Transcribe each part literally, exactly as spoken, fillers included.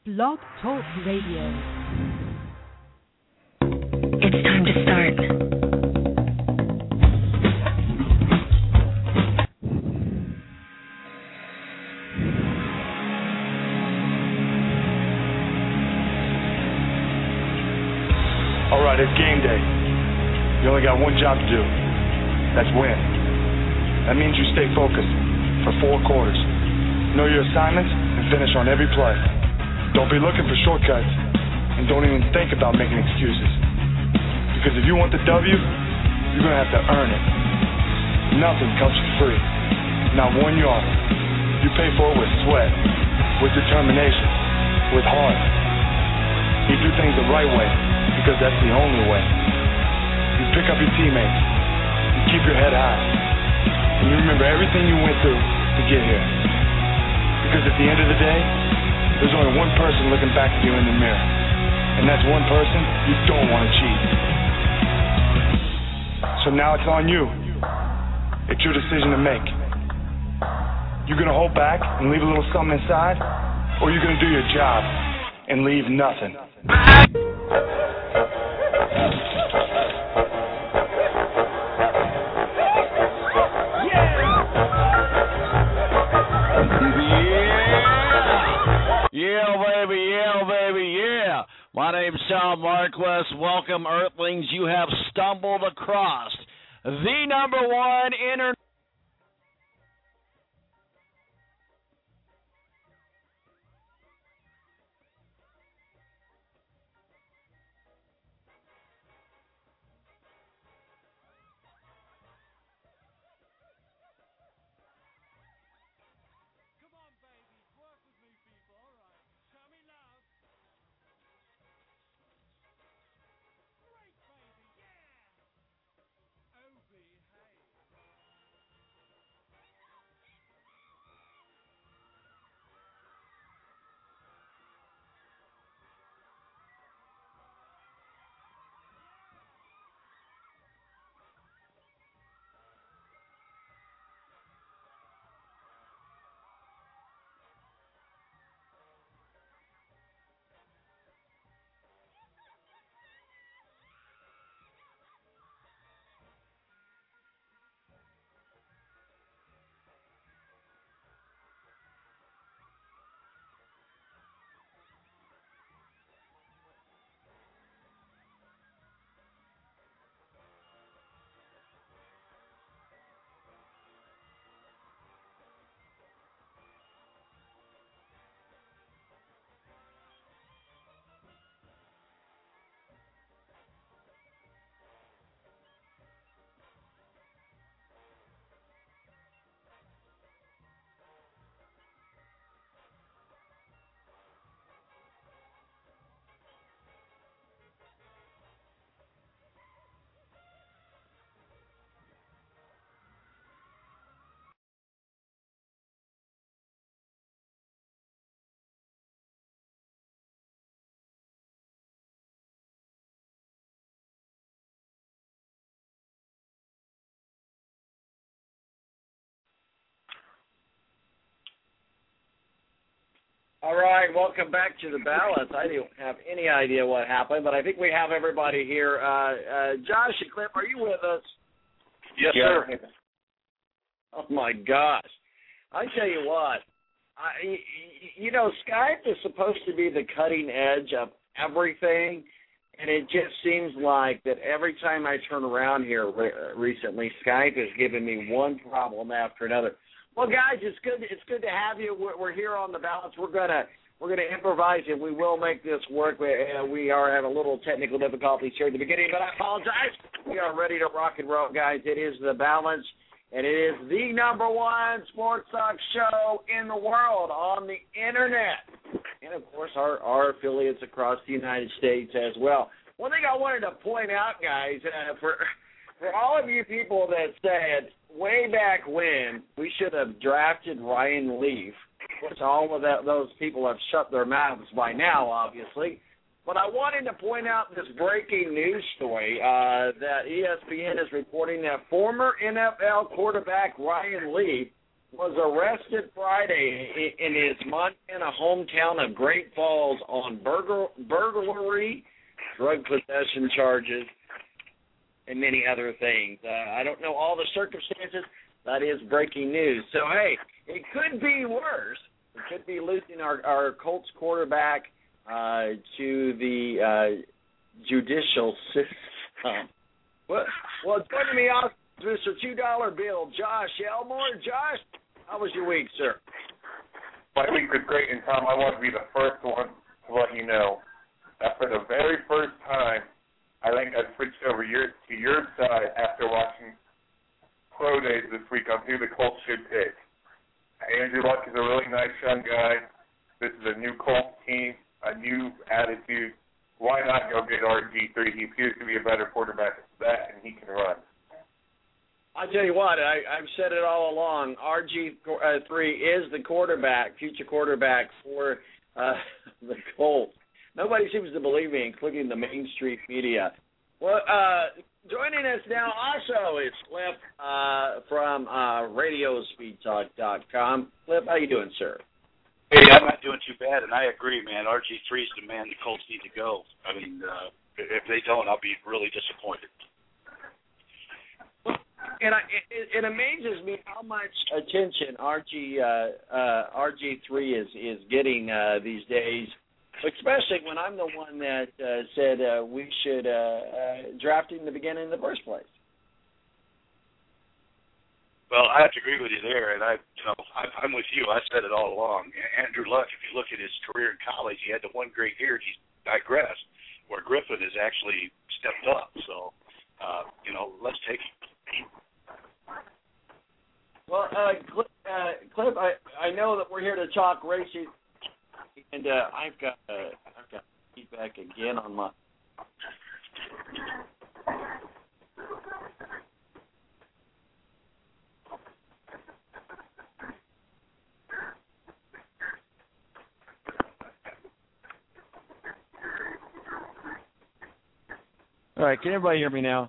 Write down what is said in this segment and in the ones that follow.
Blog Talk Radio. It's time to start. All right, it's game day. You only got one job to do. That's win. That means you stay focused for four quarters. Know your assignments and finish on every play. Don't be looking for shortcuts, and don't even think about making excuses. Because if you want the W, you're going to have to earn it. Nothing comes for free. Not one yard. You pay for it with sweat, with determination, with heart. You do things the right way, because that's the only way. You pick up your teammates. You keep your head high. And you remember everything you went through to get here. Because at the end of the day, there's only one person looking back at you in the mirror. And that's one person you don't want to cheat. So now it's on you. It's your decision to make. You're going to hold back and leave a little something inside, or you're going to do your job and leave nothing. Yeah, baby, yeah, baby, yeah. My name's Tom Marquess. Welcome, Earthlings. You have stumbled across the number one internet. All right, welcome back to the balance. I don't have any idea what happened, but I think we have everybody here. Uh, uh, Josh and Clip, are you with us? Yes, yeah. sir. Oh, my gosh. I tell you what, I, you know, Skype is supposed to be the cutting edge of everything, and it just seems like that every time I turn around here re- recently, Skype is giving me one problem after another. Well, guys, it's good. It's good to have you. We're, we're here on the balance. We're gonna we're gonna improvise, and we will make this work. We, uh, we are having a little technical difficulties here at the beginning, but I apologize. We are ready to rock and roll, guys. It is the balance, and it is the number one sports talk show in the world on the internet, and of course our our affiliates across the United States as well. One thing I wanted to point out, guys, uh, for for all of you people that said way back when we should have drafted Ryan Leaf, which all of that, those people have shut their mouths by now, obviously. But I wanted to point out this breaking news story uh, that E S P N is reporting that former N F L quarterback Ryan Leaf was arrested Friday in his Montana hometown of Great Falls on burgl- burglary, drug possession charges, and many other things. Uh, I don't know all the circumstances. That is breaking news. So, hey, it could be worse. We could be losing our, our Colts quarterback uh, to the uh, judicial system. Well, well, joining me off, Mister two dollar Bill, Josh Elmore. Josh, how was your week, sir? My week was great, and Tom, I want to be the first one to let you know that for the very first time, I think I switched over your, to your side after watching Pro Days this week on who the Colts should pick. Andrew Luck is a really nice young guy. This is a new Colts team, a new attitude. Why not go get R G three? He appears to be a better quarterback than that, and he can run. I tell you what, I, I've said it all along. R G three is the quarterback, future quarterback for uh, the Colts. Nobody seems to believe me, including the Main Street media. Well, uh, joining us now also is Cliff uh, from uh, radio speed talk dot com. Cliff, how you doing, sir? Hey, I'm not doing too bad, and I agree, man. R G three is the man the Colts need to go. I mean, uh, if they don't, I'll be really disappointed. And I, it, it amazes me how much attention R G uh, uh, R G three is is getting uh, these days, especially when I'm the one that uh, said uh, we should uh, uh, draft him in the beginning in the first place. Well, I have to agree with you there, and I, you know, I, I'm with you. I said it all along. Andrew Luck, if you look at his career in college, he had the one great year, and he digressed, where Griffin has actually stepped up. So, uh, you know, let's take him. Well, uh, Cliff, uh, Cliff I, I know that we're here to talk racing, and uh, I've got uh, I've got feedback again on my. All right, can everybody hear me now?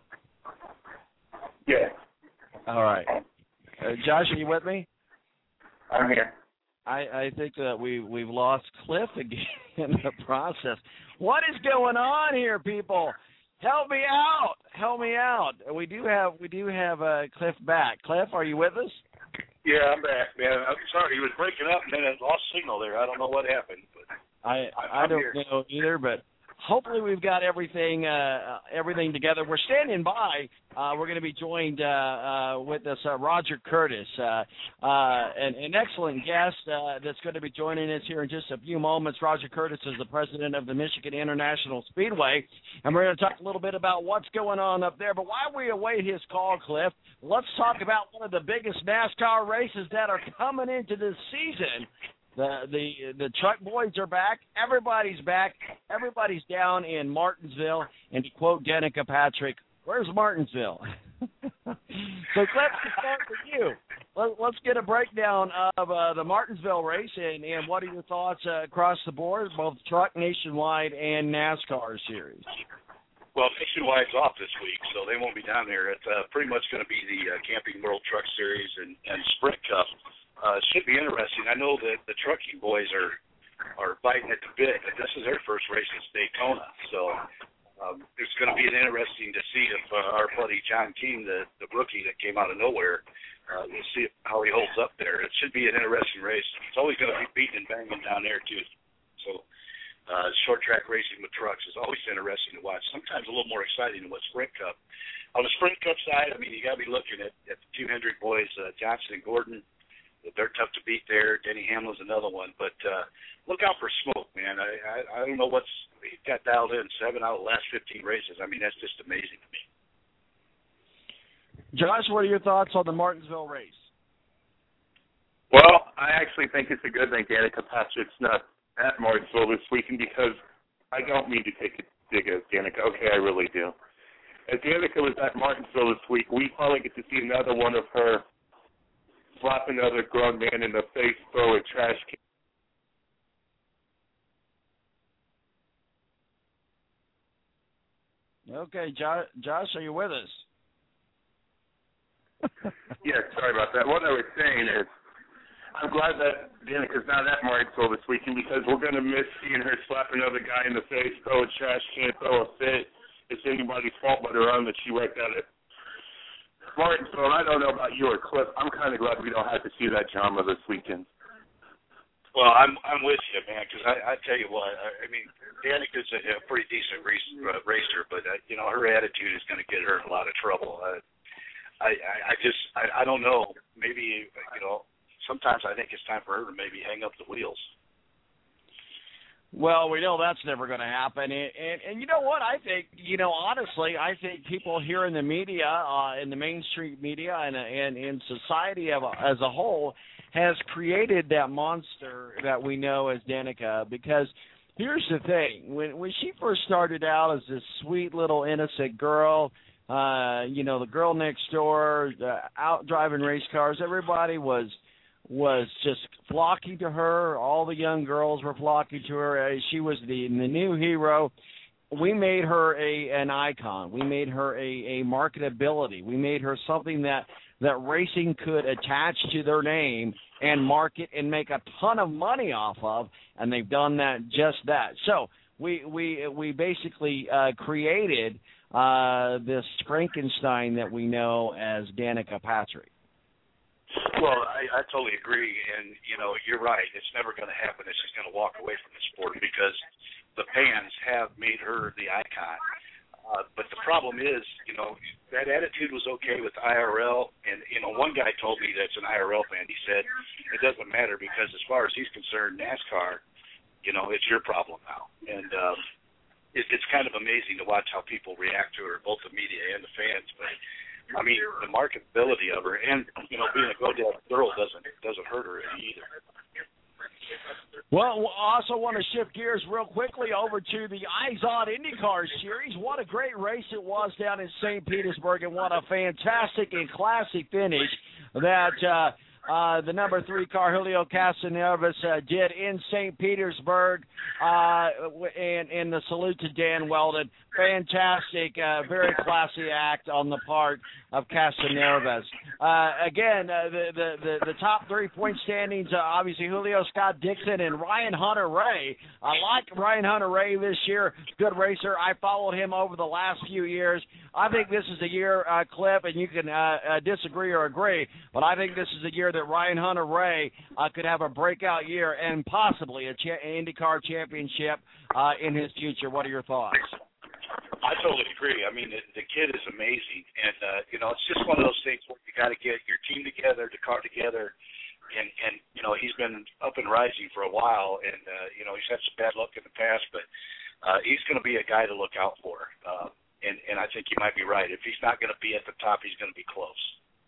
Yeah. All right. Uh, Josh, are you with me? I'm here. I, I think that we, we've lost Cliff again in the process. What is going on here, people? Help me out. Help me out. We do have we do have uh, Cliff back. Cliff, are you with us? Yeah, I'm back, man. I'm sorry. He was breaking up, and then it lost signal there. I don't know what happened. But I I, I don't here. know either, but hopefully we've got everything uh, everything together. We're standing by. Uh, we're going to be joined uh, uh, with us, uh, Roger Curtis, uh, uh, an, an excellent guest uh, that's going to be joining us here in just a few moments. Roger Curtis is the president of the Michigan International Speedway, and we're going to talk a little bit about what's going on up there. But while we await his call, Cliff, let's talk about one of the biggest NASCAR races that are coming into this season. The the the truck boys are back. Everybody's back. Everybody's down in Martinsville. And to quote Danica Patrick, where's Martinsville? So, Cliff, to start with you, Let, let's get a breakdown of uh, the Martinsville race and, and what are your thoughts uh, across the board, both Truck Nationwide and NASCAR Series? Well, Nationwide's off this week, so they won't be down there. It's uh, pretty much going to be the uh, Camping World Truck Series and, and Sprint Cup. Uh, should be interesting. I know that the trucking boys are are biting at the bit, but this is their first race at Daytona, so um, it's going to be interesting to see if uh, our buddy John King, the, the rookie that came out of nowhere, uh, we'll see how he holds up there. It should be an interesting race. It's always going to be beating and banging down there too. So uh, short track racing with trucks is always interesting to watch. Sometimes a little more exciting than what Sprint Cup. On the Sprint Cup side, I mean, you got to be looking at, at the two hundred boys, uh, Johnson and Gordon. They're tough to beat there. Denny Hamlin's another one. But uh, look out for Smoke, man. I, I, I don't know what's – he got dialed in seven out of the last fifteen races. I mean, that's just amazing to me. Josh, what are your thoughts on the Martinsville race? Well, I actually think it's a good thing Danica Patrick's not at Martinsville this weekend because I don't mean to take a dig at Danica. Okay, I really do. As Danica was at Martinsville this week, we finally get to see another one of her slap another grown man in the face, throw a trash can. Okay, Josh, Josh, are you with us? Yeah, sorry about that. What I was saying is I'm glad that Danica's not at Martinsville this weekend because we're going to miss seeing her slap another guy in the face, throw a trash can, throw a fit. It's anybody's fault but her own that she worked out at Martinsville. I don't know about you or Cliff. I'm kind of glad we don't have to see that drama this weekend. Well, I'm I'm with you, man, because I, I tell you what, I, I mean, Danica's a, a pretty decent race, uh, racer, but, uh, you know, her attitude is going to get her in a lot of trouble. Uh, I, I, I just, I, I don't know, maybe, you know, sometimes I think it's time for her to maybe hang up the wheels. Well, we know that's never going to happen. And, and, and you know what? I think, you know, honestly, I think people here in the media, uh, in the mainstream media and, and in society as a whole has created that monster that we know as Danica. Because here's the thing. When, when she first started out as this sweet little innocent girl, uh, you know, the girl next door, uh, out driving race cars, everybody was was just flocking to her. All the young girls were flocking to her. She was the, the new hero. We made her a an icon. We made her a, a marketability. We made her something that, that racing could attach to their name and market and make a ton of money off of, and they've done that just that. So we we we basically uh, created uh, this Frankenstein that we know as Danica Patrick. Well, I, I totally agree, and, you know, you're right. It's never going to happen that she's going to walk away from the sport because the fans have made her the icon. Uh, but the problem is, you know, that attitude was okay with I R L, and, you know, one guy told me that's an I R L fan. He said it doesn't matter because as far as he's concerned, NASCAR, you know, it's your problem now. And um, it, it's kind of amazing to watch how people react to her, both the media and the fans, but I mean, the marketability of her, and, you know, being a go-dad girl doesn't doesn't hurt her either. Well, I also want to shift gears real quickly over to the Izod IndyCar Series. What a great race it was down in Saint Petersburg, and what a fantastic and classy finish that uh, uh, the number three car, Julio Castroneves, uh, did in Saint Petersburg, uh, and, and the salute to Dan Weldon. Fantastic, uh, very classy act on the part of Castroneves. Uh, again, uh, the, the, the, the top three point standings, uh, obviously Julio, Scott Dixon, and Ryan Hunter-Reay. I like Ryan Hunter-Reay this year. Good racer. I followed him over the last few years. I think this is a year, uh, Cliff, and you can uh, uh, disagree or agree, but I think this is a year that Ryan Hunter-Reay uh, could have a breakout year and possibly a cha- IndyCar championship uh, in his future. What are your thoughts? I totally agree. I mean, the, the kid is amazing, and uh, you know, it's just one of those things where you got to get your team together, the car together, and and you know, he's been up and rising for a while, and uh, you know, he's had some bad luck in the past, but uh, he's going to be a guy to look out for, uh, and and I think you might be right. If he's not going to be at the top, he's going to be close.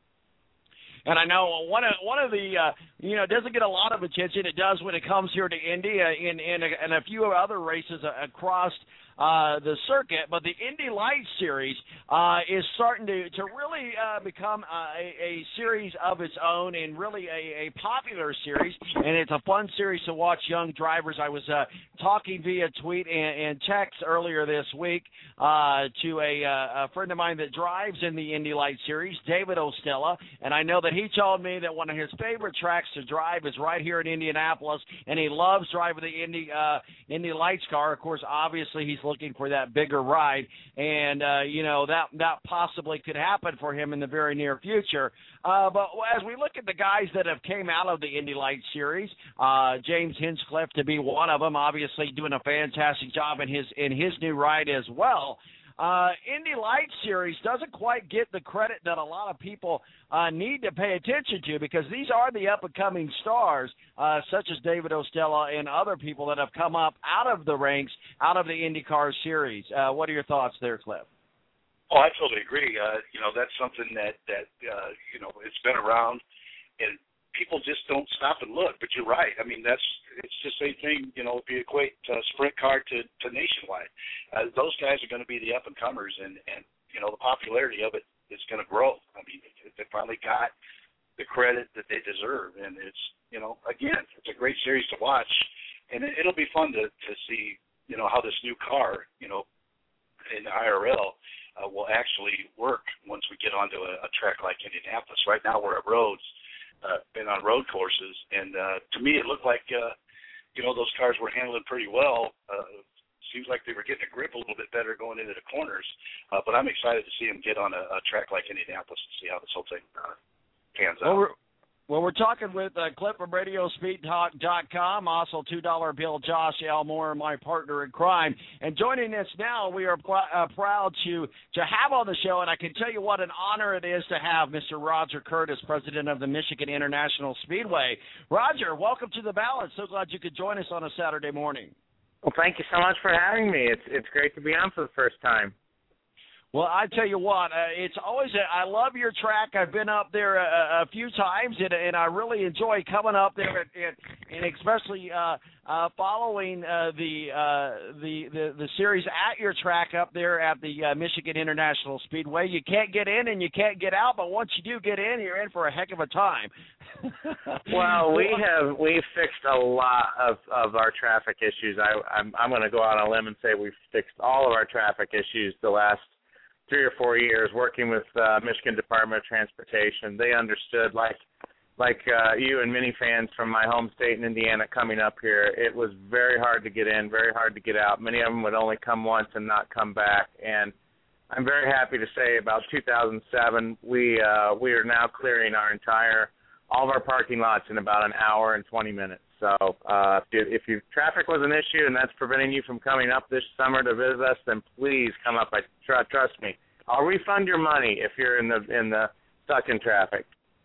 And I know one of one of the uh, you know, it doesn't get a lot of attention. It does when it comes here to Indy uh, in in a, and a few other races uh, across uh, the circuit. But the Indy Lights Series uh, is starting to to really uh, become uh, a, a series of its own, and really a, a popular series. And it's a fun series to watch young drivers. I was uh, talking via tweet and, and text earlier this week uh, to a, uh, a friend of mine that drives in the Indy Lights Series, David Ostella, and I know that he told me that one of his favorite tracks to drive is right here in Indianapolis, and he loves driving the Indy uh, Indy Lights car. Of course, obviously, he's looking for that bigger ride, and uh, you know that that possibly could happen for him in the very near future. Uh, but as we look at the guys that have came out of the Indy Lights Series, uh, James Hinchcliffe to be one of them, obviously doing a fantastic job in his in his new ride as well. Uh, Indy Lights Series doesn't quite get the credit that a lot of people uh, need to pay attention to, because these are the up-and-coming stars, uh, such as David Ostella and other people that have come up out of the ranks, out of the IndyCar Series. Uh, what are your thoughts there, Cliff? Oh, I totally agree. Uh, you know, that's something that, that uh, you know, it's been around, and people just don't stop and look. But you're right. I mean, that's it's the same thing, you know, if you equate uh, sprint car to, to nationwide. Uh, those guys are going to be the up-and-comers, and, and, you know, the popularity of it is going to grow. I mean, they finally got the credit that they deserve, and it's, you know, again, it's a great series to watch, and it, it'll be fun to, to see, you know, how this new car, you know, in the I R L uh, will actually work once we get onto a, a track like Indianapolis. Right now we're at Rhodes. uh, been on road courses, and uh, to me it looked like uh, you know those cars were handling pretty well. Uh, seems like they were getting a grip a little bit better going into the corners, uh, but I'm excited to see them get on a, a track like Indianapolis and see how this whole thing uh, pans out. Well, we're, well, we're talking with uh, Clip from Radio Speed Talk dot com, also two dollar Bill Josh Elmore, my partner in crime. And joining us now, we are pl- uh, proud to, to have on the show, and I can tell you what an honor it is to have Mister Roger Curtis, president of the Michigan International Speedway. Roger, welcome to the Balance. So glad you could join us on a Saturday morning. Well, thank you so much for having me. It's it's great to be on for the first time. Well, I tell you what, uh, it's always a, I love your track. I've been up there a, a few times, and, and I really enjoy coming up there, and, and, and especially uh, uh, following uh, the, uh, the the the series at your track up there at the uh, Michigan International Speedway. You can't get in and you can't get out, but once you do get in, you're in for a heck of a time. Well, we have we've fixed a lot of, of our traffic issues. I, I'm I'm going to go out on a limb and say we've fixed all of our traffic issues the last three or four years working with uh, Michigan Department of Transportation. They understood, like like uh, you and many fans from my home state in Indiana coming up here, it was very hard to get in, very hard to get out. Many of them would only come once and not come back. And I'm very happy to say about two thousand seven, we uh, we are now clearing our entire, all of our parking lots in about an hour and twenty minutes. So uh, if, you, if you, traffic was an issue and that's preventing you from coming up this summer to visit us, then please come up. I tr- trust me. I'll refund your money if you're in the in the stuck in traffic.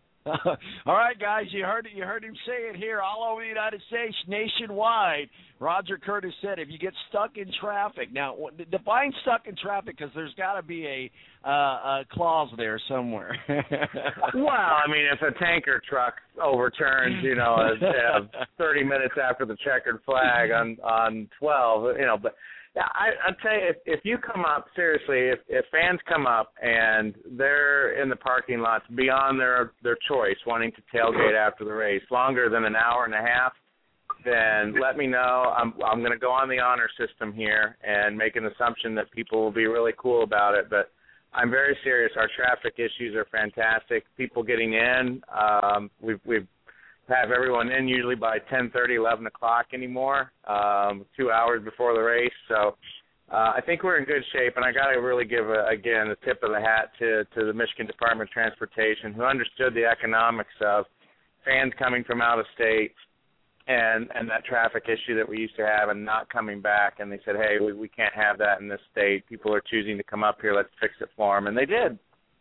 All right, guys, you heard it. You heard him say it here, all over the United States, nationwide. Roger Curtis said, if you get stuck in traffic, now define stuck in traffic, because there's got to be a, uh, a clause there somewhere. Well, I mean, if a tanker truck overturns, you know, uh, thirty minutes after the checkered flag on on twelve, you know, but. Yeah, I, I'll tell you, if, if you come up, seriously, if, if fans come up and they're in the parking lots beyond their, their choice, wanting to tailgate after the race, longer than an hour and a half, then let me know. I'm, I'm going to go on the honor system here and make an assumption that people will be really cool about it. But I'm very serious. Our traffic issues are fantastic. People getting in, um, we've, we've have everyone in usually by ten thirty, eleven o'clock anymore, um, two hours before the race. So uh, I think we're in good shape, and I got to really give, a, again, a tip of the hat to, to the Michigan Department of Transportation, who understood the economics of fans coming from out of state and, and that traffic issue that we used to have and not coming back. And they said, hey, we, we can't have that in this state. People are choosing to come up here. Let's fix it for them. And they did.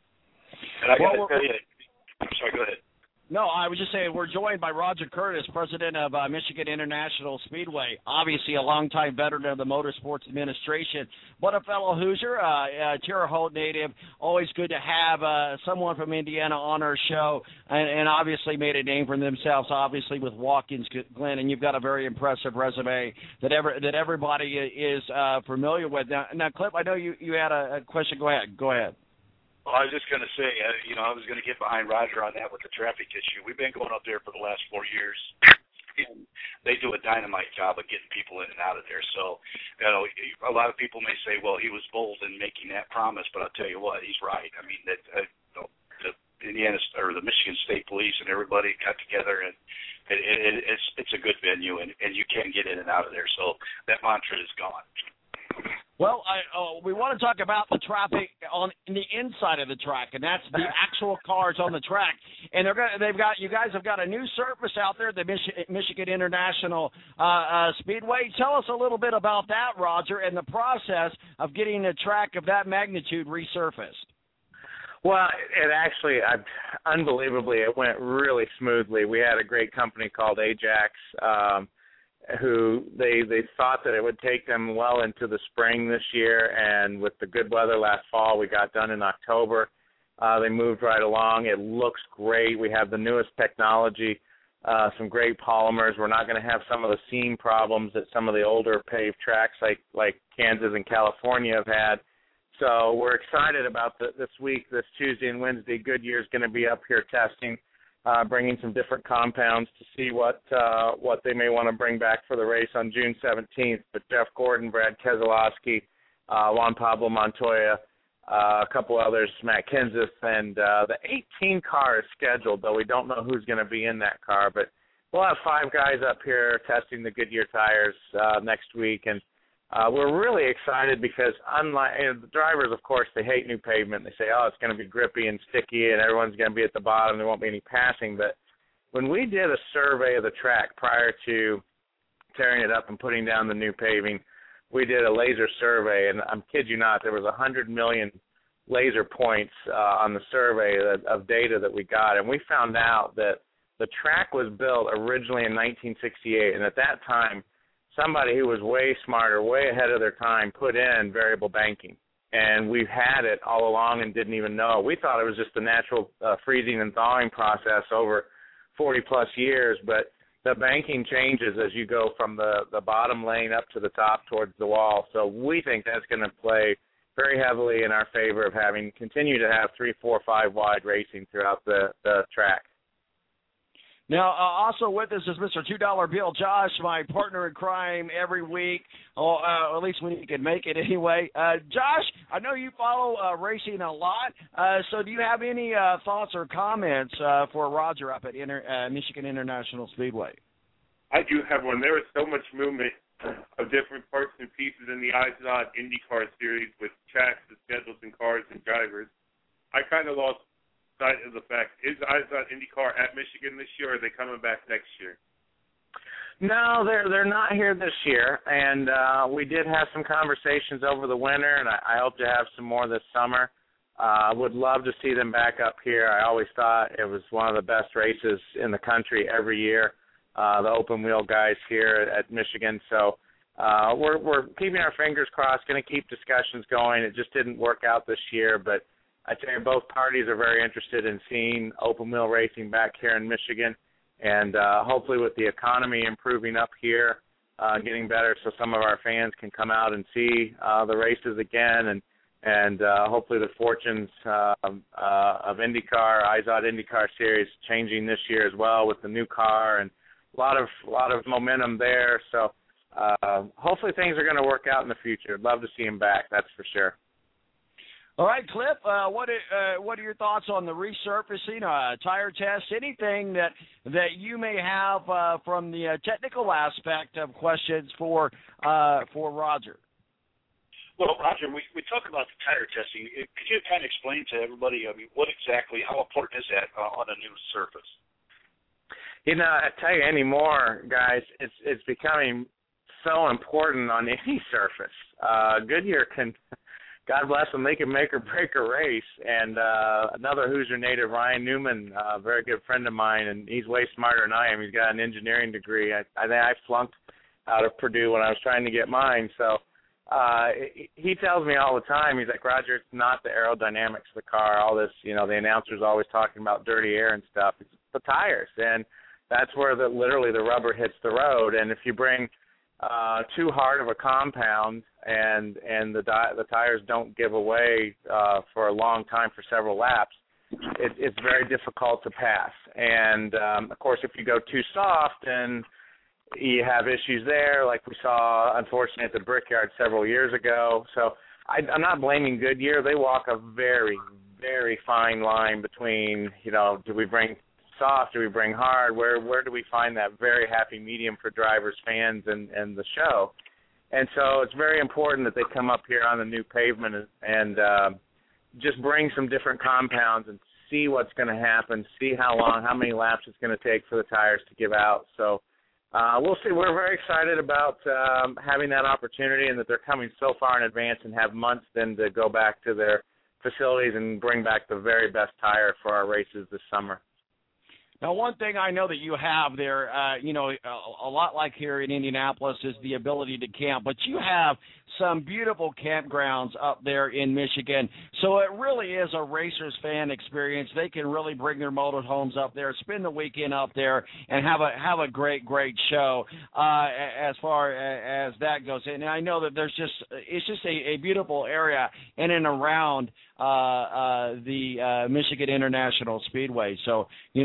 And I got to tell you, I'm sorry, go ahead. No, I was just saying we're joined by Roger Curtis, president of uh, Michigan International Speedway, obviously a longtime veteran of the Motorsports Administration, but a fellow Hoosier, uh, a Terre Haute native. Always good to have uh, someone from Indiana on our show, and, and obviously made a name for themselves, obviously with Watkins Glen, and you've got a very impressive resume that ever that everybody is uh, familiar with. Now, now, Clip, I know you, you had a, a question. Go ahead. Go ahead. Well, I was just going to say, uh, you know, I was going to get behind Roger on that with the traffic issue. We've been going up there for the last four years, and they do a dynamite job of getting people in and out of there. So, you know, a lot of people may say, well, he was bold in making that promise, but I'll tell you what, he's right. I mean, that uh, the Indiana or the Michigan State Police and everybody got together, and it, it, it's it's a good venue, and, and you can get in and out of there. So that mantra is gone. Well, I, oh, we want to talk about the traffic on the inside of the track, and that's the actual cars on the track. And they're gonna, they've got you guys have got a new surface out there, the Mich- Michigan International uh, uh, Speedway. Tell us a little bit about that, Roger, and the process of getting a track of that magnitude resurfaced. Well, it actually, I, unbelievably, it went really smoothly. We had a great company called Ajax. Um, who they they thought that it would take them well into the spring this year, and with the good weather last fall, we got done in October. Uh, they moved right along. It looks great. We have the newest technology, uh, some great polymers. We're not going to have some of the seam problems that some of the older paved tracks like, like Kansas and California have had. So we're excited about the, this week, this Tuesday and Wednesday. Goodyear's going to be up here testing. Uh, bringing some different compounds to see what uh, what they may want to bring back for the race on June seventeenth. But Jeff Gordon, Brad Keselowski, uh, Juan Pablo Montoya, uh, a couple others, Matt Kenseth, and uh, the eighteen car is scheduled, though we don't know who's going to be in that car. But we'll have five guys up here testing the Goodyear tires uh, next week, and uh, we're really excited because unlike you know, the drivers, of course, they hate new pavement. They say, oh, it's going to be grippy and sticky, and everyone's going to be at the bottom. There won't be any passing. But when we did a survey of the track prior to tearing it up and putting down the new paving, we did a laser survey, and I'm kid you not, there was one hundred million laser points uh, on the survey of, of data that we got, and we found out that the track was built originally in nineteen sixty-eight, and at that time, somebody who was way smarter, way ahead of their time, put in variable banking, and we've had it all along and didn't even know. We thought it was just a natural uh, freezing and thawing process over forty-plus years, but the banking changes as you go from the, the bottom lane up to the top towards the wall. So we think that's going to play very heavily in our favor of having continue to have three, four, five wide racing throughout the, the track. Now, uh, also with us is Mister two dollar Bill Josh, my partner in crime every week, or uh, at least when he can make it anyway. Uh, Josh, I know you follow uh, racing a lot, uh, so do you have any uh, thoughts or comments uh, for Roger up at Inter- uh, Michigan International Speedway? I do have one. There is so much movement of different parts and pieces in the IZOD IndyCar series with tracks, the schedules, and cars and drivers. I kind of lost sight of the fact, is IZOD IndyCar at Michigan this year, or are they coming back next year? No, they're they're not here this year, and uh, we did have some conversations over the winter, and I, I hope to have some more this summer. I uh, would love to see them back up here. I always thought it was one of the best races in the country every year, uh, the open wheel guys here at Michigan. So uh, we're we're keeping our fingers crossed, going to keep discussions going. It just didn't work out this year, but I tell you, both parties are very interested in seeing open wheel racing back here in Michigan, and uh, hopefully with the economy improving up here, uh, getting better so some of our fans can come out and see uh, the races again, and and uh, hopefully the fortunes uh, uh, of IndyCar, IZOD IndyCar Series changing this year as well with the new car, and a lot of a lot of momentum there. So uh, hopefully things are going to work out in the future. I'd love to see him back, that's for sure. All right, Cliff, uh, what are, uh, what are your thoughts on the resurfacing, uh, tire test, anything that that you may have uh, from the uh, technical aspect of questions for uh, for Roger? Well, Roger, we, we talk about the tire testing. Could you kind of explain to everybody, I mean, what exactly, how important is that uh, on a new surface? You know, I tell you anymore, guys, it's it's becoming so important on any surface. Uh, Goodyear can... God bless them, they can make or break a race. And uh, another Hoosier native, Ryan Newman, a uh, very good friend of mine, and he's way smarter than I am. He's got an engineering degree. I, I think I flunked out of Purdue when I was trying to get mine. So uh, he tells me all the time, he's like, Roger, it's not the aerodynamics of the car, all this, you know, the announcer's always talking about dirty air and stuff. It's the tires. And that's where the literally the rubber hits the road. And if you bring uh, too hard of a compound, and and the di- the tires don't give away uh, for a long time for several laps, it, it's very difficult to pass. And, um, of course, if you go too soft, and you have issues there, like we saw, unfortunately, at the Brickyard several years ago. So I, I'm not blaming Goodyear. They walk a very, very fine line between, you know, do we bring soft, do we bring hard, where where do we find that very happy medium for drivers, fans, and, and the show? And so it's very important that they come up here on the new pavement and, and uh, just bring some different compounds and see what's going to happen, see how long, how many laps it's going to take for the tires to give out. So uh, we'll see. We're very excited about um, having that opportunity, and that they're coming so far in advance and have months then to go back to their facilities and bring back the very best tire for our races this summer. Now, one thing I know that you have there, uh, you know, a, a lot like here in Indianapolis, is the ability to camp. But you have some beautiful campgrounds up there in Michigan. So it really is a racers fan experience. They can really bring their motorhomes up there, spend the weekend up there, and have a have a great, great show uh, as far as that goes. And I know that there's just it's just a, a beautiful area in and around uh, uh, the uh, Michigan International Speedway. So, you know, uh,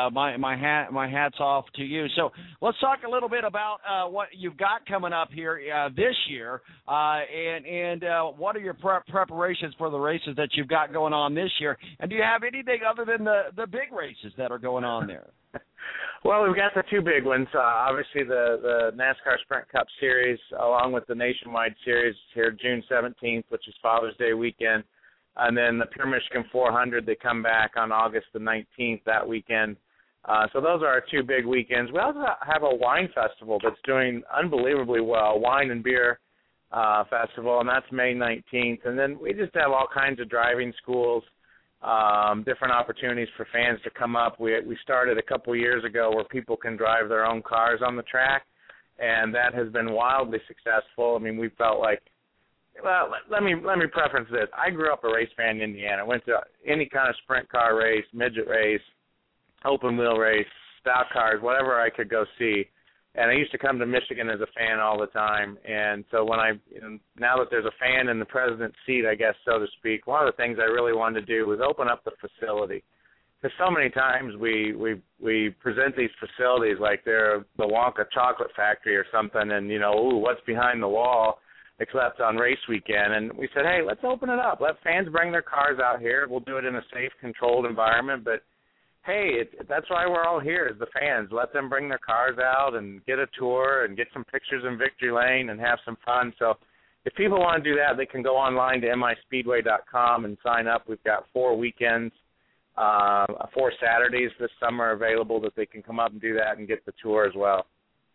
uh, my my hat my hats off to you. So let's talk a little bit about uh, what you've got coming up here uh, this year, uh, and and uh, what are your prep preparations for the races that you've got going on this year? And do you have anything other than the the big races that are going on there? Well, we've got the two big ones. Uh, obviously, the, the NASCAR Sprint Cup Series, along with the Nationwide Series here June seventeenth, which is Father's Day weekend. And then the Pure Michigan four hundred, they come back on August the nineteenth that weekend. Uh, so those are our two big weekends. We also have a wine festival that's doing unbelievably well, wine and beer uh, festival, and that's May nineteenth. And then we just have all kinds of driving schools, um, different opportunities for fans to come up. We we started a couple years ago where people can drive their own cars on the track, and that has been wildly successful. I mean, we felt like, well, let, let me let me preference this. I grew up a race fan in Indiana. Went to any kind of sprint car race, midget race, open wheel race, stock cars, whatever I could go see. And I used to come to Michigan as a fan all the time. And so when I, you know, now that there's a fan in the president's seat, I guess, so to speak, one of the things I really wanted to do was open up the facility. Because so many times we, we, we present these facilities like they're the Wonka chocolate factory or something, and, you know, ooh, what's behind the wall, except on race weekend. And we said, hey, let's open it up. Let fans bring their cars out here. We'll do it in a safe, controlled environment, but hey, it, that's why we're all here is the fans. Let them bring their cars out and get a tour and get some pictures in Victory Lane and have some fun. So if people want to do that, they can go online to M I speedway dot com and sign up. We've got four weekends, uh, four Saturdays this summer available that they can come up and do that and get the tour as well.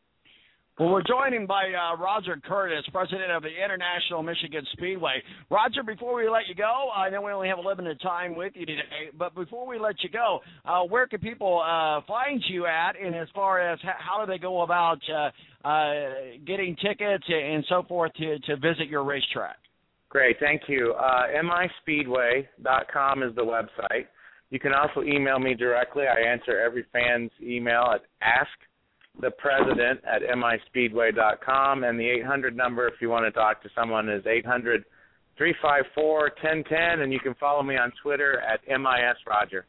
Well, we're joined by uh, Roger Curtis, president of the International Michigan Speedway. Roger, before we let you go, I know we only have a limited time with you today, but before we let you go, uh, where can people uh, find you at, and as far as how do they go about uh, uh, getting tickets and so forth to, to visit your racetrack? Great, thank you. Uh, M I speedway dot com is the website. You can also email me directly. I answer every fan's email at ask the president at M I speedway dot com, and the eight hundred number if you want to talk to someone is eight hundred, three five four, one oh one oh, and you can follow me on Twitter at M I S Roger.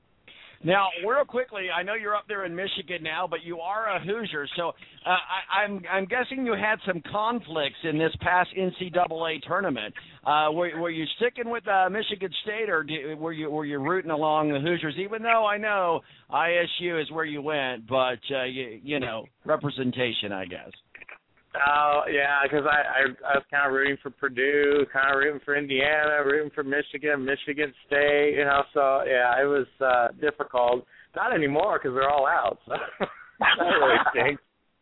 Now, real quickly, I know you're up there in Michigan now, but you are a Hoosier, so uh, I, I'm I'm guessing you had some conflicts in this past N C double A tournament. Uh, were, were you sticking with uh, Michigan State, or do, were you were you rooting along the Hoosiers? Even though I know I S U is where you went, but uh, you, you know, representation, I guess. Oh, yeah, because I, I, I was kind of rooting for Purdue, kind of rooting for Indiana, rooting for Michigan, Michigan State, you know, so, yeah, it was uh, difficult. Not anymore because they're all out, so that really stinks.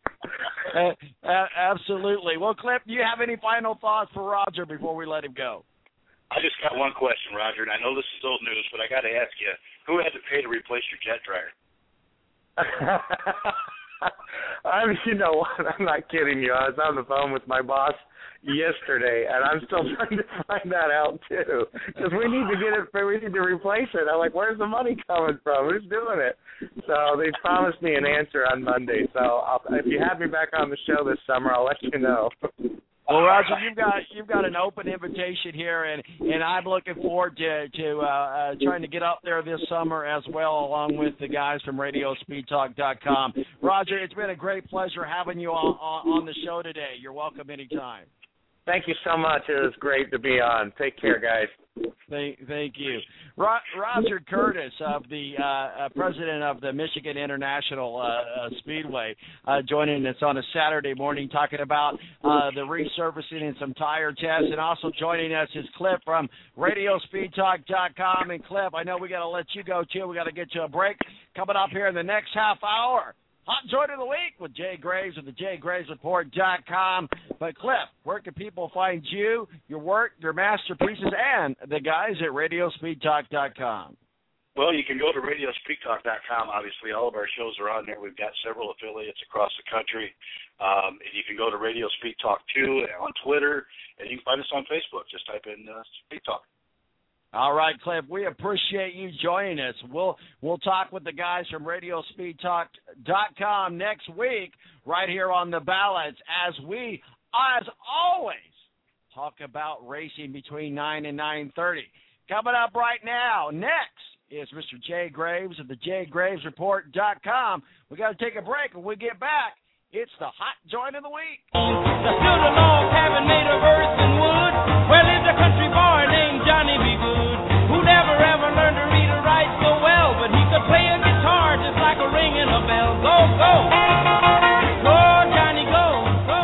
Uh, uh, absolutely. Well, Cliff, do you have any final thoughts for Roger before we let him go? I just got one question, Roger, and I know this is old news, but I got to ask you, who had to pay to replace your jet dryer? I mean, you know what? I'm not kidding you. I was on the phone with my boss yesterday, and I'm still trying to find that out too. Because we need to get it, we need to replace it. I'm like, where's the money coming from? Who's doing it? So they promised me an answer on Monday. So I'll, if you have me back on the show this summer, I'll let you know. Well, Roger, you've got you've got an open invitation here, and, and I'm looking forward to to uh, uh, trying to get up there this summer as well, along with the guys from radio speed talk dot com. Roger, it's been a great pleasure having you on, on, on the show today. You're welcome anytime. Thank you so much. It was great to be on. Take care, guys. Thank, thank you. Ro- Roger Curtis, of the uh, uh, president of the Michigan International uh, uh, Speedway, uh, joining us on a Saturday morning talking about uh, the resurfacing and some tire tests, and also joining us is Cliff from radio speed talk dot com. And Cliff, I know we got to let you go too. We got to get you a break coming up here in the next half hour. Hot Joint of the Week with Jay Graves of the Jay Graves Report dot com. But, Cliff, where can people find you, your work, your masterpieces, and the guys at radio speed talk dot com? Well, you can go to radio speed talk dot com. Obviously, all of our shows are on there. We've got several affiliates across the country. Um, and you can go to Radio Speed Talk two on Twitter, and you can find us on Facebook. Just type in uh, Speed Talk. All right, Cliff, we appreciate you joining us. We'll we'll talk with the guys from radio speed talk dot com next week right here on the ballots as we, as always, talk about racing between nine and nine thirty. Coming up right now, next is Mister Jay Graves of the jay graves report dot com. We got to take a break. When we get back, it's the hot joint of the week. The stood a log cabin made of earth and wood, where lived a country boy named Johnny B. Good, who never ever learned to read or write so well, but he could play a guitar just like a ringing a bell. Go, go, go, Johnny, go, go.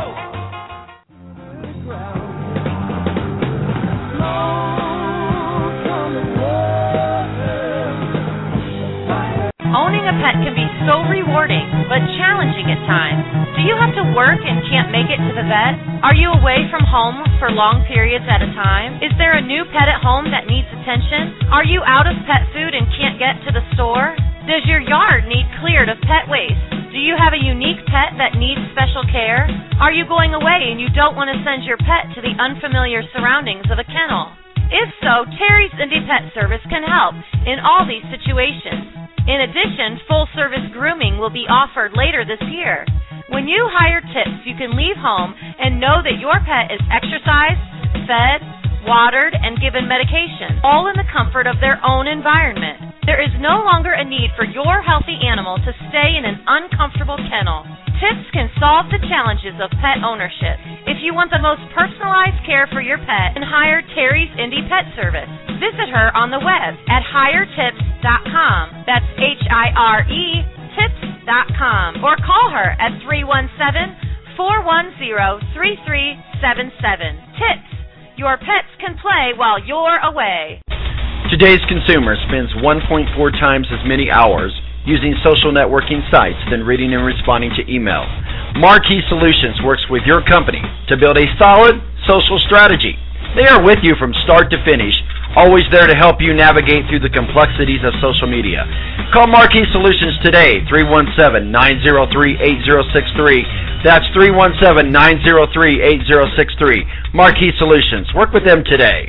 Owning a pet can be so rewarding, but challenging at times. Do you have to work and can't make it to the vet? Are you away from home for long periods at a time? Is there a new pet at home that needs attention? Are you out of pet food and can't get to the store? Does your yard need cleared of pet waste? Do you have a unique pet that needs special care? Are you going away and you don't want to send your pet to the unfamiliar surroundings of a kennel? If so, Terry's Indie Pet Service can help in all these situations. In addition, full-service grooming will be offered later this year. When you hire Tips, you can leave home and know that your pet is exercised, fed, watered, and given medication, all in the comfort of their own environment. There is no longer a need for your healthy animal to stay in an uncomfortable kennel. Tips can solve the challenges of pet ownership. If you want the most personalized care for your pet, then hire Terry's Indie Pet Service. Visit her on the web at hire tips dot com. That's H I R E tips dot com. Or call her at three one seven, four one zero, three three seven seven. Tips. Your pets can play while you're away. Today's consumer spends one point four times as many hours using social networking sites than reading and responding to email. Marquee Solutions works with your company to build a solid social strategy. They are with you from start to finish, always there to help you navigate through the complexities of social media. Call Marquee Solutions today, three one seven, nine zero three, eight zero six three. That's three one seven, nine zero three, eight zero six three. Marquee Solutions. Work with them today.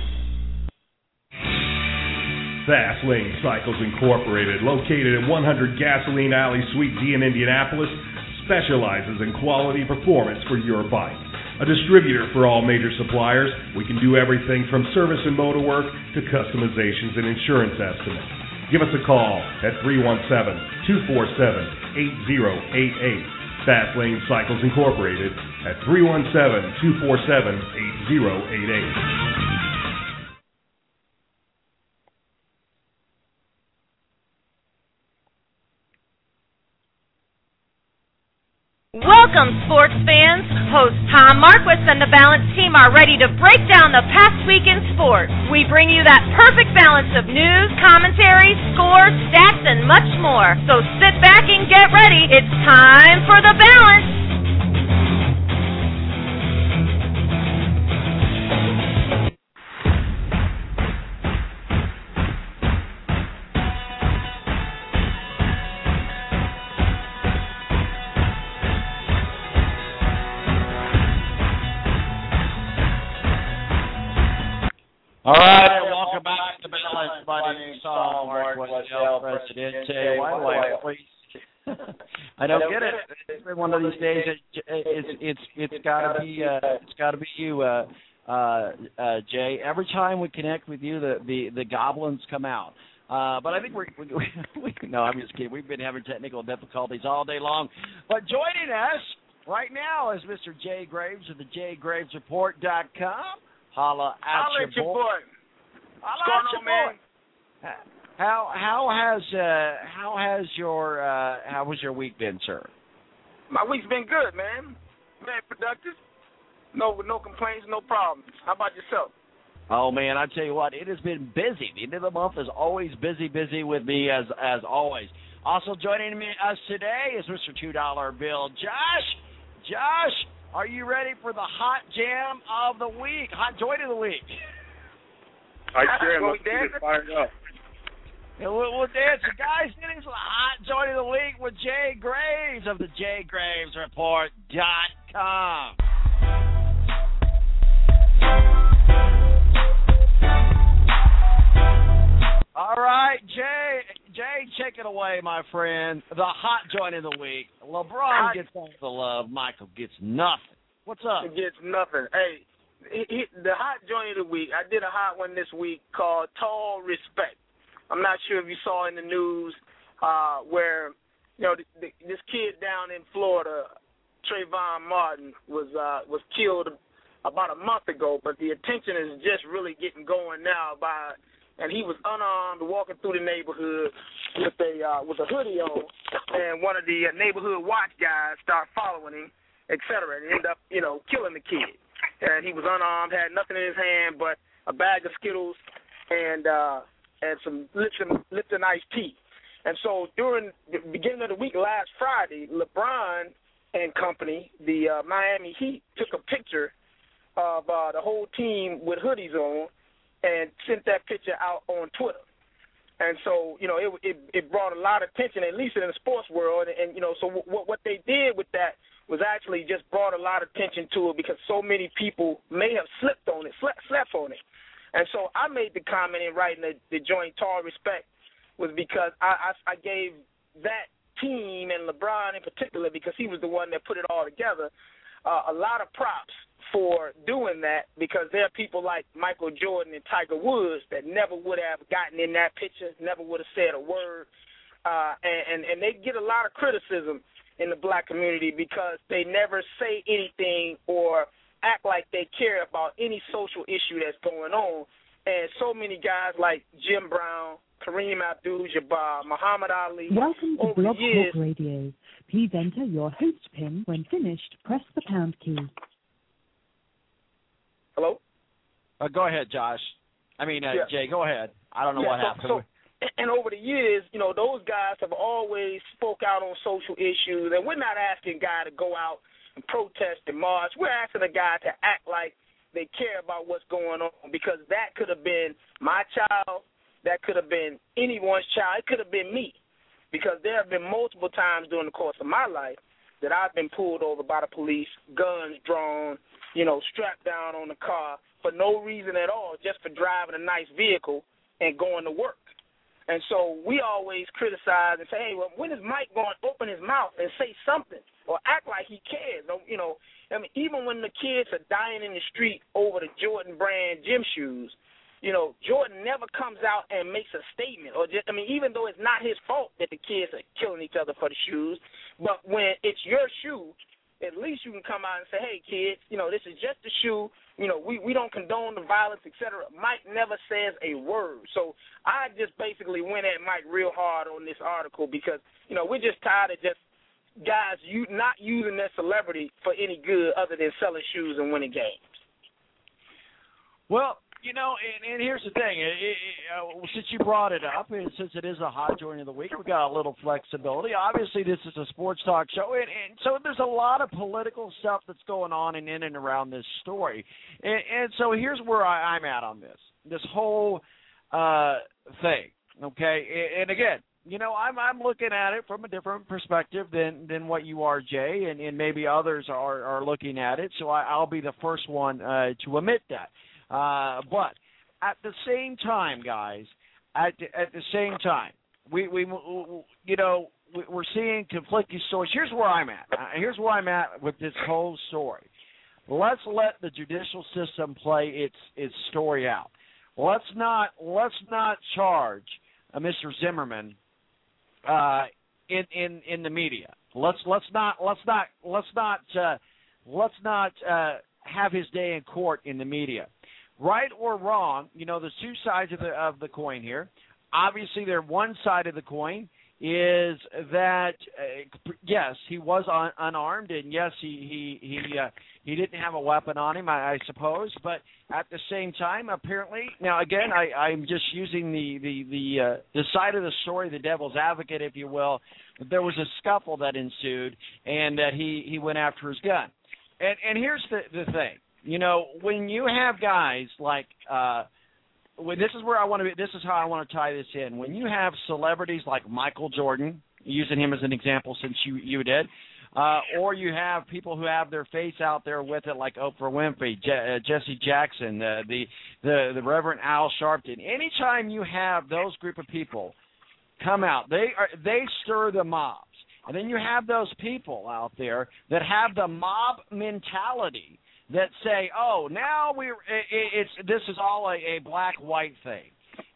Fast Lane Cycles Incorporated, located at one hundred Gasoline Alley, Suite D in Indianapolis, specializes in quality performance for your bike. A distributor for all major suppliers, we can do everything from service and motor work to customizations and insurance estimates. Give us a call at three one seven, two four seven, eight zero eight eight. Fast Lane Cycles Incorporated at three one seven, two four seven, eight zero eight eight. Welcome, sports fans. Host Tom Marquis and the Balance team are ready to break down the past week in sports. We bring you that perfect balance of news, commentary, scores, stats, and much more. So sit back and get ready. It's time for the Balance. All right, welcome back to the Balance. My name is Tom Marquis, El Presidente. Why do I always? I don't get it. Every one of these days, it, it's it's it's got to be uh, it's got to be you, uh, uh, uh, Jay. Every time we connect with you, the the, the goblins come out. Uh, but I think we're, we, we, we no, I'm just kidding. We've been having technical difficulties all day long. But joining us right now is Mister Jay Graves of the jay graves report dot com. Holla at Holla your, your boy. boy. What's going on, man? How how has uh, how has your uh, how was your week been, sir? My week's been good, man. Very productive. No no complaints, no problems. How about yourself? Oh man, I tell you what, it has been busy. The end of the month is always busy, busy with me as as always. Also joining me us today is Mister Two Dollar Bill, Josh. Josh, are you ready for the hot jam of the week? Hot joint of the week. I sure am. Let's get it fired up. And we'll, we'll dance. Guys, it is the hot joint of the week with Jay Graves of the jay graves report dot com. All right, Jay, Jay, take it away, my friend. The hot joint of the week. LeBron gets all the love. Michael gets nothing. What's up? He gets nothing. Hey, he, he, the hot joint of the week, I did a hot one this week called Tall Respect. I'm not sure if you saw in the news uh, where, you know, th- th- this kid down in Florida, Trayvon Martin, was uh, was killed about a month ago, but the attention is just really getting going now by, and he was unarmed, walking through the neighborhood with a uh, with a hoodie on, and one of the neighborhood watch guys start following him, et cetera, and end up, you know, killing the kid. And he was unarmed, had nothing in his hand but a bag of Skittles and uh, and some Lipton, Lipton iced tea. And so during the beginning of the week, last Friday, LeBron and company, the uh, Miami Heat, took a picture of uh, the whole team with hoodies on and sent that picture out on Twitter. And so, you know, it it, it brought a lot of attention, at least in the sports world. And, and you know, so what what they did with that was actually just brought a lot of attention to it because so many people may have slipped on it, slept, slept on it. And so I made the comment in writing the, the joint Tall Respect was because I, I, I gave that team and LeBron in particular, because he was the one that put it all together, uh, a lot of props for doing that, because there are people like Michael Jordan and Tiger Woods that never would have gotten in that picture, never would have said a word, uh, and, and, and they get a lot of criticism in the black community because they never say anything or act like they care about any social issue that's going on. And so many guys like Jim Brown, Kareem Abdul-Jabbar, Muhammad Ali. Welcome to over Blog the years, Talk Radio. Please enter your host PIN. When finished, press the pound key. Hello? Uh, go ahead, Josh. I mean, uh, Yeah. Jay, go ahead. I don't know Yeah, what so, happened. So, and over the years, you know, those guys have always spoke out on social issues, and we're not asking a guy to go out and protest and march. We're asking a guy to act like they care about what's going on, because that could have been my child, that could have been anyone's child, it could have been me, because there have been multiple times during the course of my life that I've been pulled over by the police, guns drawn, you know, strapped down on the car for no reason at all, just for driving a nice vehicle and going to work. And so we always criticize and say, hey, well, when is Mike going to open his mouth and say something or act like he cares? You know, I mean, even when the kids are dying in the street over the Jordan brand gym shoes, you know, Jordan never comes out and makes a statement. Or just, I mean, even though it's not his fault that the kids are killing each other for the shoes, but when it's your shoe, at least you can come out and say, hey, kids, you know, this is just a shoe. You know, we, we don't condone the violence, et cetera. Mike never says a word. So I just basically went at Mike real hard on this article because, you know, we're just tired of just guys you not using their celebrity for any good other than selling shoes and winning games. Well, you know, and, and here's the thing. It, it, uh, since you brought it up, and since it is a hot joint of the week, we got a little flexibility. Obviously, this is a sports talk show, and, and so there's a lot of political stuff that's going on in, in and around this story. And, and so here's where I, I'm at on this, this whole uh, thing, okay? And, and again, you know, I'm I'm looking at it from a different perspective than, than what you are, Jay, and, and maybe others are, are looking at it, so I, I'll be the first one uh, to admit that. Uh, but at the same time, guys, at the, at the same time, we, we you know, we're seeing conflicting stories. Here's where I'm at. Uh, here's where I'm at with this whole story. Let's let the judicial system play its its story out. Let's not let's not charge uh, Mister Zimmerman uh, in in in the media. Let's let's not let's not let's not uh, let's not uh, have his day in court in the media. Right or wrong, you know, there's two sides of the of the coin here. Obviously, there one side of the coin is that uh, yes, he was un- unarmed, and yes, he he he uh, he didn't have a weapon on him, I, I suppose. But at the same time, apparently, now again, I, I'm just using the the the uh, the side of the story, the devil's advocate, if you will. There was a scuffle that ensued, and that he he went after his gun. And and here's the the thing. You know, when you have guys like, uh, when this is where I want to be, this is how I want to tie this in. When you have celebrities like Michael Jordan, using him as an example since you, you did, uh, or you have people who have their face out there with it like Oprah Winfrey, Je- uh, Jesse Jackson, uh, the, the, the Reverend Al Sharpton. Anytime you have those group of people come out, they are, they stir the mobs. And then you have those people out there that have the mob mentality that say, "Oh, now we it, it's this is all a, a black-white thing,"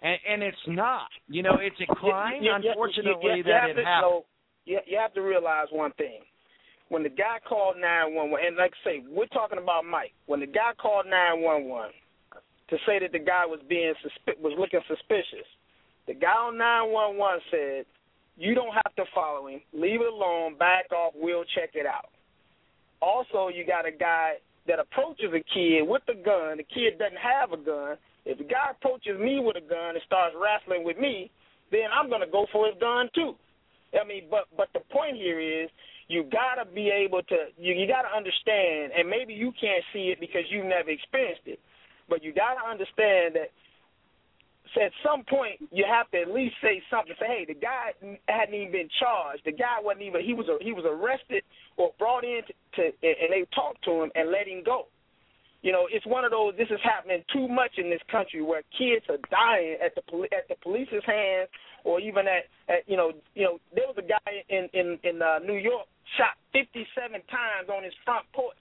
and, and it's not. You know, it's a crime, you, you, unfortunately, you, you, you that have it to, happened. So, you, you have to realize one thing. When the guy called nine one one, and like I say, we're talking about Mike. When the guy called nine one one to say that the guy was being suspi- was looking suspicious, the guy on nine one one said, you don't have to follow him. Leave it alone. Back off. We'll check it out. Also, you got a guy that approaches a kid with a gun. The kid doesn't have a gun. If the guy approaches me with a gun and starts wrestling with me, then I'm going to go for his gun too. I mean, but but the point here is you got to be able to, you, you got to understand, and maybe you can't see it because you've never experienced it, but you got to understand that at some point you have to at least say something. Say, hey, the guy hadn't even been charged. The guy wasn't even, he was he was arrested or brought in to, to and they talked to him and let him go. You know, it's one of those, this is happening too much in this country where kids are dying at the at the police's hands or even at, at you know, you know, there was a guy in, in, in uh, New York shot fifty-seven times on his front porch.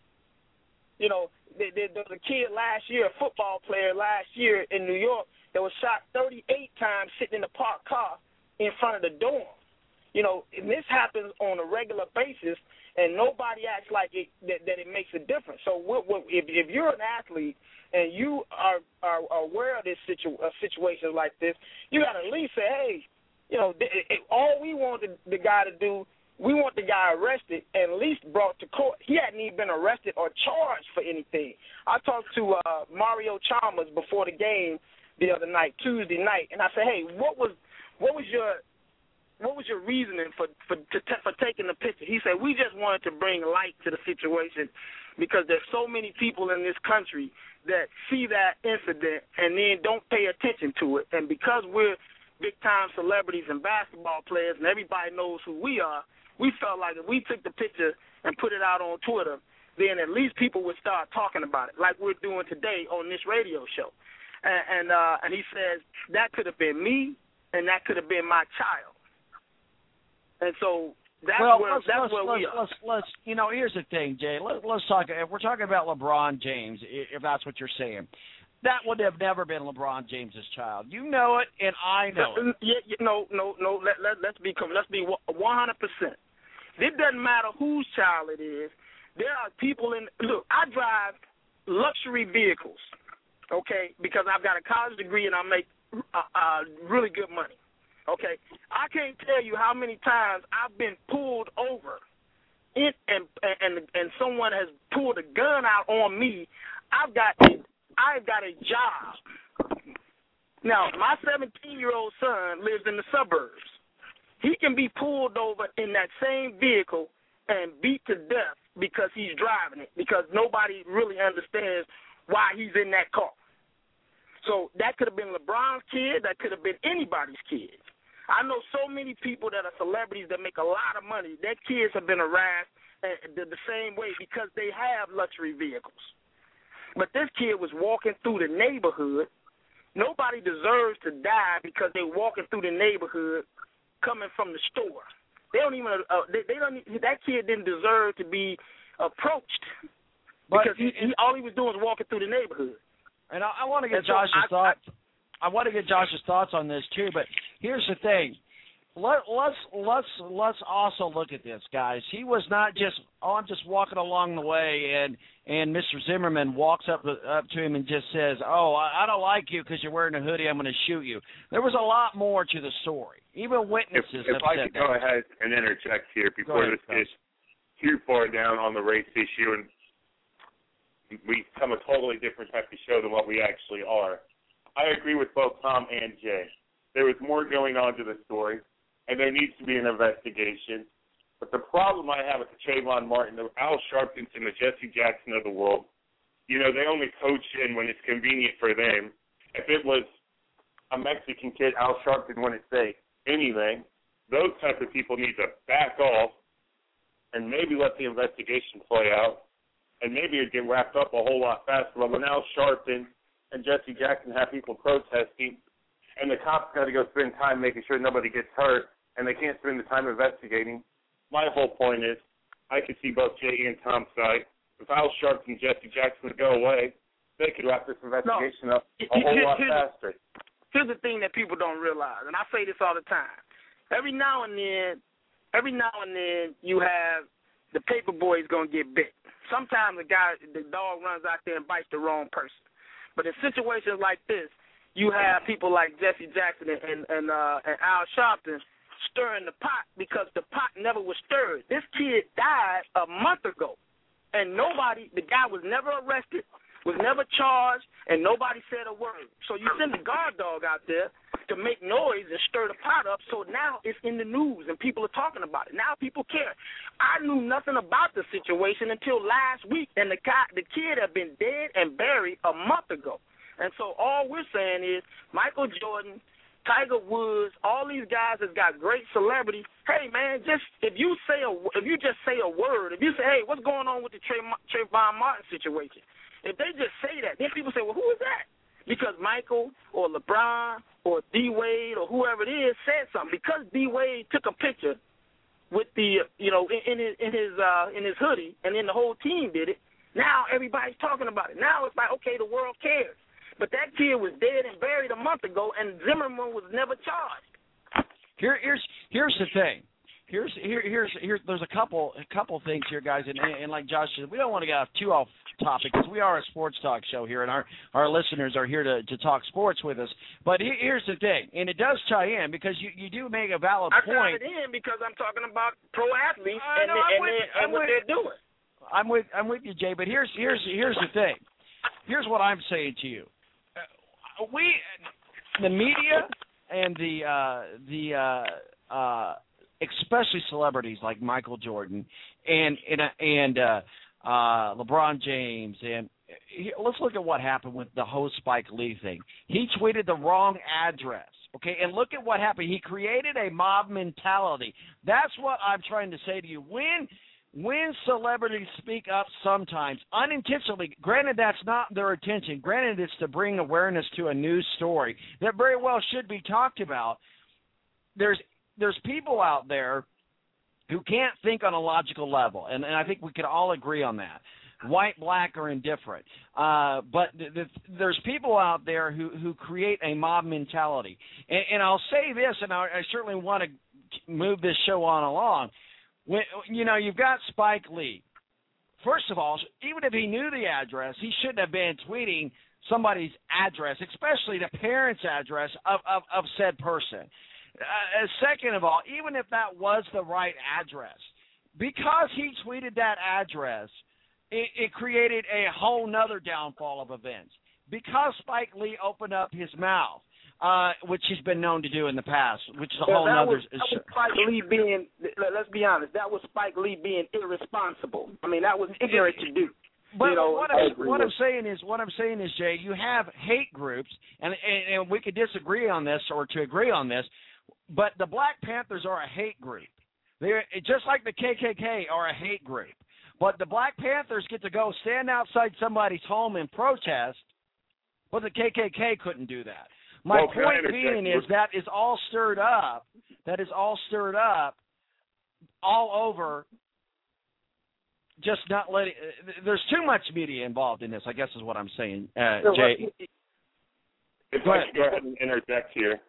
You know, there, there, there was a kid last year, a football player last year in New York that was shot thirty-eight times sitting in the parked car in front of the dorm. You know, and this happens on a regular basis, and nobody acts like it that, that it makes a difference. So what, what, if, if you're an athlete and you are, are aware of this situ, uh, situations like this, you got to at least say, hey, you know, th- it, all we want the, the guy to do, we want the guy arrested and at least brought to court. He hadn't even been arrested or charged for anything. I talked to uh, Mario Chalmers before the game the other night, Tuesday night, and I said, hey, what was what was your what was your reasoning for for to, for taking the picture? He said, we just wanted to bring light to the situation because there's so many people in this country that see that incident and then don't pay attention to it. And because we're big-time celebrities and basketball players and everybody knows who we are, we felt like if we took the picture and put it out on Twitter, then at least people would start talking about it like we're doing today on this radio show. And, and, uh, and he says, that could have been me and that could have been my child. And so that's well, where, let's, that's let's, where let's, we are. Let's, let's, you know, here's the thing, Jay. Let, let's talk. If we're talking about LeBron James, if that's what you're saying, that would have never been LeBron James's child. You know it, and I know it. Yeah, yeah, no, no, no. Let, let, let's be let's be one hundred percent. It doesn't matter whose child it is. There are people in. Look, I drive luxury vehicles, okay, because I've got a college degree and I make uh, uh, really good money. Okay, I can't tell you how many times I've been pulled over, in, and and and someone has pulled a gun out on me. I've got a, I've got a job. Now, my seventeen-year-old son lives in the suburbs. He can be pulled over in that same vehicle and beat to death because he's driving it, because nobody really understands why he's in that car. So that could have been LeBron's kid. That could have been anybody's kid. I know so many people that are celebrities that make a lot of money. Their kids have been harassed the same way because they have luxury vehicles. But this kid was walking through the neighborhood. Nobody deserves to die because they're walking through the neighborhood coming from the store. They don't even. Uh, they, they don't. That kid didn't deserve to be approached because he, he all he was doing was walking through the neighborhood. And I, I want to get and so Josh's I, thoughts. I, I want to get Josh's thoughts on this too, but here's the thing. Let, let's let's let's also look at this, guys. He was not just oh, I'm just walking along the way, and and Mister Zimmerman walks up up to him and just says, "Oh, I, I don't like you because you're wearing a hoodie. I'm going to shoot you." There was a lot more to the story. Even witnesses if, have if I said could go that. ahead and interject here before ahead, this gets too far down on the race issue and we become a totally different type of show than what we actually are. I agree with both Tom and Jay. There was more going on to the story, and there needs to be an investigation. But the problem I have with the Trayvon Martin, the Al Sharptons, and the Jesse Jackson of the world, you know, they only coach in when it's convenient for them. If it was a Mexican kid, Al Sharpton wouldn't say anything. Those type of people need to back off and maybe let the investigation play out, and maybe it'd get wrapped up a whole lot faster. But when Al Sharpton and Jesse Jackson have people protesting, and the cops got to go spend time making sure nobody gets hurt, and they can't spend the time investigating. My whole point is, I could see both Jay and Tom's side. If Al Sharpton and Jesse Jackson would go away, they could wrap this investigation no. up a whole here, lot here's faster. A, here's the thing that people don't realize, and I say this all the time. Every now and then, every now and then, you have the paper boy is going to get bit. Sometimes the guy, the dog runs out there and bites the wrong person. But in situations like this, you have people like Jesse Jackson and and, and, uh, and Al Sharpton stirring the pot because the pot never was stirred. This kid died a month ago, and nobody, the guy was never arrested, was never charged, and nobody said a word. So you send the guard dog out there to make noise and stir the pot up, so now it's in the news and people are talking about it. Now people care. I knew nothing about the situation until last week, and the guy, the kid had been dead and buried a month ago. And so all we're saying is Michael Jordan, Tiger Woods, all these guys has got great celebrity. Hey man, just if you say a, if you just say a word, if you say, hey, what's going on with the Trey, Trayvon Martin situation? If they just say that, then people say, well, who is that? Because Michael or LeBron or D-Wade or whoever it is said something. Because D-Wade took a picture with the, you know, in, in his in his uh, in his hoodie, and then the whole team did it. Now everybody's talking about it. Now it's like, okay, the world cares. But that kid was dead and buried a month ago, and Zimmerman was never charged. Here, here's here's the thing. Here's here here's here. There's a couple a couple things here, guys, and, and like Josh said, we don't want to get off too off topic because we are a sports talk show here, and our, our listeners are here to, to talk sports with us. But he, here's the thing, and it does tie in because you, you do make a valid I point. I tied it in because I'm talking about pro athletes I and, know, they, and, with, they, and what with, they're doing. I'm with I'm with you, Jay. But here's here's here's the thing. Here's what I'm saying to you. We, the media and the uh, the uh, uh, especially celebrities like Michael Jordan and and, and uh, uh, LeBron James, and he, let's look at what happened with the whole Spike Lee thing. He tweeted the wrong address, okay, and look at what happened. He created a mob mentality. That's what I'm trying to say to you. When When celebrities speak up sometimes, unintentionally, granted that's not their intention, granted it's to bring awareness to a news story that very well should be talked about, there's there's people out there who can't think on a logical level, and, and I think we could all agree on that, white, black, or indifferent. Uh, but th- th- there's people out there who, who create a mob mentality. And, and I'll say this, and I, I certainly want to move this show on along. When, you know, you've got Spike Lee. First of all, even if he knew the address, he shouldn't have been tweeting somebody's address, especially the parent's address of, of, of said person. Uh, second of all, even if that was the right address, because he tweeted that address, it, it created a whole nother downfall of events. Because Spike Lee opened up his mouth, Uh, which he's been known to do in the past, which is a whole well, that other. Was, that was Spike Lee being. Let's be honest. That was Spike Lee being irresponsible. I mean, that was ignorant to do. But you know, what, I'm, what I'm saying is, what I'm saying is, Jay, you have hate groups, and, and and we could disagree on this or to agree on this, but the Black Panthers are a hate group. They're just like the K K K are a hate group. But the Black Panthers get to go stand outside somebody's home and protest, but the K K K couldn't do that. My well, point being is that is all stirred up. That is all stirred up all over. Just not letting. There's too much media involved in this, I guess is what I'm saying, uh, Jay. If I could go ahead and interject here.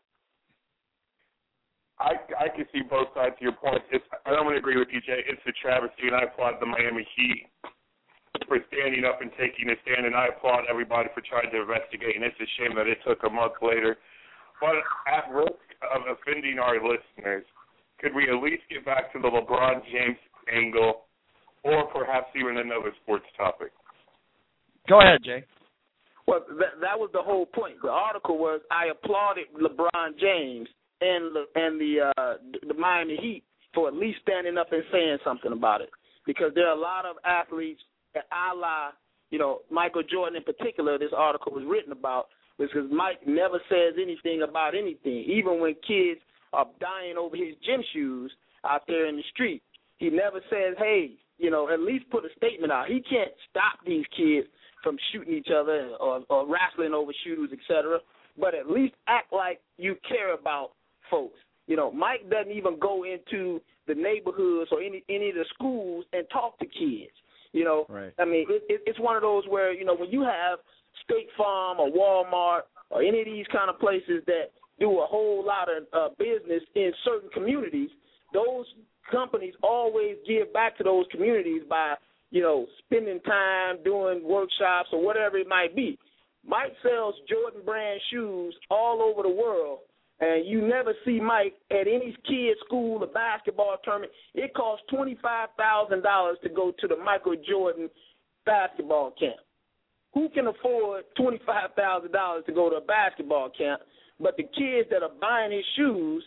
I, I can see both sides of your point. It's, I don't want to agree with you, Jay. It's a travesty, and I applaud the Miami Heat for standing up and taking a stand, and I applaud everybody for trying to investigate, and it's a shame that it took a month later. But at risk of offending our listeners, could we at least get back to the LeBron James angle or perhaps even another sports topic? Go ahead, Jay. Well, that, that was the whole point. The article was I applauded LeBron James and the, and the, uh, the Miami Heat for at least standing up and saying something about it, because there are a lot of athletes, a la, you know, Michael Jordan in particular, this article was written about, because Mike never says anything about anything. Even when kids are dying over his gym shoes out there in the street, he never says, hey, you know, at least put a statement out. He can't stop these kids from shooting each other or, or wrestling over shoes, et cetera, but at least act like you care about folks. You know, Mike doesn't even go into the neighborhoods or any, any of the schools and talk to kids. You know, right. I mean, it, it, it's one of those where, you know, when you have State Farm or Walmart or any of these kind of places that do a whole lot of uh, business in certain communities, those companies always give back to those communities by, you know, spending time doing workshops or whatever it might be. Mike sells Jordan brand shoes all over the world, and you never see Mike at any kid's school or basketball tournament. It costs twenty-five thousand dollars to go to the Michael Jordan basketball camp. Who can afford twenty-five thousand dollars to go to a basketball camp? But the kids that are buying his shoes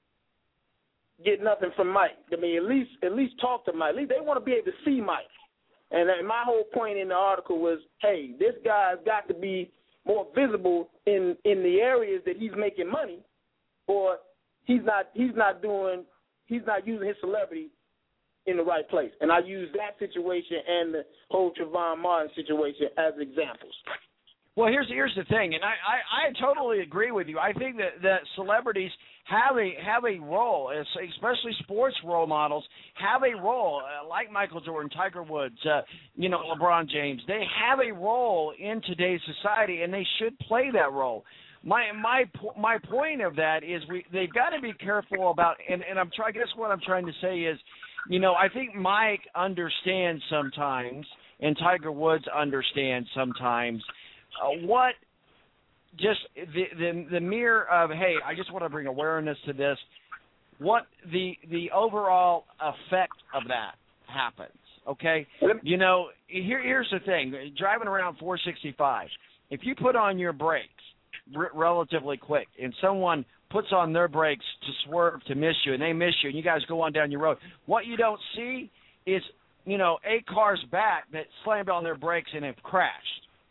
get nothing from Mike. I mean, at least at least talk to Mike. At least they want to be able to see Mike. And my whole point in the article was, hey, this guy's got to be more visible in, in the areas that he's making money, or he's not he's not doing he's not using his celebrity in the right place. And I use that situation and the whole Trayvon Martin situation as examples. Well, here's here's the thing, and I, I, I totally agree with you. I think that, that celebrities have a have a role, especially sports role models, have a role, uh, like Michael Jordan, Tiger Woods, uh, you know, LeBron James. They have a role in today's society, and they should play that role. My my my point of that is we they've got to be careful about, and, and I'm trying. I guess what I'm trying to say is, you know, I think Mike understands sometimes, and Tiger Woods understands sometimes. Uh, what just the, the the mere of, hey, I just want to bring awareness to this, what the the overall effect of that happens, okay? You know, here here's the thing. Driving around four sixty-five, if you put on your brakes r- relatively quick and someone puts on their brakes to swerve to miss you and they miss you and you guys go on down your road, what you don't see is, you know, eight cars back that slammed on their brakes and have crashed.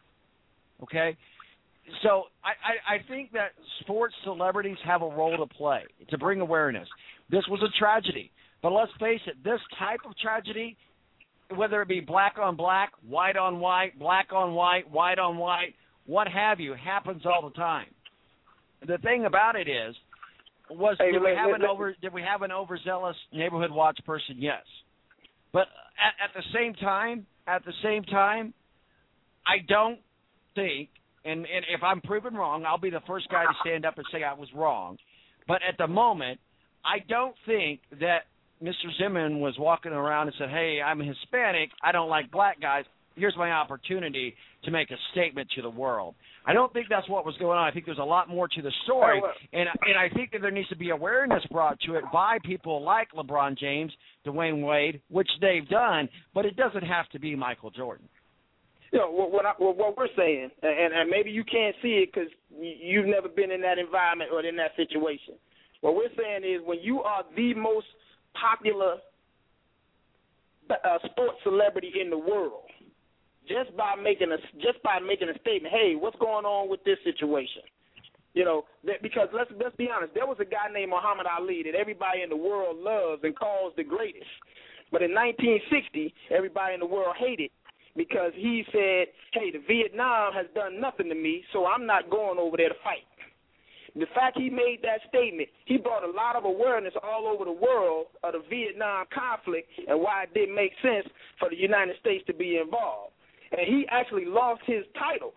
Okay, so I, I, I think that sports celebrities have a role to play to bring awareness. This was a tragedy, but let's face it, this type of tragedy, whether it be black on black, white on white, black on white, white on white, what have you, happens all the time. The thing about it is, was hey, did we wait, have wait, an wait. over did we have an overzealous neighborhood watch person? Yes, but at, at the same time, at the same time, I don't think, and, and if I'm proven wrong, I'll be the first guy to stand up and say I was wrong. But at the moment, I don't think that Mister Zimmerman was walking around and said, hey, I'm Hispanic, I don't like black guys, here's my opportunity to make a statement to the world. I don't think that's what was going on. I think there's a lot more to the story, and, and I think that there needs to be awareness brought to it by people like LeBron James, Dwayne Wade, which they've done, but it doesn't have to be Michael Jordan. You know, what, what, I, what we're saying, and, and maybe you can't see it because you've never been in that environment or in that situation. What we're saying is when you are the most popular uh, sports celebrity in the world, just by making a just by making a statement, hey, what's going on with this situation? You know, that, because let's let's be honest, there was a guy named Muhammad Ali that everybody in the world loves and calls the greatest, but in nineteen sixty, everybody in the world hated. Because he said, hey, the Vietnam has done nothing to me, so I'm not going over there to fight. The fact he made that statement, he brought a lot of awareness all over the world of the Vietnam conflict and why it didn't make sense for the United States to be involved. And he actually lost his title.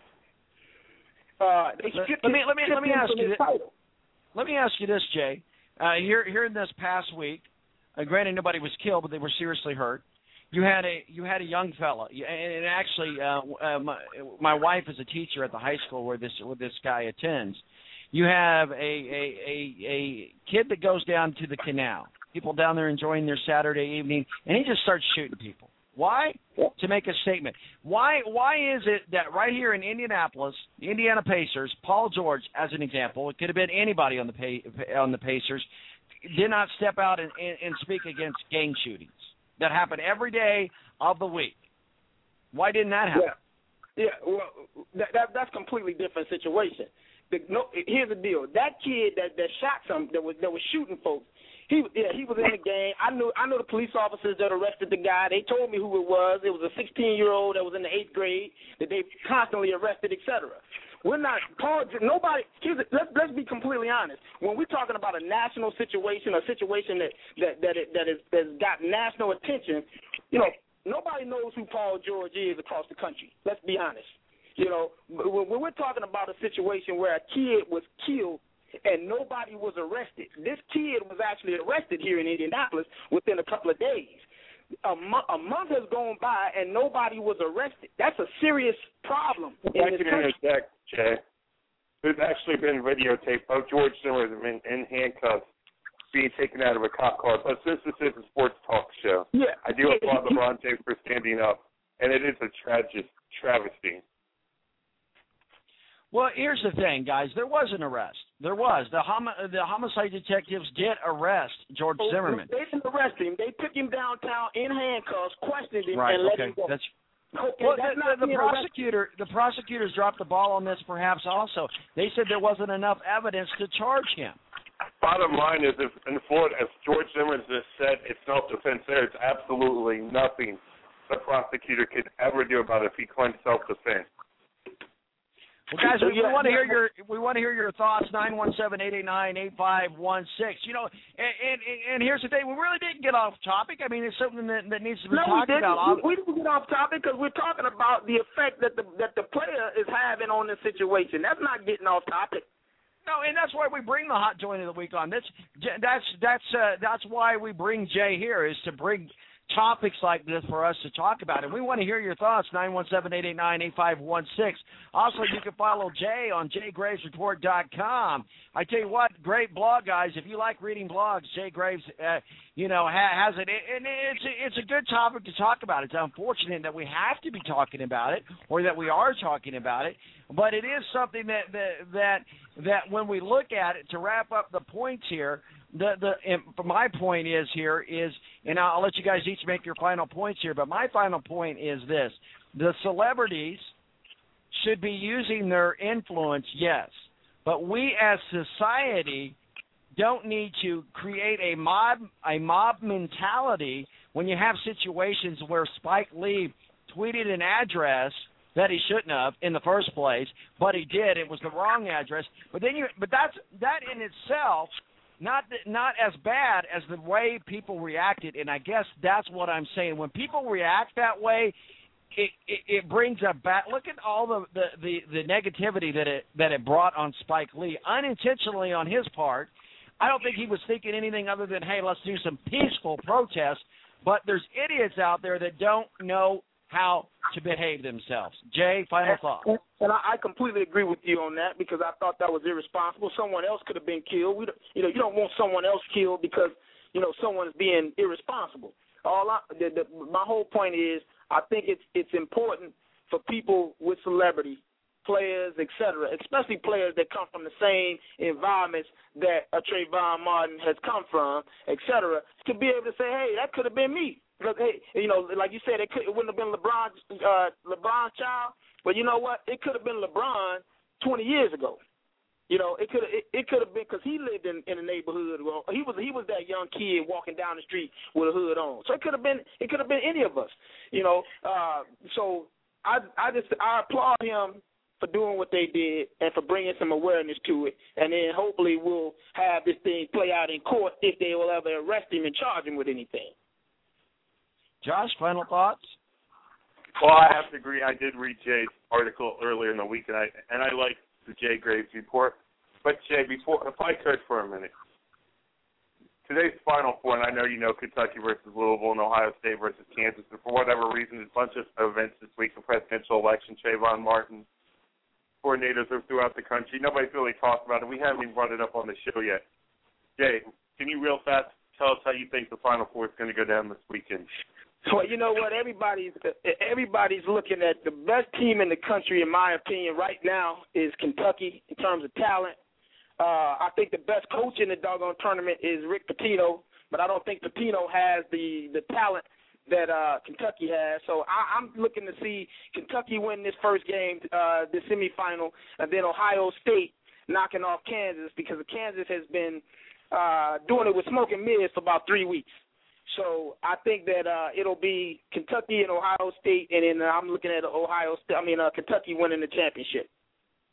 Uh, they let, stripped let me his, let me let me ask you this. Title. Let me ask you this, Jay. Uh, here here in this past week, uh, granted nobody was killed, but they were seriously hurt. You had a you had a young fella, and actually, uh, uh, my, my wife is a teacher at the high school where this where this guy attends. You have a, a a a kid that goes down to the canal. People down there enjoying their Saturday evening, and he just starts shooting people. Why? To make a statement. Why Why is it that right here in Indianapolis, the Indiana Pacers, Paul George, as an example, it could have been anybody on the pay, on the Pacers, did not step out and, and, and speak against gang shootings that happen every day of the week? Why didn't that happen? Yeah, yeah. Well, that, that that's a completely different situation. The, no, here's the deal: that kid that, that shot some, that was that was shooting folks. He yeah, he was in the game. I knew I knew the police officers that arrested the guy. They told me who it was. It was a sixteen-year-old that was in the eighth grade that they constantly arrested, et cetera. We're not Paul. Nobody. Here's a, let's let's be completely honest. When we're talking about a national situation, a situation that that that it, that is that's got national attention, you know, nobody knows who Paul George is across the country. Let's be honest. You know, when we're talking about a situation where a kid was killed and nobody was arrested, this kid was actually arrested here in Indianapolis within a couple of days. A, mo- a month has gone by and nobody was arrested. That's a serious problem in I this can country. interject, Jay. There's actually been videotape of George Zimmerman in handcuffs being taken out of a cop car. But since this is a sports talk show, yeah. I do applaud LeBron James for standing up, and it is a tragic travesty. Well, here's the thing, guys. There was an arrest. There was. The, homi- the homicide detectives did arrest George Oh, Zimmerman. They didn't arrest him. They took him downtown in handcuffs, questioned him, Right, and let okay. him go. That's Okay, well, that's the, not the, the being prosecutor, the prosecutors dropped the ball on this, perhaps also. They said there wasn't enough evidence to charge him. Bottom line is, if in Florida, as George Zimmerman just said, it's self-defense. There is absolutely nothing the prosecutor could ever do about it if he claims self-defense. Well, guys, we, we want to hear your we want to hear your thoughts. Nine one seven eight eight nine eight five one six. You know, and, and and here's the thing: we really didn't get off topic. I mean, it's something that, that needs to be no, talked we didn't. about. We, we didn't get off topic because we're talking about the effect that the that the player is having on the situation. That's not getting off topic. No, and that's why we bring the hot joint of the week on. That's that's that's uh, that's why we bring Jay here, is to bring topics like this for us to talk about. And we want to hear your thoughts. Nine one seven eight eight nine eight five one six. Also, you can follow Jay on jay graves report dot com. I tell you what, great blog, guys. If you like reading blogs, Jay Graves, uh, you know, ha- has it, and it's a, it's a good topic to talk about. It's unfortunate that we have to be talking about it, or that we are talking about it, but it is something that that that, that when we look at it, to wrap up the points here. The the and my point is here is, and I'll let you guys each make your final points here, but my final point is this: the celebrities should be using their influence, yes, but we as society don't need to create a mob a mob mentality when you have situations where Spike Lee tweeted an address that he shouldn't have in the first place, but he did. It was the wrong address. But then you, but that's that in itself. Not not as bad as the way people reacted, and I guess that's what I'm saying. When people react that way, it it, it brings a back. Look at all the, the, the, the negativity that it that it brought on Spike Lee, unintentionally on his part. I don't think he was thinking anything other than, hey, let's do some peaceful protests. But there's idiots out there that don't know how to behave themselves. Jay, final thought. And I, I completely agree with you on that, because I thought that was irresponsible. Someone else could have been killed. We, you know, you don't want someone else killed because, you know, someone's being irresponsible. All I, the, the, my whole point is, I think it's it's important for people with celebrity, players, et cetera, especially players that come from the same environments that a Trayvon Martin has come from, et cetera, to be able to say, hey, that could have been me. Because, hey, you know, like you said, it, could, it wouldn't have been LeBron's uh, LeBron's child, but you know what? It could have been LeBron twenty years ago. You know, it could it, it could have been, because he lived in, in a neighborhood. Well, he was he was that young kid walking down the street with a hood on. So it could have been it could have been any of us. You know, uh, so I I just I applaud him for doing what they did and for bringing some awareness to it. And then hopefully we'll have this thing play out in court if they will ever arrest him and charge him with anything. Josh, final thoughts? Well, I have to agree. I did read Jay's article earlier in the week, and I, and I like the Jay Graves report. But, Jay, before, if I could for a minute, today's Final Four, and I know you know Kentucky versus Louisville and Ohio State versus Kansas, and for whatever reason, there's a bunch of events this week, the presidential election, Trayvon Martin, coordinators are throughout the country. Nobody's really talked about it. We haven't even brought it up on the show yet. Jay, can you real fast tell us how you think the Final Four is going to go down this weekend? Well, you know what? Everybody's everybody's looking at the best team in the country, in my opinion, right now is Kentucky in terms of talent. Uh, I think the best coach in the doggone tournament is Rick Pitino, but I don't think Pitino has the, the talent that uh, Kentucky has. So I, I'm looking to see Kentucky win this first game, uh, the semifinal, and then Ohio State knocking off Kansas, because Kansas has been uh, doing it with smoke and mirrors for about three weeks. So I think that uh, it'll be Kentucky and Ohio State, and then I'm looking at Ohio State. I mean uh, Kentucky winning the championship.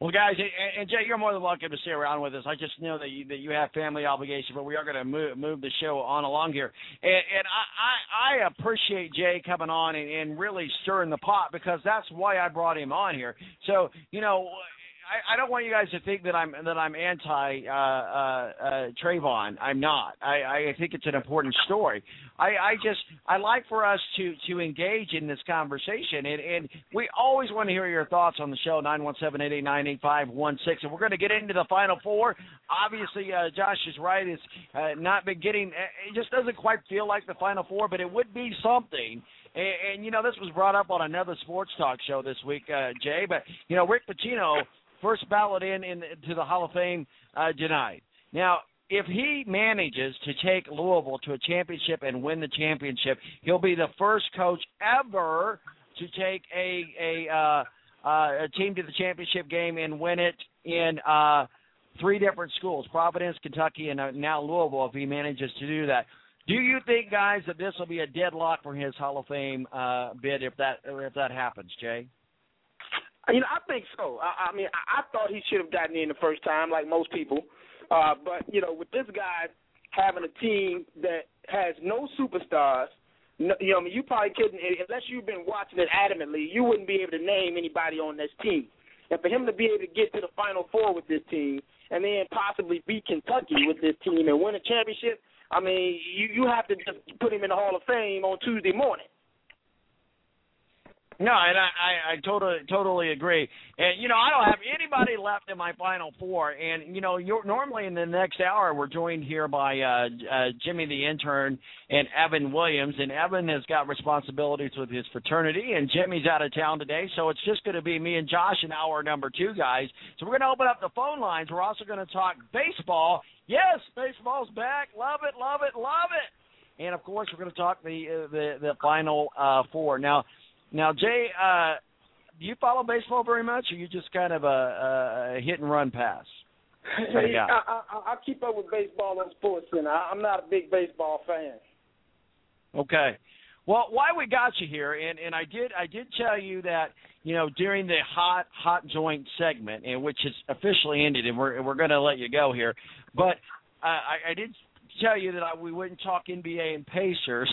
Well, guys, and, and Jay, you're more than welcome to stay around with us. I just know that you that you have family obligations, but we are going to move move the show on along here. And, and I, I I appreciate Jay coming on and, and really stirring the pot, because that's why I brought him on here. So, you know, I, I don't want you guys to think that I'm that I'm anti uh, uh, uh, Trayvon. I'm not. I, I think it's an important story. I, I just I like for us to, to engage in this conversation, and, and we always want to hear your thoughts on the show. nine one seven, eight eight nine, eight five one six, and we're going to get into the Final Four. Obviously, uh, Josh is right. It's uh, not been getting. It just doesn't quite feel like the Final Four, but it would be something. And, and you know, this was brought up on another sports talk show this week, uh, Jay. But you know, Rick Pitino, first ballot in, in to the Hall of Fame, uh, denied. Now, if he manages to take Louisville to a championship and win the championship, he'll be the first coach ever to take a a, uh, uh, a team to the championship game and win it in uh, three different schools: Providence, Kentucky, and uh, now Louisville. If he manages to do that, do you think, guys, that this will be a deadlock for his Hall of Fame uh, bid if that if that happens, Jay? You know, I think so. I, I mean, I, I thought he should have gotten in the first time, like most people. Uh, but, you know, with this guy having a team that has no superstars, no, you know, I mean, you probably couldn't, unless you've been watching it adamantly, you wouldn't be able to name anybody on this team. And for him to be able to get to the Final Four with this team and then possibly beat Kentucky with this team and win a championship, I mean, you, you have to just put him in the Hall of Fame on Tuesday morning. No, and I, I, I totally totally agree. And, you know, I don't have anybody left in my Final Four. And, you know, you're, normally in the next hour we're joined here by uh, uh, Jimmy the intern and Evan Williams. And Evan has got responsibilities with his fraternity, and Jimmy's out of town today. So it's just going to be me and Josh in hour number two, guys. So we're going to open up the phone lines. We're also going to talk baseball. Yes, baseball's back. Love it, love it, love it. And, of course, we're going to talk the, uh, the, the Final uh, Four. Now, Now, Jay, uh, do you follow baseball very much, or you just kind of a, a hit-and-run pass? Hey, I, I, I keep up with baseball on SportsCenter. I'm not a big baseball fan. Okay. Well, why we got you here, and, and I did I did tell you that, you know, during the hot hot joint segment, and which has officially ended, and we're we're going to let you go here, but uh, I, I did tell you that I, we wouldn't talk N B A and Pacers.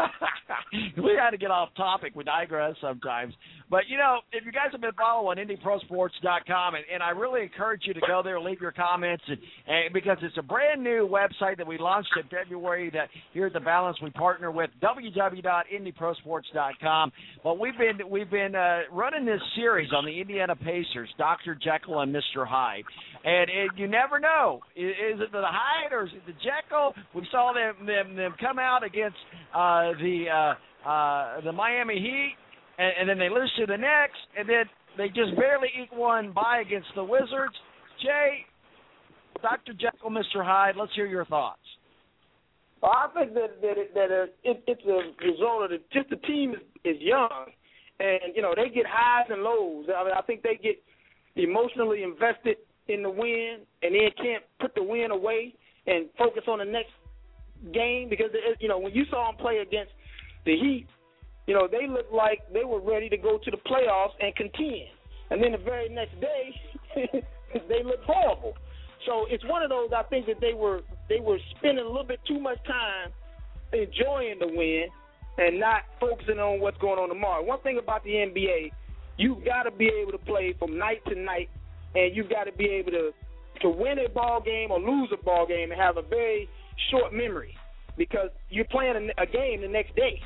We had to get off topic. We digress sometimes. But, you know, if you guys have been following Indy Pro Sports dot com, and, and I really encourage you to go there, leave your comments, and, and because it's a brand new website that we launched in February that here at The Balance we partner with, w w w dot indy pro sports dot com. But we've been we've been uh, running this series on the Indiana Pacers, Doctor Jekyll and Mister Hyde. And it, you never know. Is, is it the Hyde or is it the Jekyll? We saw them them, them come out against uh, the uh, uh, the Miami Heat, and, and then they lose to the Knicks, and then they just barely eke one by against the Wizards. Jay, Doctor Jekyll, Mister Hyde, let's hear your thoughts. Well, I think that that, it, that it, it's a result of the, just the team is, is young, and you know they get highs and lows. I mean, I think they get emotionally invested in the win, and then can't put the win away and focus on the next game because, you know, when you saw them play against the Heat, you know, they looked like they were ready to go to the playoffs and contend. And then the very next day, they looked horrible. So it's one of those, I think, that they were they were spending a little bit too much time enjoying the win and not focusing on what's going on tomorrow. One thing about the N B A, you've got to be able to play from night to night, and you've got to be able to to win a ball game or lose a ball game and have a very short memory because you're playing a, a game the next day.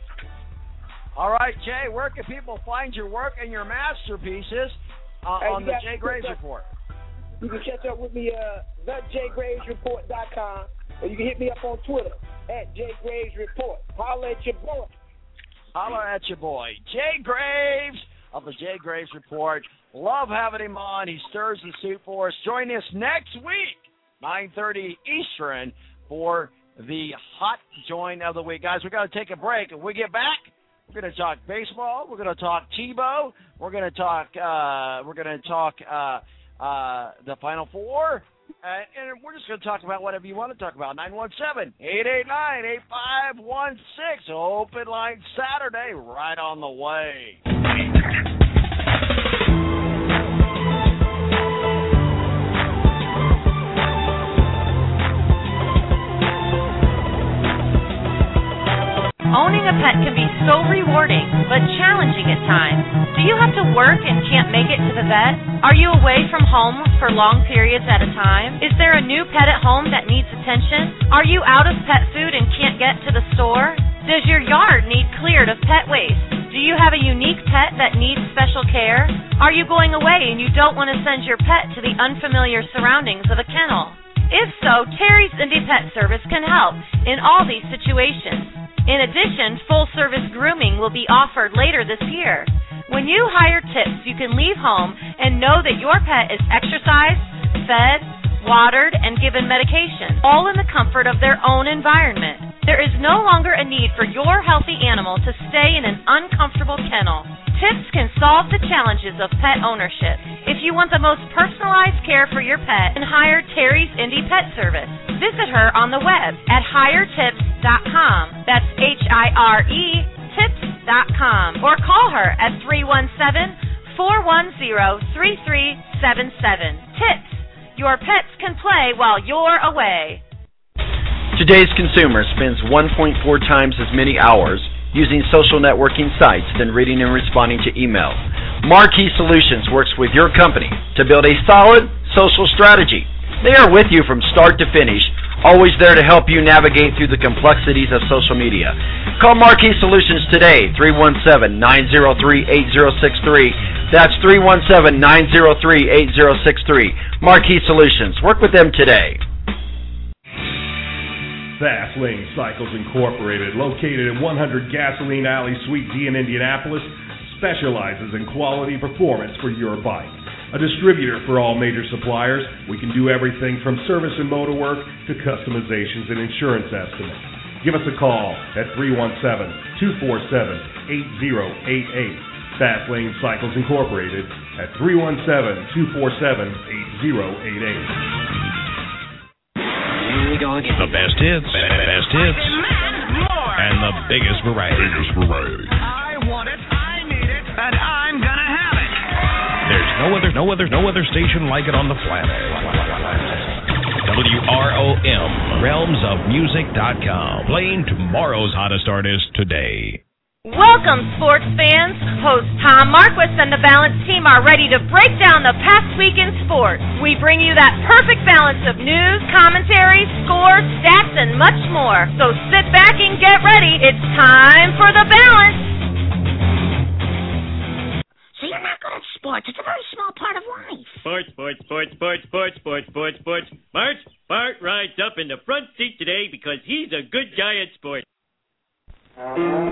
All right, Jay, where can people find your work and your masterpieces uh, hey, on the Jay Graves Report? You can catch up with me uh, the jay graves report dot com, or you can hit me up on Twitter at Jay Graves Report. Holler at your boy. Holler at your boy. Jay Graves of the Jay Graves Report. Love having him on. He stirs the suit for us. Join us next week, nine thirty Eastern, for the Hot Join of the Week. Guys, we've got to take a break. When we get back, we're going to talk baseball. We're going to talk Tebow. We're going to talk. Uh, we're going to talk uh, uh, the Final Four, uh, and we're just going to talk about whatever you want to talk about. nine one seven, eight eight nine, eight five one six. Open line Saturday, right on the way. pet can be so rewarding, but challenging at times. Do you have to work and can't make it to the vet? Are you away from home for long periods at a time? Is there a new pet at home that needs attention? Are you out of pet food and can't get to the store? Does your yard need cleared of pet waste? Do you have a unique pet that needs special care? Are you going away and you don't want to send your pet to the unfamiliar surroundings of a kennel? If so, Terry's Indie Pet Service can help in all these situations. In addition, full-service grooming will be offered later this year. When you hire Tips, you can leave home and know that your pet is exercised, fed, watered, and given medication, all in the comfort of their own environment. There is no longer a need for your healthy animal to stay in an uncomfortable kennel. Tips can solve the challenges of pet ownership. If you want the most personalized care for your pet, then hire Terry's Indie Pet Service. Visit her on the web at hire tips dot com. That's H I R E tips dot com. Or call her at three one seven, four one zero, three three seven seven. Tips. Your pets can play while you're away. Today's consumer spends one point four times as many hours using social networking sites than reading and responding to email. Marquee Solutions works with your company to build a solid social strategy. They are with you from start to finish, always there to help you navigate through the complexities of social media. Call Marquee Solutions today, three one seven, nine zero three, eight zero six three. That's three one seven, nine zero three, eight zero six three. Marquee Solutions. Work with them today. Fast Lane Cycles Incorporated, located at one hundred Gasoline Alley, Suite D in Indianapolis, specializes in quality performance for your bike. A distributor for all major suppliers, we can do everything from service and motor work to customizations and insurance estimates. Give us a call at three one seven, two four seven, eight zero eight eight. Fast Lane Cycles Incorporated at three one seven, two four seven, eight zero eight eight. Here we go again. The best hits, best hits, and the biggest variety. Biggest variety. I want it, I need it, and I'm gonna have it. There's no other, no other, no other station like it on the planet. W R O M, realms of music dot com, playing tomorrow's hottest artist today. Welcome, sports fans. Host Tom Marquis and the Balance team are ready to break down the past week in sports. We bring you that perfect balance of news, commentary, scores, stats, and much more. So sit back and get ready. It's time for the Balance. So you're not good at sports. It's a very small part of life. Sports, sports, sports, sports, sports, sports, sports, sports. Bart, Bart rides up in the front seat today because he's a good guy at sports. Read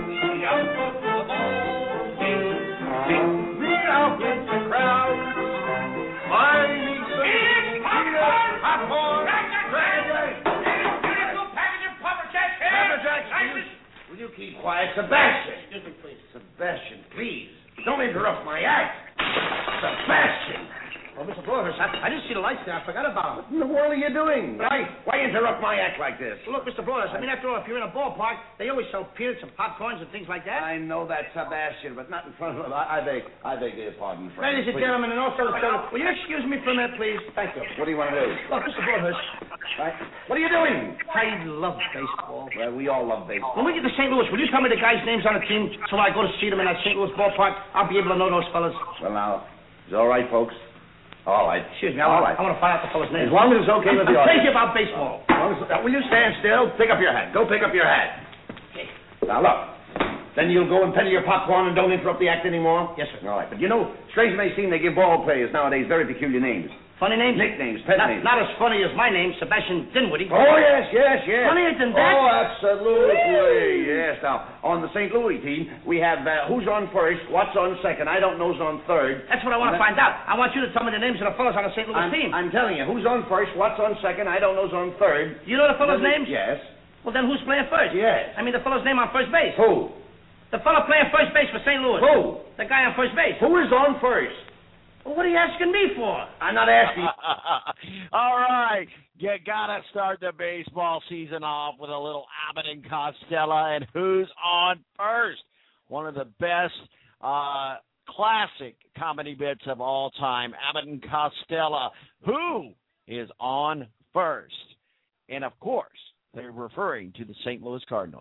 out with the crowd. Find me some peanuts, popcorn, beautiful package of Papa Jack here. Papa Jack, will you keep quiet? Sebastian. Excuse me, please. Sebastian, please. Don't interrupt my act. Sebastian. Oh, Mister Blowhurst, I, I didn't see the lights there. I forgot about it. What in the world are you doing? Why, why interrupt my act like this? Well, look, Mister Blowhurst, I mean, after all, if you're in a ballpark, they always sell peanuts and popcorns and things like that. I know that, Sebastian, but not in front of... I, I beg, I beg your pardon, friend. Ladies and gentlemen, and also... Will you excuse me for a minute, please? Thank you. What do you want to do? Look, Mister Blowhurst. Right. What are you doing? I love baseball. Well, we all love baseball. When we get to Saint Louis, will you tell me the guys' names on the team so when I go to see them in that Saint Louis ballpark, I'll be able to know those fellas? Well, now, it's all right, folks. All right. Excuse me, I want, right. I want to find out the fellow's name. As long as it's okay with the audience. I'm crazy about baseball. As as, uh, will you stand still? Pick up your hat. Go pick up your hat. Okay. Now, look. Then you'll go and peddle your popcorn and don't interrupt the act anymore? Yes, sir. All right. But you know, strange it may seem, they give ball players nowadays very peculiar names. Funny names? Nicknames, pet not, names. Not as funny as my name, Sebastian Dinwiddie. Oh, yes, yes, yes. Funnier than that? Oh, absolutely. Yes. Now, on the Saint Louis team, we have uh, who's on first, what's on second. I don't know's on third. That's what I want to find out. I want you to tell me the names of the fellas on the Saint Louis I'm, team. I'm telling you, who's on first, what's on second, I don't know's on third. You know the fellas' names? Yes. Well, then who's playing first? Yes. I mean the fellow's name on first base. Who? The fellow playing first base for Saint Louis. Who? The guy on first base. Who is on first? Well, what are you asking me for? I'm not asking. All right. You got to start the baseball season off with a little Abbott and Costello and who's on first. One of the best uh, classic comedy bits of all time, Abbott and Costello. Who is on first? And, of course, they're referring to the Saint Louis Cardinals.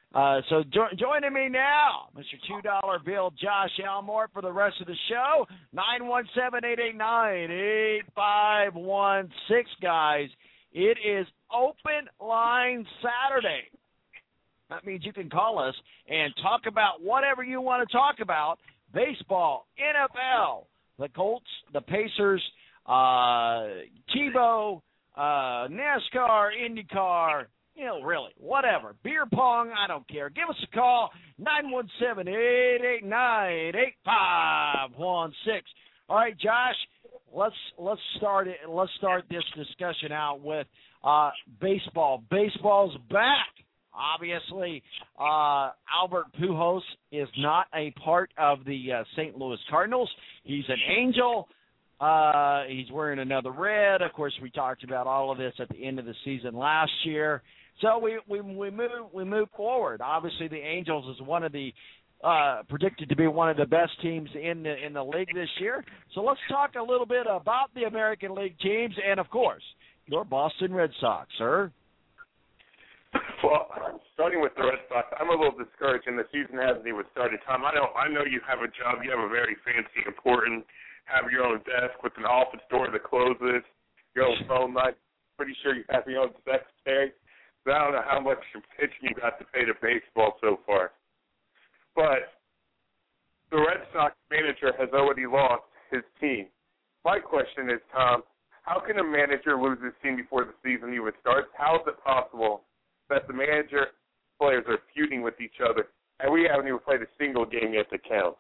Uh, so jo- joining me now, Mister two dollar Bill Josh Elmore for the rest of the show. nine one seven, eight eight nine, eight five one six, guys. It is Open Line Saturday. That means you can call us and talk about whatever you want to talk about. Baseball, N F L, the Colts, the Pacers, uh, Tebow, uh, NASCAR, IndyCar, you know, really, whatever. Beer pong, I don't care. Give us a call, nine one seven, eight eight nine, eight five one six. All right, Josh, let's let's start it. Let's start this discussion out with uh, baseball. Baseball's back. Obviously, uh, Albert Pujols is not a part of the uh, Saint Louis Cardinals. He's an Angel. Uh, he's wearing another red. Of course, we talked about all of this at the end of the season last year. So we we we move we move forward. Obviously, the Angels is one of the uh, predicted to be one of the best teams in the in the league this year. So let's talk a little bit about the American League teams and, of course, your Boston Red Sox, sir. Well, starting with the Red Sox, I'm a little discouraged, and the season hasn't even started. Tom, I know I know you have a job. You have a very fancy, important, have your own desk with an office door that closes, your own phone line. Pretty sure you have your own secretary. So I don't know how much pitching you got to pay to baseball so far. But the Red Sox manager has already lost his team. My question is, Tom, how can a manager lose his team before the season even starts? How is it possible that the manager players are feuding with each other, and we haven't even played a single game yet to count?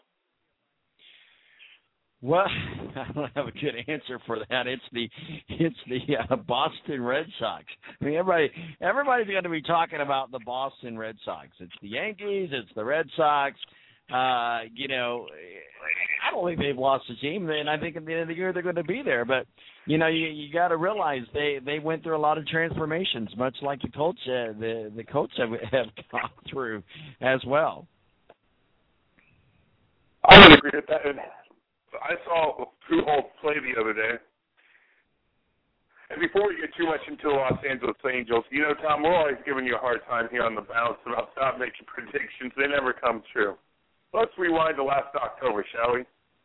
Well, I don't have a good answer for that. It's the it's the uh, Boston Red Sox. I mean, everybody everybody's going to be talking about the Boston Red Sox. It's the Yankees. It's the Red Sox. Uh, you know, I don't think they've lost a team, and I think at the end of the year they're going to be there. But you know, you you got to realize they, they went through a lot of transformations, much like the Colts uh, the the Colts have have gone through as well. I would agree with that. I saw Pujols play the other day. And before we get too much into the Los Angeles Angels, you know, Tom, we're always giving you a hard time here on the Bounce about stop making predictions. They never come true. Let's rewind to last October, shall we?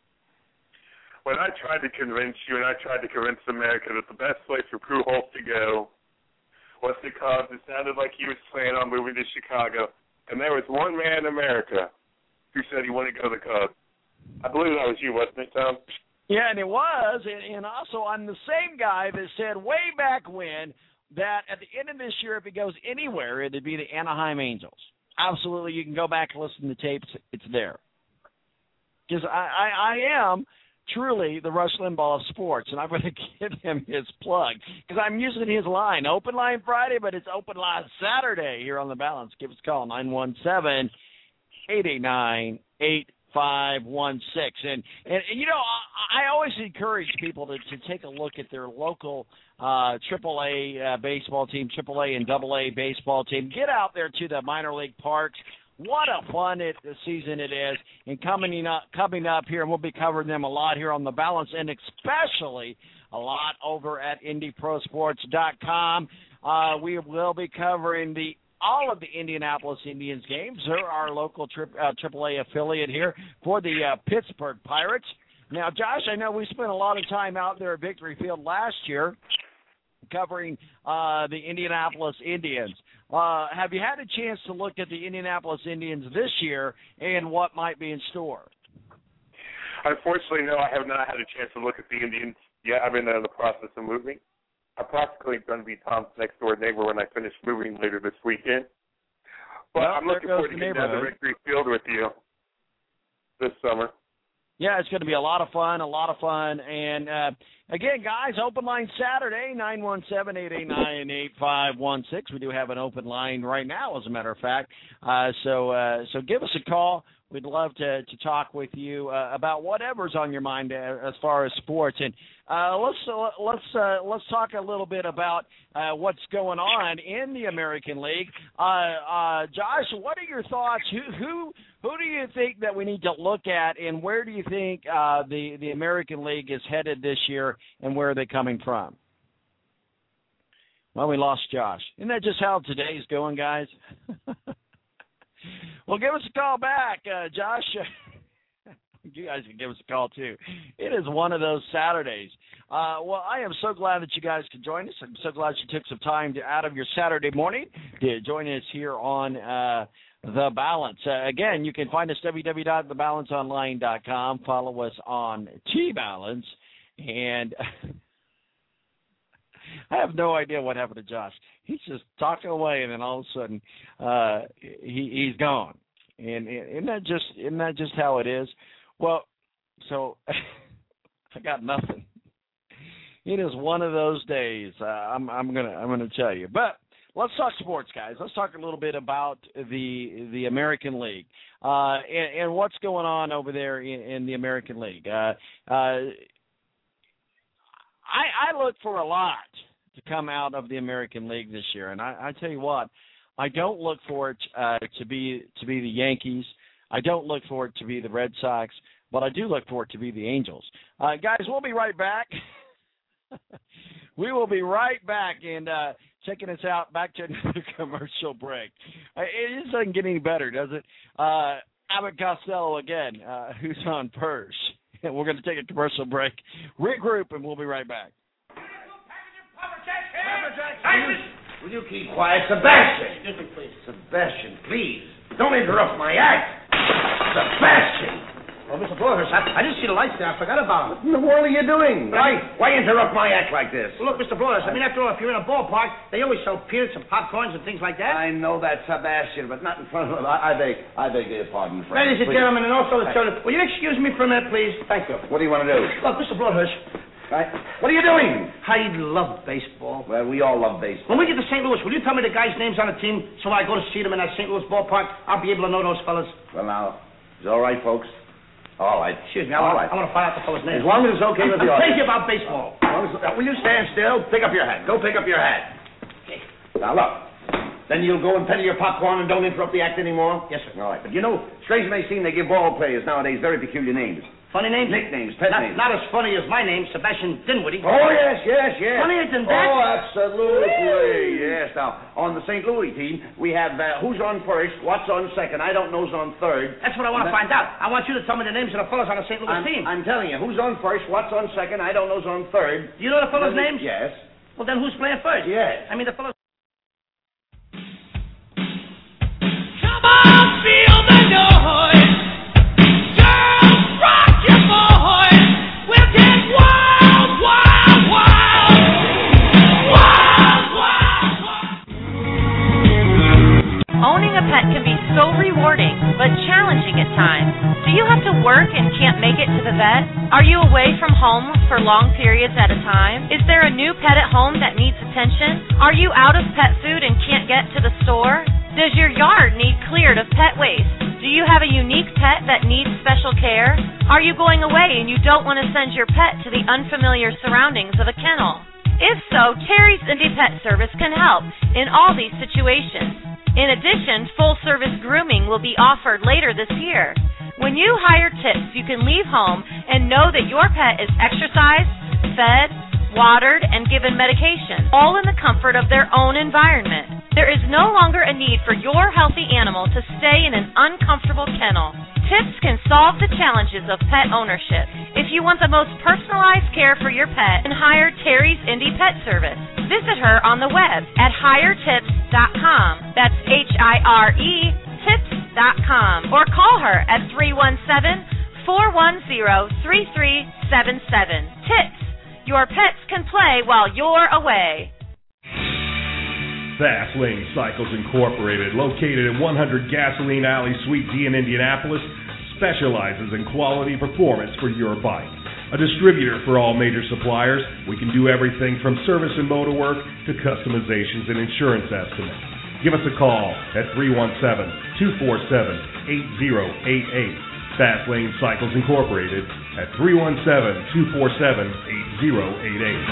When I tried to convince you and I tried to convince America that the best place for Pujols to go was the Cubs, it sounded like he was planning on moving to Chicago. And there was one man in America who said he wanted to go to the Cubs. I believe that was you, wasn't it, Tom? Yeah, and it was, and, and also I'm the same guy that said way back when that at the end of this year, if it goes anywhere, it'd be the Anaheim Angels. Absolutely, you can go back and listen to tapes. It's there. Because I, I, I am truly the Rush Limbaugh of sports, and I'm going to give him his plug because I'm using his line. Open line Friday, but it's open line Saturday here on The Balance. Give us a call, nine one seven, eight eight nine, eight five one six. And, and, and you know, I, I always encourage people to, to take a look at their local uh, triple A uh, baseball team, triple A and double A baseball team. Get out there to the minor league parks. What a fun it, season it is. And coming up, coming up here, and we'll be covering them a lot here on The Balance, and especially a lot over at Indy Pro Sports dot com. Uh, we will be covering the all of the Indianapolis Indians games. They're our local tri- uh, triple A affiliate here for the uh, Pittsburgh Pirates. Now, Josh, I know we spent a lot of time out there at Victory Field last year covering uh, the Indianapolis Indians. Uh, have you had a chance to look at the Indianapolis Indians this year and what might be in store? Unfortunately, no, I have not had a chance to look at the Indians yet. I've been in the process of moving. I'm practically going to be Tom's next-door neighbor when I finish moving later this weekend. But well, I'm looking forward to getting down to Victory Field with you this summer. Yeah, it's going to be a lot of fun, a lot of fun. And, uh, again, guys, open line Saturday, nine one seven, eight eight nine, eight five one six. We do have an open line right now, as a matter of fact. Uh, so uh, so give us a call. We'd love to, to talk with you uh, about whatever's on your mind uh, as far as sports. And uh, let's uh, let's uh, let's talk a little bit about uh, what's going on in the American League. Uh, uh, Josh, what are your thoughts? Who who who do you think that we need to look at, and where do you think uh, the the American League is headed this year, and where are they coming from? Well, we lost Josh. Isn't that just how today's going, guys? Well, give us a call back, uh, Josh. You guys can give us a call, too. It is one of those Saturdays. Uh, well, I am so glad that you guys could join us. I'm so glad you took some time to, out of your Saturday morning to join us here on uh, The Balance. Uh, again, you can find us at w w w dot the balance online dot com. Follow us on T-Balance. And I have no idea what happened to Josh. He's just talking away, and then all of a sudden uh, he, he's gone. And isn't that just isn't that just how it is? Well, so I got nothing. It is one of those days. Uh, I'm I'm gonna I'm gonna tell you. But let's talk sports, guys. Let's talk a little bit about the the American League uh, and, and what's going on over there in, in the American League. Uh, uh, I, I look for a lot to come out of the American League this year, and I, I tell you what, I don't look for it uh, to be to be the Yankees. I don't look for it to be the Red Sox, but I do look for it to be the Angels. Uh, guys, we'll be right back. We will be right back and uh, checking us out. Back to another commercial break. Uh, it just doesn't get any better, does it? Uh, Abbott Costello again, uh, who's on Purse. We're going to take a commercial break, regroup, and we'll be right back. Will you keep quiet? Sebastian! Excuse me, please. Sebastian, please. Don't interrupt my act. Sebastian! Well, Mister Brothers, I, I didn't see the lights there. I forgot about them. What in the world are you doing? Why, why interrupt my act like this? Well, look, Mister Brothers, I mean, after all, if you're in a ballpark, they always sell peanuts and popcorns and things like that. I know that, Sebastian, but not in front of... I, I beg I beg your pardon, friend. Ladies and gentlemen, and also the children, will you excuse me for a minute, please? Thank you. What do you want to do? Look, Mister Brothers... Right. What are you doing? I love baseball. Well, we all love baseball. When we get to Saint Louis, will you tell me the guys' names on the team so when I go to see them in that Saint Louis ballpark, I'll be able to know those fellas? Well, now, is it all right, folks? All right. Excuse me, I want, right. I want to find out the fellas' names. As long as it's okay with the audience. I'm crazy about baseball. As long as, uh, will you stand still? Pick up your hat. Go pick up your hat. Okay. Now, look. Then you'll go and petty your popcorn and don't interrupt the act anymore? Yes, sir. All right. But you know, strange as may seem, they give ball players nowadays very peculiar names. Funny names? Nicknames, pet not, names. Not as funny as my name, Sebastian Dinwiddie. Oh, yes, yes, yes. Funnier than that? Oh, absolutely. Yes. Now, on the Saint Louis team, we have uh, who's on first, what's on second, I don't know's on third. That's what I want to find out. I want you to tell me the names of the fellas on the Saint Louis I'm, team. I'm telling you, who's on first, what's on second, I don't know's on third. You know the fellas' names? Yes. Well, then who's playing first? Yes. I mean, the fellas... Come on, feel the noise. Owning a pet can be so rewarding, but challenging at times. Do you have to work and can't make it to the vet? Are you away from home for long periods at a time? Is there a new pet at home that needs attention? Are you out of pet food and can't get to the store? Does your yard need cleared of pet waste? Do you have a unique pet that needs special care? Are you going away and you don't want to send your pet to the unfamiliar surroundings of a kennel? If so, Terry's Indie Pet Service can help in all these situations. In addition, full-service grooming will be offered later this year. When you hire Tips, you can leave home and know that your pet is exercised, fed, watered, and given medication, all in the comfort of their own environment. There is no longer a need for your healthy animal to stay in an uncomfortable kennel. Tips can solve the challenges of pet ownership. If you want the most personalized care for your pet, then hire Terry's Indie Pet Service. Visit her on the web at hire tips dot com. That's H I R E tips dot com. Or call her at three one seven, four one zero, three three seven seven. Tips. Your pets can play while you're away. Fast Lane Cycles Incorporated, located at one hundred Gasoline Alley, Suite D in Indianapolis, specializes in quality performance for your bike. A distributor for all major suppliers, we can do everything from service and motor work to customizations and insurance estimates. Give us a call at three one seven, two four seven, eight zero eight eight. Fast Lane Cycles Incorporated at three one seven, two four seven, eight zero eight eight.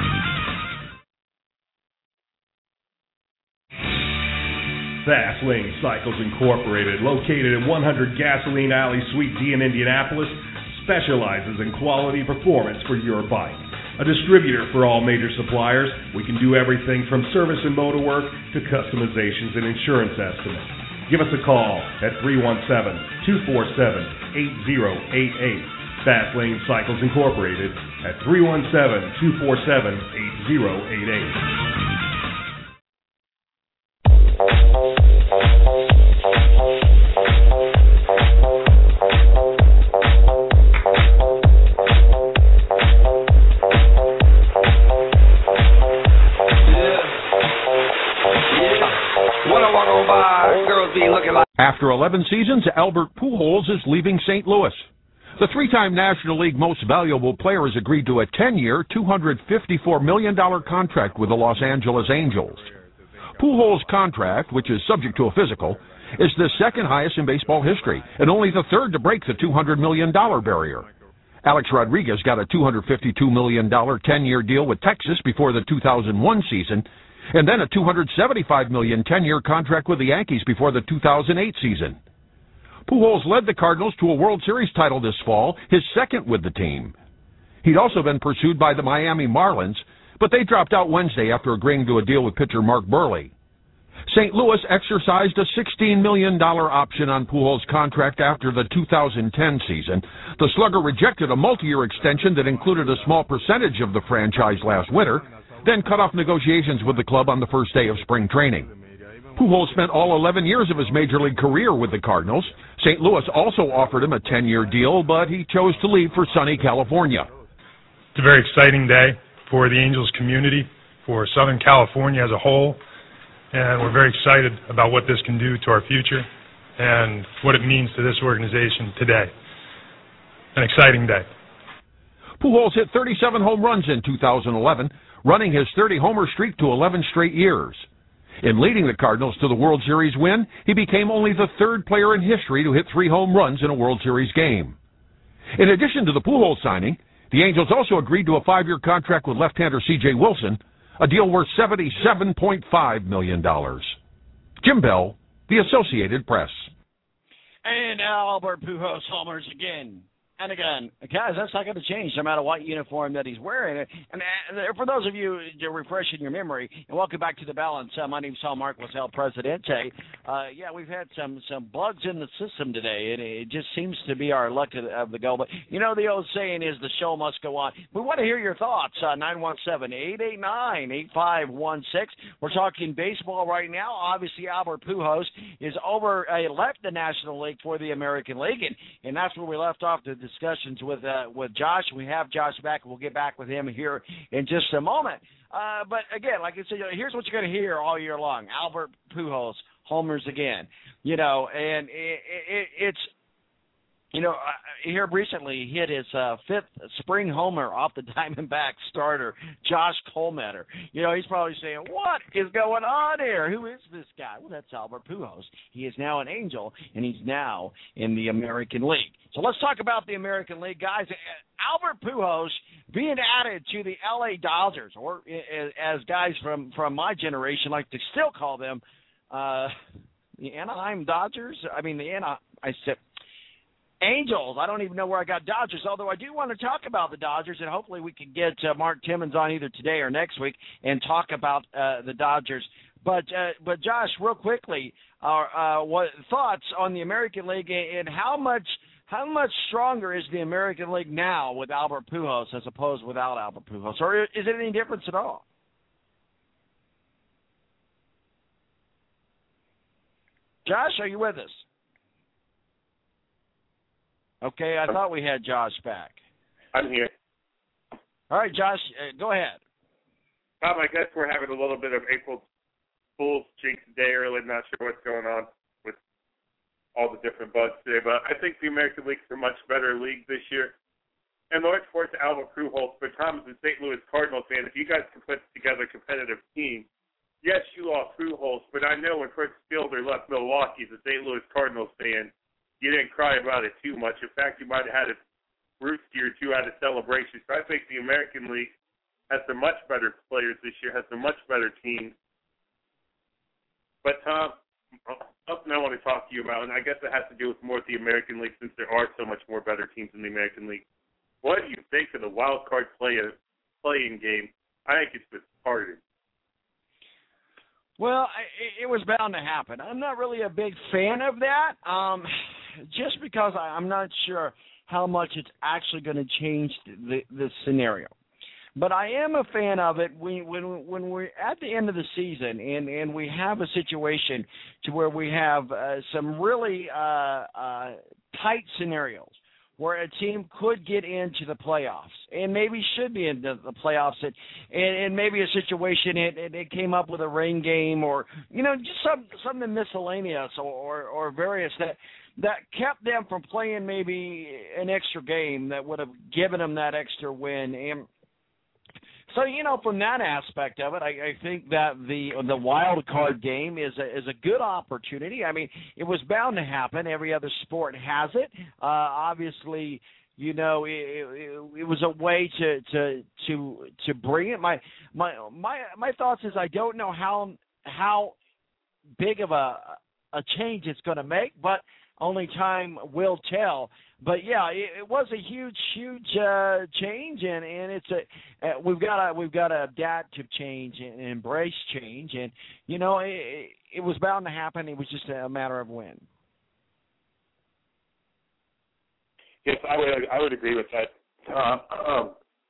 Fast Lane Cycles Incorporated, located at one hundred Gasoline Alley, Suite D in Indianapolis, specializes in quality performance for your bike. A distributor for all major suppliers, we can do everything from service and motor work to customizations and insurance estimates. Give us a call at three one seven, two four seven, eight zero eight eight. Fast Lane Cycles Incorporated at three one seven, two four seven, eight zero eight eight. After eleven seasons, Albert Pujols is leaving Saint Louis. The three-time National League Most Valuable Player has agreed to a ten-year, two hundred fifty-four million dollars contract with the Los Angeles Angels. Pujols' contract, which is subject to a physical, is the second highest in baseball history and only the third to break the two hundred million dollars barrier. Alex Rodriguez got a two hundred fifty-two million dollars ten-year deal with Texas before the two thousand one season, and then a two hundred seventy-five million dollars ten-year contract with the Yankees before the two thousand eight season. Pujols led the Cardinals to a World Series title this fall, his second with the team. He'd also been pursued by the Miami Marlins, but they dropped out Wednesday after agreeing to a deal with pitcher Mark Burley. Saint Louis exercised a sixteen million dollars option on Pujols' contract after the two thousand ten season. The slugger rejected a multi-year extension that included a small percentage of the franchise last winter, then cut off negotiations with the club on the first day of spring training. Pujols spent all eleven years of his Major League career with the Cardinals. Saint Louis also offered him a ten-year deal, but he chose to leave for sunny California. It's a very exciting day for the Angels community, for Southern California as a whole, and we're very excited about what this can do to our future and what it means to this organization today. An exciting day. Pujols hit thirty-seven home runs in two thousand eleven, running his thirty-homer streak to eleven straight years. In leading the Cardinals to the World Series win, he became only the third player in history to hit three home runs in a World Series game. In addition to the Pujols signing, the Angels also agreed to a five-year contract with left-hander C J Wilson, a deal worth seventy-seven point five million dollars. Jim Bell, The Associated Press. And Albert Pujols homers again. And again, guys, that's not going to change no matter what uniform that he's wearing. And for those of you refreshing your memory, and welcome back to The Balance. Uh, my name's Sal Marcos, El Presidente. Uh, yeah, we've had some some bugs in the system today, and it just seems to be our luck of the go. But you know, the old saying is the show must go on. We want to hear your thoughts. Uh, nine one seven, eight eight nine, eight five one six. We're talking baseball right now. Obviously, Albert Pujols is over, uh, left the National League for the American League, and, and that's where we left off the discussions with uh, with Josh. We have Josh back. We'll get back with him here in just a moment. Uh, but again, like I said, you know, here's what you're going to hear all year long: Albert Pujols homers again. You know, and it, it, it's you know, here recently he hit his uh, fifth spring homer off the Diamondback starter, Josh Colmetter. You know, he's probably saying, what is going on here? Who is this guy? Well, that's Albert Pujols. He is now an Angel, and he's now in the American League. So let's talk about the American League, guys. Albert Pujols being added to the L A Dodgers, or as guys from, from my generation like to still call them, uh, the Anaheim Dodgers. I mean, the Anaheim, I said, Angels. I don't even know where I got Dodgers, although I do want to talk about the Dodgers, and hopefully we can get uh, Mark Timmons on either today or next week and talk about uh, the Dodgers. But, uh, but Josh, real quickly, uh, uh, what thoughts on the American League and how much how much stronger is the American League now with Albert Pujols as opposed without Albert Pujols, or is it any difference at all? Josh, are you with us? Okay, I thought we had Josh back. I'm here. All right, Josh, uh, go ahead. Bob, I guess we're having a little bit of April Fool's jinx day early. Not sure what's going on with all the different bugs today, but I think the American League's a much better league this year. And Lord Sports Albert Pujols, but Tom is a Saint Louis Cardinals fan. If you guys can put together a competitive team, yes, you lost Pujols, but I know when Chris Fielder left Milwaukee as a Saint Louis Cardinals fan, you didn't cry about it too much. In fact, you might have had a rooster or two out of celebration. So I think the American League has some much better players this year, has some much better teams. But, Tom, something I want to talk to you about, and I guess it has to do with more with the American League since there are so much more better teams in the American League. What do you think of the wild card play playing game? I think it's retarded. Well, I, it was bound to happen. I'm not really a big fan of that, um, just because I, I'm not sure how much it's actually going to change the, the scenario. But I am a fan of it when when when we're at the end of the season and, and we have a situation to where we have uh, some really uh, uh, tight scenarios where a team could get into the playoffs and maybe should be in the, the playoffs, and, and, and maybe a situation it, it, it came up with a rain game or, you know, just some, something miscellaneous or, or, or various that that kept them from playing maybe an extra game that would have given them that extra win. And so, you know, from that aspect of it, I, I think that the the wild card game is a, is a good opportunity. I mean, it was bound to happen. Every other sport has it. Uh, obviously, you know, it, it, it was a way to to to to bring it. My my my my thoughts is I don't know how how big of a a change it's going to make, but only time will tell. But yeah, it, it was a huge, huge uh, change, and, and it's a uh, we've got to we've got to adapt to change and embrace change, and you know it, it was bound to happen. It was just a matter of when. Yes, I would I would agree with that. Uh, um,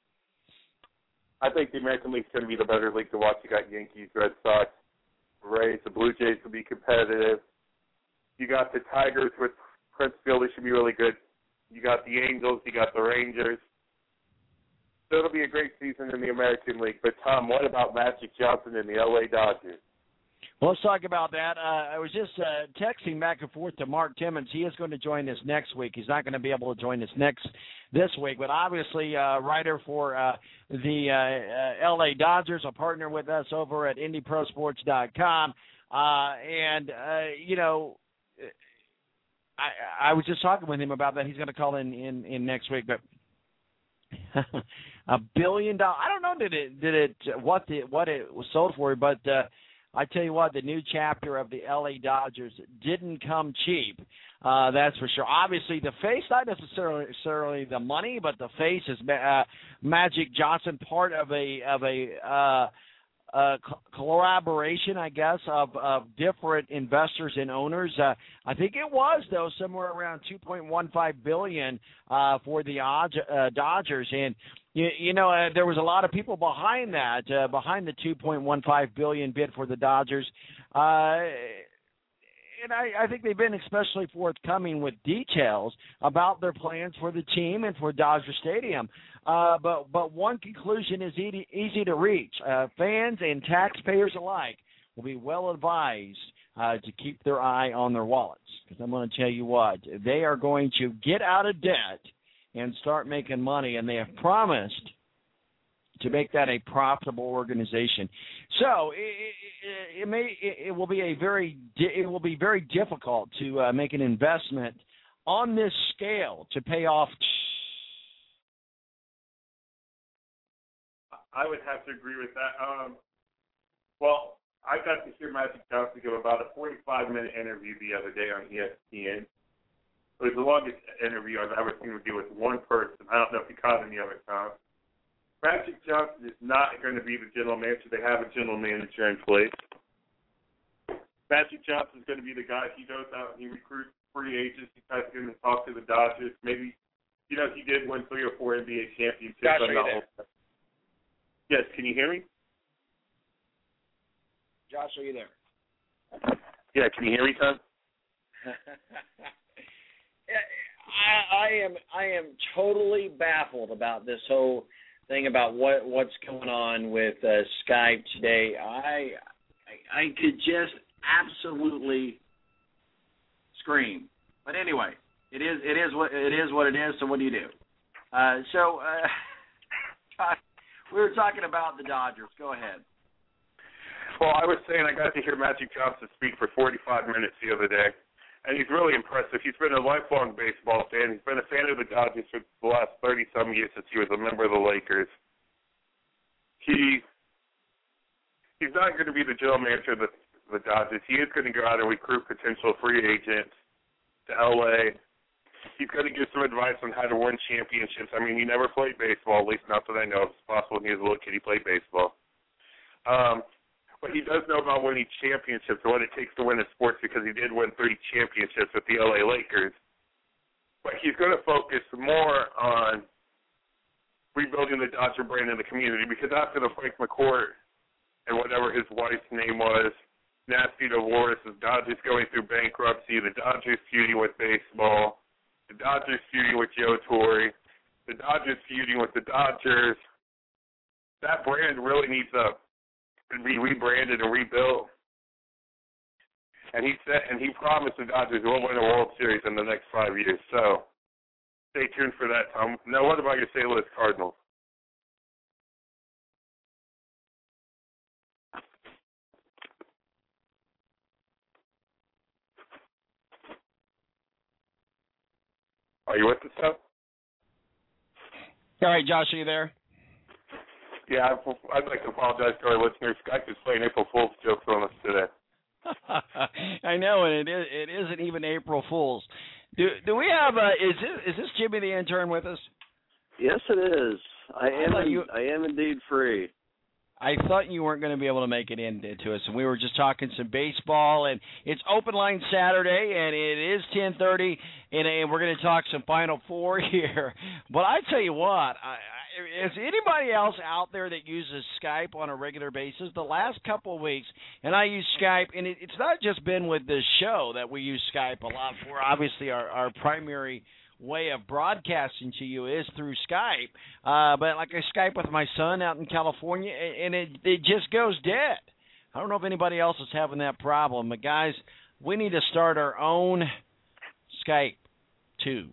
I think the American League's going to be the better league to watch. You got Yankees, Red Sox, Rays, the Blue Jays will be competitive. You got the Tigers with Prince Field, they should be really good. You got the Angels, you got the Rangers. So it'll be a great season in the American League. But, Tom, what about Magic Johnson and the L A Dodgers? Well, let's talk about that. Uh, I was just uh, texting back and forth to Mark Timmons. He is going to join us next week. He's not going to be able to join us next this week, but obviously a uh, writer for uh, the uh, uh, L A Dodgers, a partner with us over at Indy Pro Sports dot com. Uh, and, uh, you know, I, I was just talking with him about that. He's going to call in, in, in next week, but a billion dollars. I don't know did it did it what the what it was sold for, but uh, I tell you what, the new chapter of the L A Dodgers didn't come cheap. Uh, that's for sure. Obviously, the face, not necessarily, necessarily the money, but the face is uh, Magic Johnson, part of a of a. Uh, Uh, co- collaboration, I guess, of, of different investors and owners. Uh, I think it was, though, somewhere around two point one five billion dollars uh, for the uh, Dodgers. And, you, you know, uh, there was a lot of people behind that, uh, behind the two point one five billion dollars bid for the Dodgers. Uh, and I, I think they've been especially forthcoming with details about their plans for the team and for Dodger Stadium. Uh, but but one conclusion is easy, easy to reach. Uh, fans and taxpayers alike will be well advised uh, to keep their eye on their wallets. Because I'm going to tell you what, they are going to get out of debt and start making money, and they have promised to make that a profitable organization. So it, it, it may it, it will be a very it will be very difficult to uh, make an investment on this scale to pay off. I would have to agree with that. Um, well, I got to hear Magic Johnson give about a forty-five minute interview the other day on E S P N. It was the longest interview I've ever seen him do with one person. I don't know if you caught any of it, Tom. Magic Johnson is not going to be the general manager. They have a general manager in place. Magic Johnson is going to be the guy. He goes out and he recruits free agents. He tries to get them to talk to the Dodgers. Maybe, you know, he did win three or four N B A championships. Josh, I'm not there? Yes, can you hear me? Josh, are you there? Yeah, can you hear me, Tom? I, I am I am totally baffled about this whole thing about what what's going on with uh, Skype today. I, I I could just absolutely scream. But anyway, it is it is what it is what it is. So what do you do? Uh, so uh, we were talking about the Dodgers. Go ahead. Well, I was saying I got to hear Magic Johnson speak for forty-five minutes the other day, and he's really impressive. He's been a lifelong baseball fan. He's been a fan of the Dodgers for the last thirty-some years since he was a member of the Lakers. He he's not going to be the general manager of the, the Dodgers. He is going to go out and recruit potential free agents to L A. He's going to give some advice on how to win championships. I mean, he never played baseball, at least not that I know. It's possible when he was a little kid he played baseball. Um, but he does know about winning championships and what it takes to win in sports because he did win three championships with the L A Lakers. But he's going to focus more on rebuilding the Dodger brand in the community because after the Frank McCourt and whatever his wife's name was, nasty divorce, the Dodgers going through bankruptcy, the Dodgers feuding with baseball, the Dodgers feuding with Joe Torre, the Dodgers feuding with the Dodgers, that brand really needs to be rebranded and rebuilt. And he said, and he promised the Dodgers will win a World Series in the next five years. So stay tuned for that, Tom. Now, what about your Saint Louis Cardinals? Are you with us, Tom? All right, Josh, are you there? Yeah, I'd like to apologize to our listeners. Skype is playing April Fool's jokes on us today. I know, and it is, it isn't even April Fool's. Do do we have uh, is this is this Jimmy the intern with us? Yes, it is. I am. I, you, I am indeed free. I thought you weren't going to be able to make it into us, and we were just talking some baseball, and it's Open Line Saturday, and it is ten thirty, and, and we're going to talk some Final Four here. But I tell you what, I, I, is anybody else out there that uses Skype on a regular basis? The last couple of weeks, and I use Skype, and it, it's not just been with this show that we use Skype a lot for. Obviously, our, our primary way of broadcasting to you is through Skype, uh, but like I Skype with my son out in California, and it it just goes dead. I don't know if anybody else is having that problem, but guys, we need to start our own Skype too,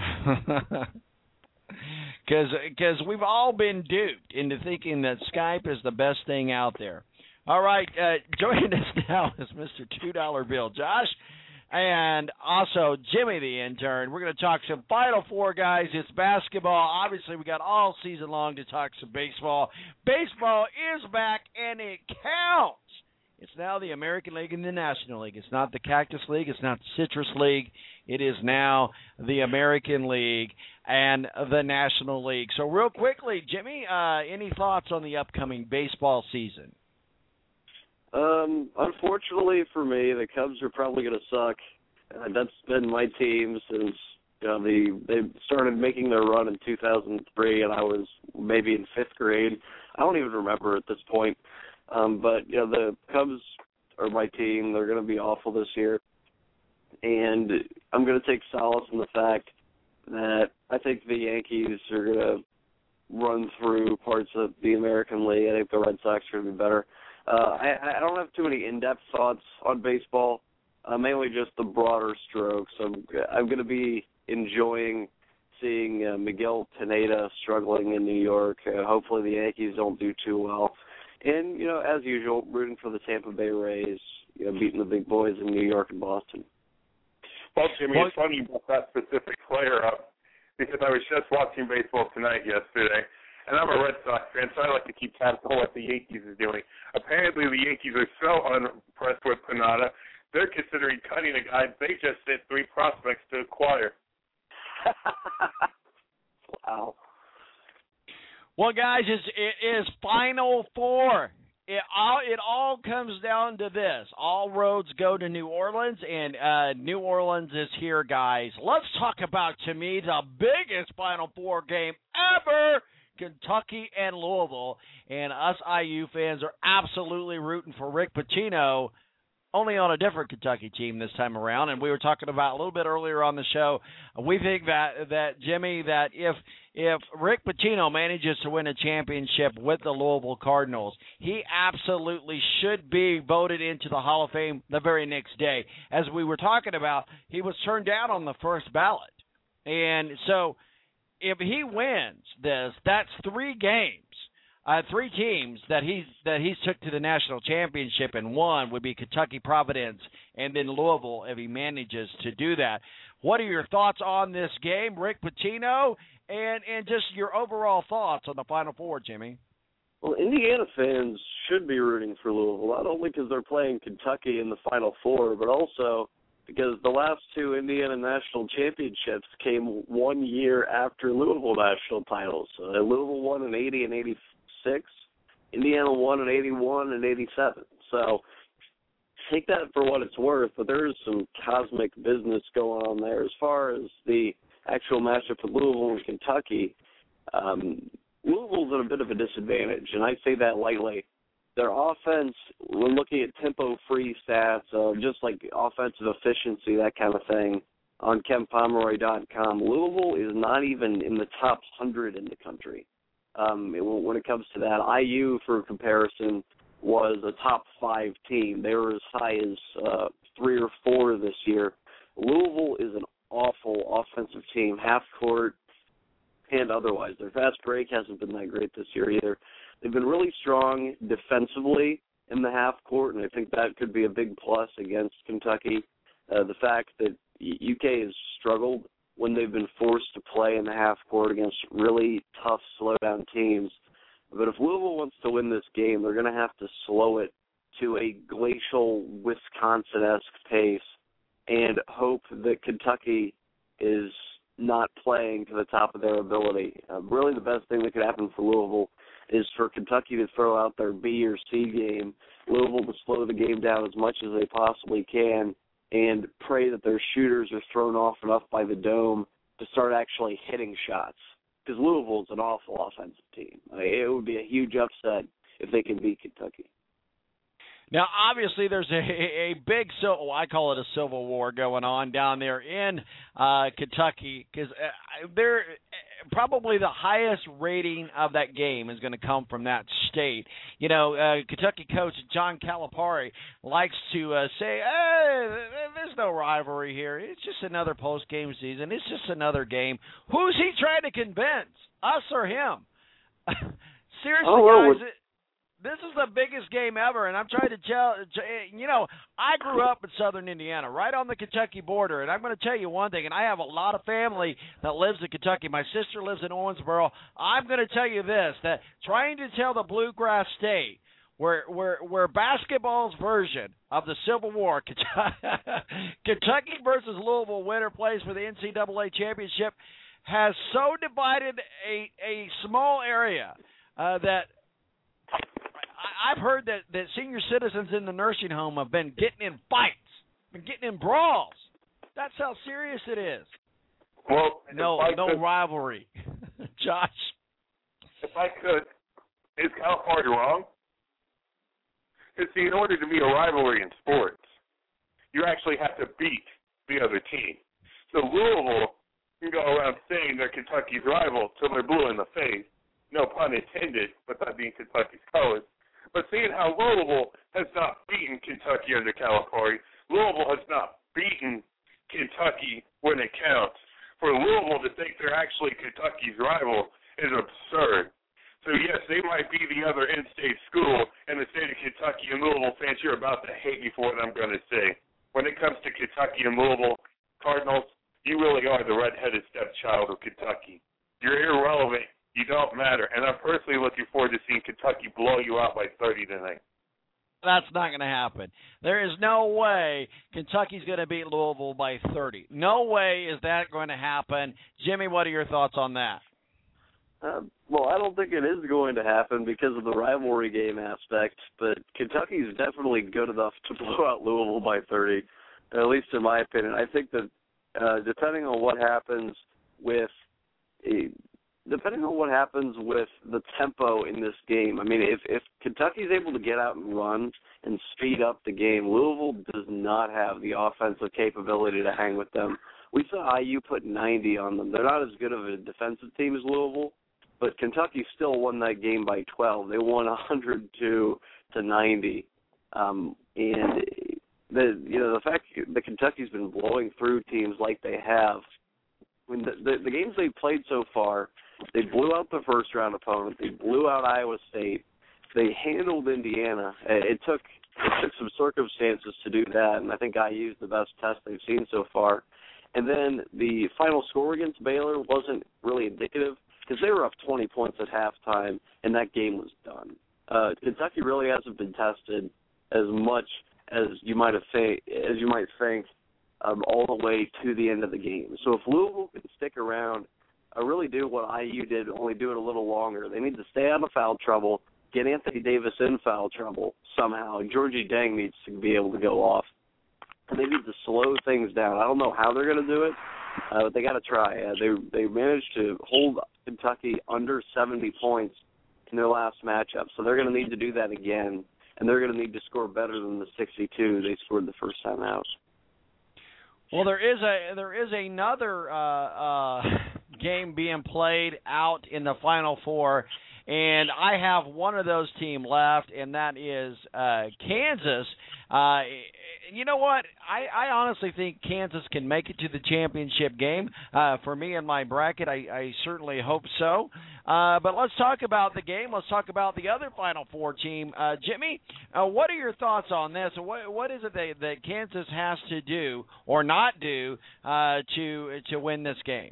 because we've all been duped into thinking that Skype is the best thing out there. All right, uh, joining us now is Mister Two Dollar Bill, Josh. And also Jimmy the intern. We're going to talk some Final Four, guys. It's basketball. Obviously, we got all season long to talk some baseball. Baseball is back, and it counts. It's now the American League and the National League. It's not the Cactus League. It's not the Citrus League. It is now the American League and the National League. So real quickly, Jimmy, uh, any thoughts on the upcoming baseball season? Um, unfortunately for me, the Cubs are probably going to suck. Uh, that's been my team since you know the they started making their run in two thousand three, and I was maybe in fifth grade. I don't even remember at this point. Um, but you know the Cubs are my team. They're going to be awful this year, and I'm going to take solace in the fact that I think the Yankees are going to run through parts of the American League. I think the Red Sox are going to be better. Uh, I, I don't have too many in-depth thoughts on baseball, uh, mainly just the broader strokes. I'm, I'm going to be enjoying seeing uh, Miguel Pineda struggling in New York. Uh, hopefully the Yankees don't do too well. And, you know, as usual, rooting for the Tampa Bay Rays, you know, beating the big boys in New York and Boston. Well, Jimmy, it's funny you brought that specific player up because I was just watching baseball tonight yesterday. And I'm a Red Sox fan, so I like to keep tabs on what the Yankees are doing. Apparently, the Yankees are so unimpressed with Pineda, they're considering cutting a guy they just sent three prospects to acquire. Wow. Well, guys, it's, it is Final Four. It all it all comes down to this. All roads go to New Orleans, and uh, New Orleans is here, guys. Let's talk about, to me, the biggest Final Four game ever. Kentucky and Louisville, and us I U fans are absolutely rooting for Rick Pitino, only on a different Kentucky team this time around. And we were talking about a little bit earlier on the show, we think that, that Jimmy, that if if Rick Pitino manages to win a championship with the Louisville Cardinals, he absolutely should be voted into the Hall of Fame the very next day. As we were talking about, he was turned down on the first ballot. And so if he wins this, that's three games, uh, three teams that he's that he's took to the national championship, and one would be Kentucky, Providence, and then Louisville if he manages to do that. What are your thoughts on this game, Rick Pitino, and and just your overall thoughts on the Final Four, Jimmy? Well, Indiana fans should be rooting for Louisville, not only because they're playing Kentucky in the Final Four, but also because the last two Indiana national championships came one year after Louisville national titles. Uh, Louisville won in eighty and eighty-six. Indiana won in eighty-one and eighty-seven. So take that for what it's worth, but there is some cosmic business going on there. As far as the actual matchup with Louisville and Kentucky, um, Louisville's at a bit of a disadvantage, and I say that lightly. Their offense, when looking at tempo-free stats, uh, just like offensive efficiency, that kind of thing, on Ken Pomeroy dot com, Louisville is not even in the top one hundred in the country. Um, it, when it comes to that, I U, for comparison, was a top five team. They were as high as uh, three or four this year. Louisville is an awful offensive team, half court and otherwise. Their fast break hasn't been that great this year either. They've been really strong defensively in the half court, and I think that could be a big plus against Kentucky. Uh, the fact that U K has struggled when they've been forced to play in the half court against really tough slow-down teams. But if Louisville wants to win this game, they're going to have to slow it to a glacial Wisconsin-esque pace and hope that Kentucky is not playing to the top of their ability. Uh, really the best thing that could happen for Louisville is for Kentucky to throw out their B or C game, Louisville to slow the game down as much as they possibly can, and pray that their shooters are thrown off enough by the dome to start actually hitting shots. Because Louisville is an awful offensive team. I mean, it would be a huge upset if they can beat Kentucky. Now, obviously, there's a, a big, so I call it a civil war going on down there in uh, Kentucky, because uh, they're probably the highest rating of that game is going to come from that state. You know, uh, Kentucky coach John Calipari likes to uh, say, hey, there's no rivalry here. It's just another post-game season. It's just another game. Who's he trying to convince, us or him? Seriously, oh, guys, it, this is the biggest game ever, and I'm trying to tell, you know, I grew up in southern Indiana, right on the Kentucky border, and I'm going to tell you one thing, and I have a lot of family that lives in Kentucky. My sister lives in Owensboro. I'm going to tell you this, that trying to tell the Bluegrass State where where where basketball's version of the Civil War, Kentucky versus Louisville winner plays for the N C double A championship, has so divided a, a small area uh, that I've heard that, that senior citizens in the nursing home have been getting in fights, been getting in brawls. That's how serious it is. Well, no, no could, rivalry, Josh. If I could, is Calipari wrong? Because see, in order to be a rivalry in sports, you actually have to beat the other team. So Louisville can go around saying they're Kentucky's rival till they're blue in the face. No pun intended, but that being Kentucky's colors. But seeing how Louisville has not beaten Kentucky under Calipari, Louisville has not beaten Kentucky when it counts. For Louisville to think they're actually Kentucky's rival is absurd. So, yes, they might be the other in-state school in the state of Kentucky, and Louisville fans, you're about to hate me for what I'm going to say. When it comes to Kentucky and Louisville Cardinals, you really are the redheaded stepchild of Kentucky. You're irrelevant. You don't matter. And I'm personally looking forward to seeing Kentucky blow you out by thirty tonight. That's not going to happen. There is no way Kentucky's going to beat Louisville by thirty. No way is that going to happen. Jimmy, what are your thoughts on that? Uh, well, I don't think it is going to happen because of the rivalry game aspect, but Kentucky's definitely good enough to blow out Louisville by thirty, at least in my opinion. I think that uh, depending on what happens with uh, depending on what happens with the tempo in this game, I mean, if, if Kentucky's able to get out and run and speed up the game, Louisville does not have the offensive capability to hang with them. We saw I U put ninety on them. They're not as good of a defensive team as Louisville, but Kentucky still won that game by twelve. They won one hundred two to ninety. Um, and the you know the fact that Kentucky's been blowing through teams like they have, I mean, the, the, the games they've played so far, they blew out the first round opponent. They blew out Iowa State. They handled Indiana. It took it took some circumstances to do that, and I think I U is the best test they've seen so far. And then the final score against Baylor wasn't really indicative because they were up twenty points at halftime, and that game was done. Uh, Kentucky really hasn't been tested as much as you might have think, as you might think, um, all the way to the end of the game. So if Louisville can stick around, I really do what I U did, only do it a little longer. They need to stay out of foul trouble. get Anthony Davis in foul trouble somehow. Georgie Deng needs to be able to go off. And they need to slow things down. I don't know how they're going to do it, uh, but they got to try. Uh, they they managed to hold Kentucky under seventy points in their last matchup, so they're going to need to do that again, and they're going to need to score better than the sixty-two they scored the first time out. Well, there is a there is another uh, uh, game being played out in the Final Four, and I have one of those teams left, and that is uh, Kansas. Uh, you know what? I, I honestly think Kansas can make it to the championship game. Uh, for me in my bracket, I, I certainly hope so. Uh, but let's talk about the game. Let's talk about the other Final Four team. Uh, Jimmy, uh, what are your thoughts on this? What, what is it that, that Kansas has to do or not do uh, to to win this game?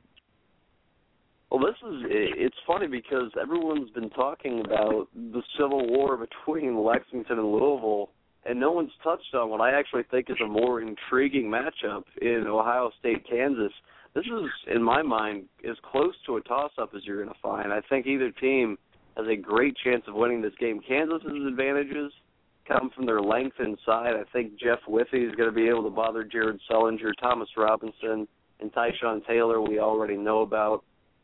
Well, this is, it's funny because everyone's been talking about the civil war between Lexington and Louisville, and no one's touched on what I actually think is a more intriguing matchup in Ohio State, Kansas. This is, in my mind, as close to a toss-up as you're going to find. I think either team has a great chance of winning this game. Kansas's advantages come from their length inside. I think Jeff Withey is going to be able to bother Jared Sullinger, Thomas Robinson, and Tyshawn Taylor we already know about.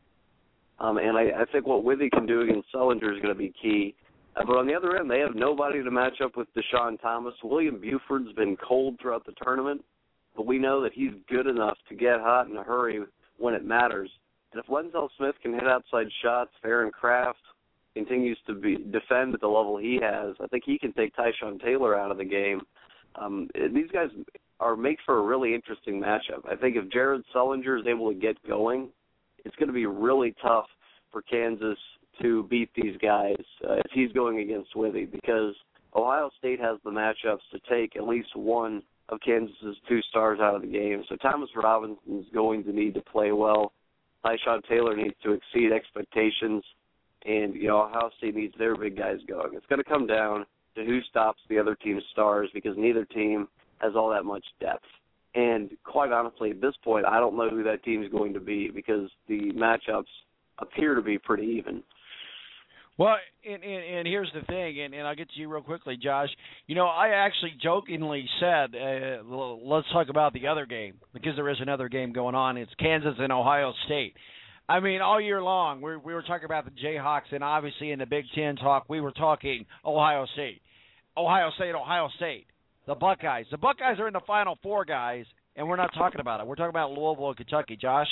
Um, and I, I think what Withey can do against Sullinger is going to be key. Uh, but on the other end, they have nobody to match up with Deshaun Thomas. William Buford's been cold throughout the tournament, but we know that he's good enough to get hot in a hurry when it matters. And if Lenzel Smith can hit outside shots, if Aaron Kraft continues to be defend at the level he has, I think he can take Tyshawn Taylor out of the game. Um, these guys are make for a really interesting matchup. I think if Jared Sullinger is able to get going, it's going to be really tough for Kansas to beat these guys uh, if he's going against Withey, because Ohio State has the matchups to take at least one of Kansas's two stars out of the game. So Thomas Robinson is going to need to play well. Tyshawn Taylor needs to exceed expectations, and you know Ohio State needs their big guys going. It's going to come down to who stops the other team's stars, because neither team has all that much depth. And quite honestly, at this point, I don't know who that team is going to be, because the matchups appear to be pretty even. Well, and, and, and here's the thing, and, and I'll get to you real quickly, Josh. You know, I actually jokingly said, uh, let's talk about the other game, because there is another game going on. It's Kansas and Ohio State. I mean, all year long, we we were talking about the Jayhawks, and obviously in the Big Ten talk, we were talking Ohio State. Ohio State, Ohio State. The Buckeyes. The Buckeyes are in the Final Four, guys, and we're not talking about it. We're talking about Louisville and Kentucky. Josh?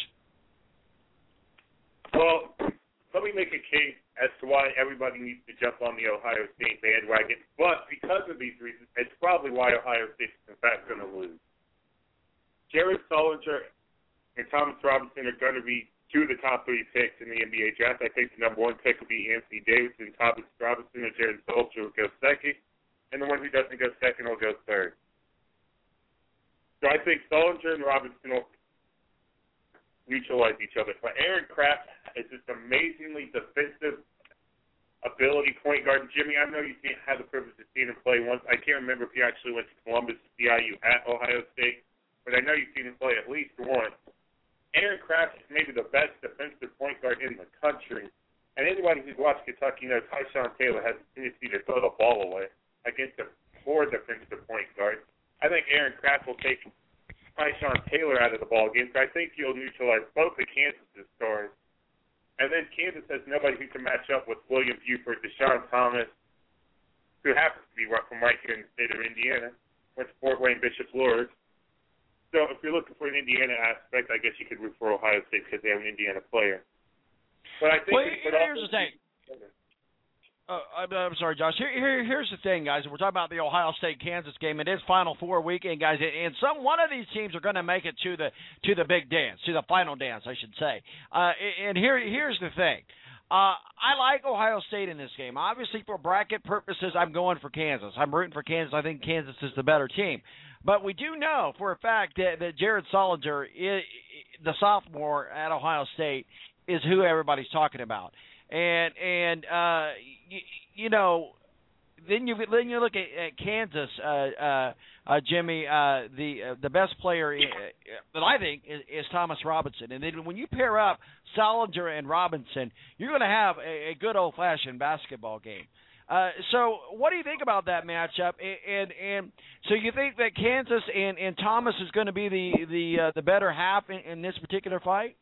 Well, let me make a case as to why everybody needs to jump on the Ohio State bandwagon. But because of these reasons, it's probably why Ohio State is in fact going to lose. Jared Sullinger and Thomas Robinson are going to be two of the top three picks in the N B A draft. I think the number one pick will be Anthony Davis, and Thomas Robinson and Jared Sullinger will go second. And the one who doesn't go second will go third. So I think Sullinger and Robinson will neutralize each other. But Aaron Kraft is this amazingly defensive ability point guard. Jimmy, I know you had the privilege of seeing him play once. I can't remember if you actually went to Columbus to C I U at Ohio State, but I know you've seen him play at least once. Aaron Kraft is maybe the best defensive point guard in the country. And anybody who's watched Kentucky knows Tyshawn Taylor has a tendency to throw the ball away against a poor defensive point guard. I think Aaron Kraft will take Tyshawn Taylor out of the ball game, so I think he'll neutralize both of Kansas' stars. And then Kansas has nobody who can match up with William Buford, Deshaun Thomas, who happens to be from right here in the state of Indiana, went to Fort Wayne Bishop Luers. So if you're looking for an Indiana aspect, I guess you could root for Ohio State because they have an Indiana player. But I think well, here's the thing. Uh, I'm, I'm sorry, Josh. Here, here, here's the thing, guys. We're talking about the Ohio State-Kansas game. It is Final Four weekend, guys, and some one of these teams are going to make it to the to the big dance, to the final dance, I should say. Uh, and here, here's the thing. Uh, I like Ohio State in this game. Obviously, for bracket purposes, I'm going for Kansas. I'm rooting for Kansas. I think Kansas is the better team. But we do know for a fact that, that Jared Sullinger, is, the sophomore at Ohio State, is who everybody's talking about. And and uh, you, you know, then you then you look at, at Kansas, uh, uh, uh, Jimmy. Uh, the uh, the best player in, uh, that I think is, is Thomas Robinson. And then when you pair up Sullinger and Robinson, you're going to have a, a good old fashioned basketball game. Uh, so what do you think about that matchup? And and, and so you think that Kansas and, and Thomas is going to be the the uh, the better half in, in this particular fight?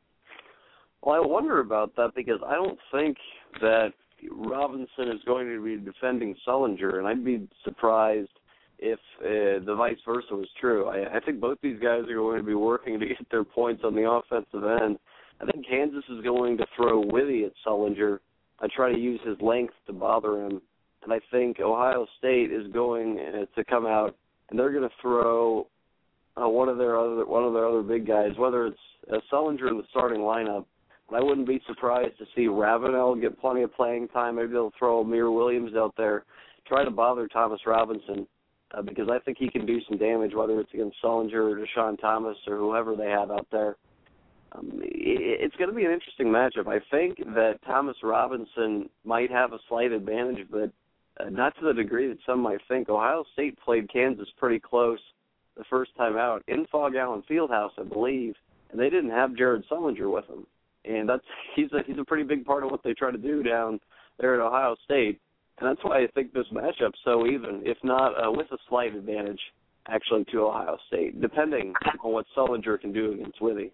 Well, I wonder about that because I don't think that Robinson is going to be defending Sullinger, and I'd be surprised if uh, the vice versa was true. I, I think both these guys are going to be working to get their points on the offensive end. I think Kansas is going to throw Withy at Sullinger. I try to use his length to bother him, and I think Ohio State is going uh, to come out and they're going to throw uh, one of their other one of their other big guys, whether it's uh, Sullinger in the starting lineup. I wouldn't be surprised to see Ravenel get plenty of playing time. Maybe they'll throw Amir Williams out there, try to bother Thomas Robinson, uh, because I think he can do some damage, whether it's against Sullinger or Deshaun Thomas or whoever they have out there. Um, it, it's going to be an interesting matchup. I think that Thomas Robinson might have a slight advantage, but uh, not to the degree that some might think. Ohio State played Kansas pretty close the first time out in Fog Allen Fieldhouse, I believe, and they didn't have Jared Sullinger with them. And that's he's a he's a pretty big part of what they try to do down there at Ohio State, and that's why I think this matchup's so even, if not uh, with a slight advantage, actually to Ohio State, depending on what Sullinger can do against Withy.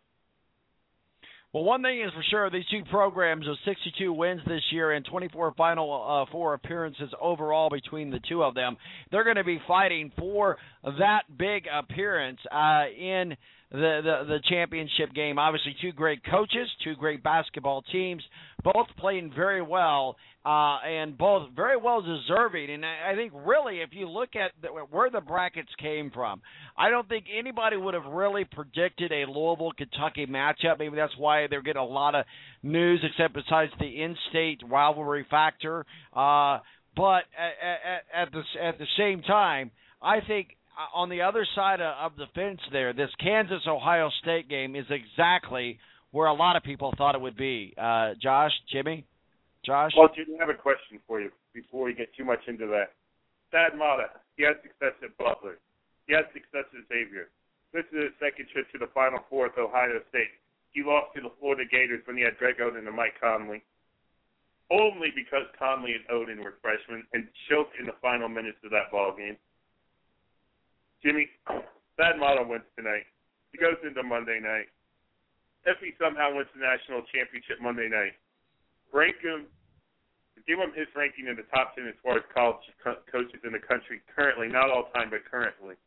Well, one thing is for sure, these two programs with sixty-two wins this year and twenty-four Final uh, Four appearances overall between the two of them, they're going to be fighting for that big appearance uh, in the, the the championship game. Obviously, two great coaches, two great basketball teams, both playing very well uh, and both very well deserving. And I, I think really, if you look at the, where the brackets came from, I don't think anybody would have really predicted a Louisville-Kentucky matchup. Maybe that's why they're getting a lot of news, except besides the in-state rivalry factor. Uh, but at, at, at the at the same time, I think on the other side of the fence there, this Kansas-Ohio State game is exactly where a lot of people thought it would be. Uh, Josh, Jimmy, Josh? Well, Jimmy, I have a question for you before we get too much into that. Thad Matta, he had success at Butler. He had success at Xavier. This is his second trip to the Final Four with Ohio State. He lost to the Florida Gators when he had Greg Oden and Mike Conley, only because Conley and Oden were freshmen and choked in the final minutes of that ball game. Jimmy, Thad Matta wins tonight. He goes into Monday night. If he somehow wins the national championship Monday night, rank him, give him his ranking in the top ten as far as college co- coaches in the country currently, not all time, but currently.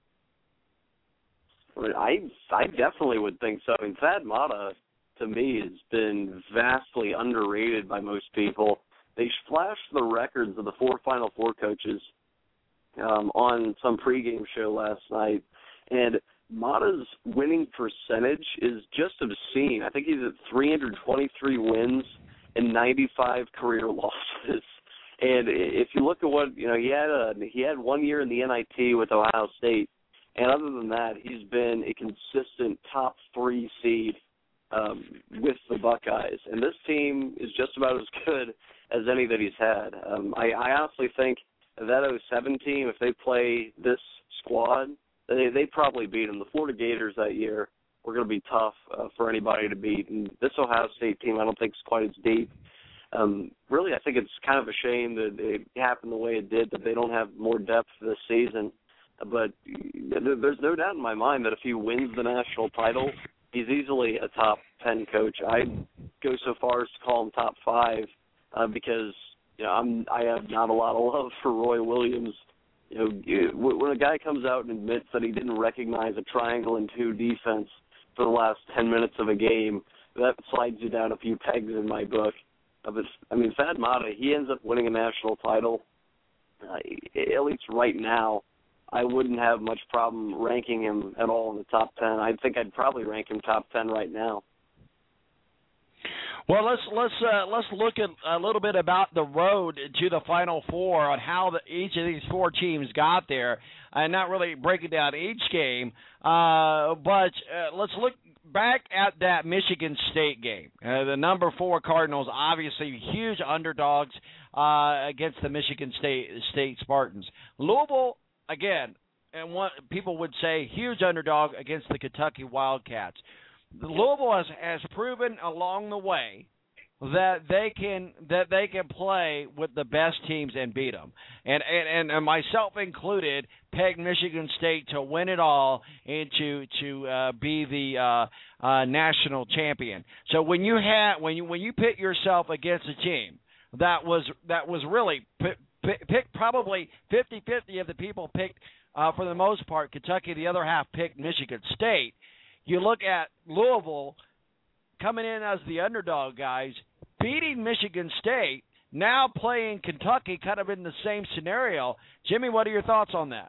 I I definitely would think so. I mean, Thad Matta, to me, has been vastly underrated by most people. They flashed the records of the four Final Four coaches Um, on some pregame show last night, and Matta's winning percentage is just obscene. I think he's at three hundred twenty-three wins and ninety-five career losses. And if you look at what you know, he had a he had one year in the N I T with Ohio State, and other than that, he's been a consistent top three seed um, with the Buckeyes. And this team is just about as good as any that he's had. Um, I, I honestly think that oh seven team, if they play this squad, they they probably beat them. The Florida Gators that year were going to be tough uh, for anybody to beat. And this Ohio State team I don't think is quite as deep. Um, really, I think it's kind of a shame that it happened the way it did, that they don't have more depth this season. But there's no doubt in my mind that if he wins the national title, he's easily a top ten coach. I'd go so far as to call him top five uh, because – You know, I'm, I have not a lot of love for Roy Williams. You know, when a guy comes out and admits that he didn't recognize a triangle and two defense for the last ten minutes of a game, that slides you down a few pegs in my book. But, I mean, Thad Matta, he ends up winning a national title. Uh, at least right now, I wouldn't have much problem ranking him at all in the top ten. I think I'd probably rank him top ten right now. Well, let's let's uh, let's look at a little bit about the road to the Final Four on how the, each of these four teams got there, and not really breaking down each game, uh, but uh, let's look back at that Michigan State game. Uh, the number four Cardinals, obviously huge underdogs uh, against the Michigan State State Spartans. Louisville, again, and what people would say, huge underdog against the Kentucky Wildcats. Louisville has, has proven along the way that they can that they can play with the best teams and beat them, and and, and myself included, pegged Michigan State to win it all and to to uh, be the uh, uh, national champion. So when you had when you when you pit yourself against a team that was that was really picked pick, probably fifty-fifty of the people picked uh, for the most part Kentucky, the other half picked Michigan State. You look at Louisville coming in as the underdog guys, beating Michigan State, now playing Kentucky kind of in the same scenario. Jimmy, what are your thoughts on that?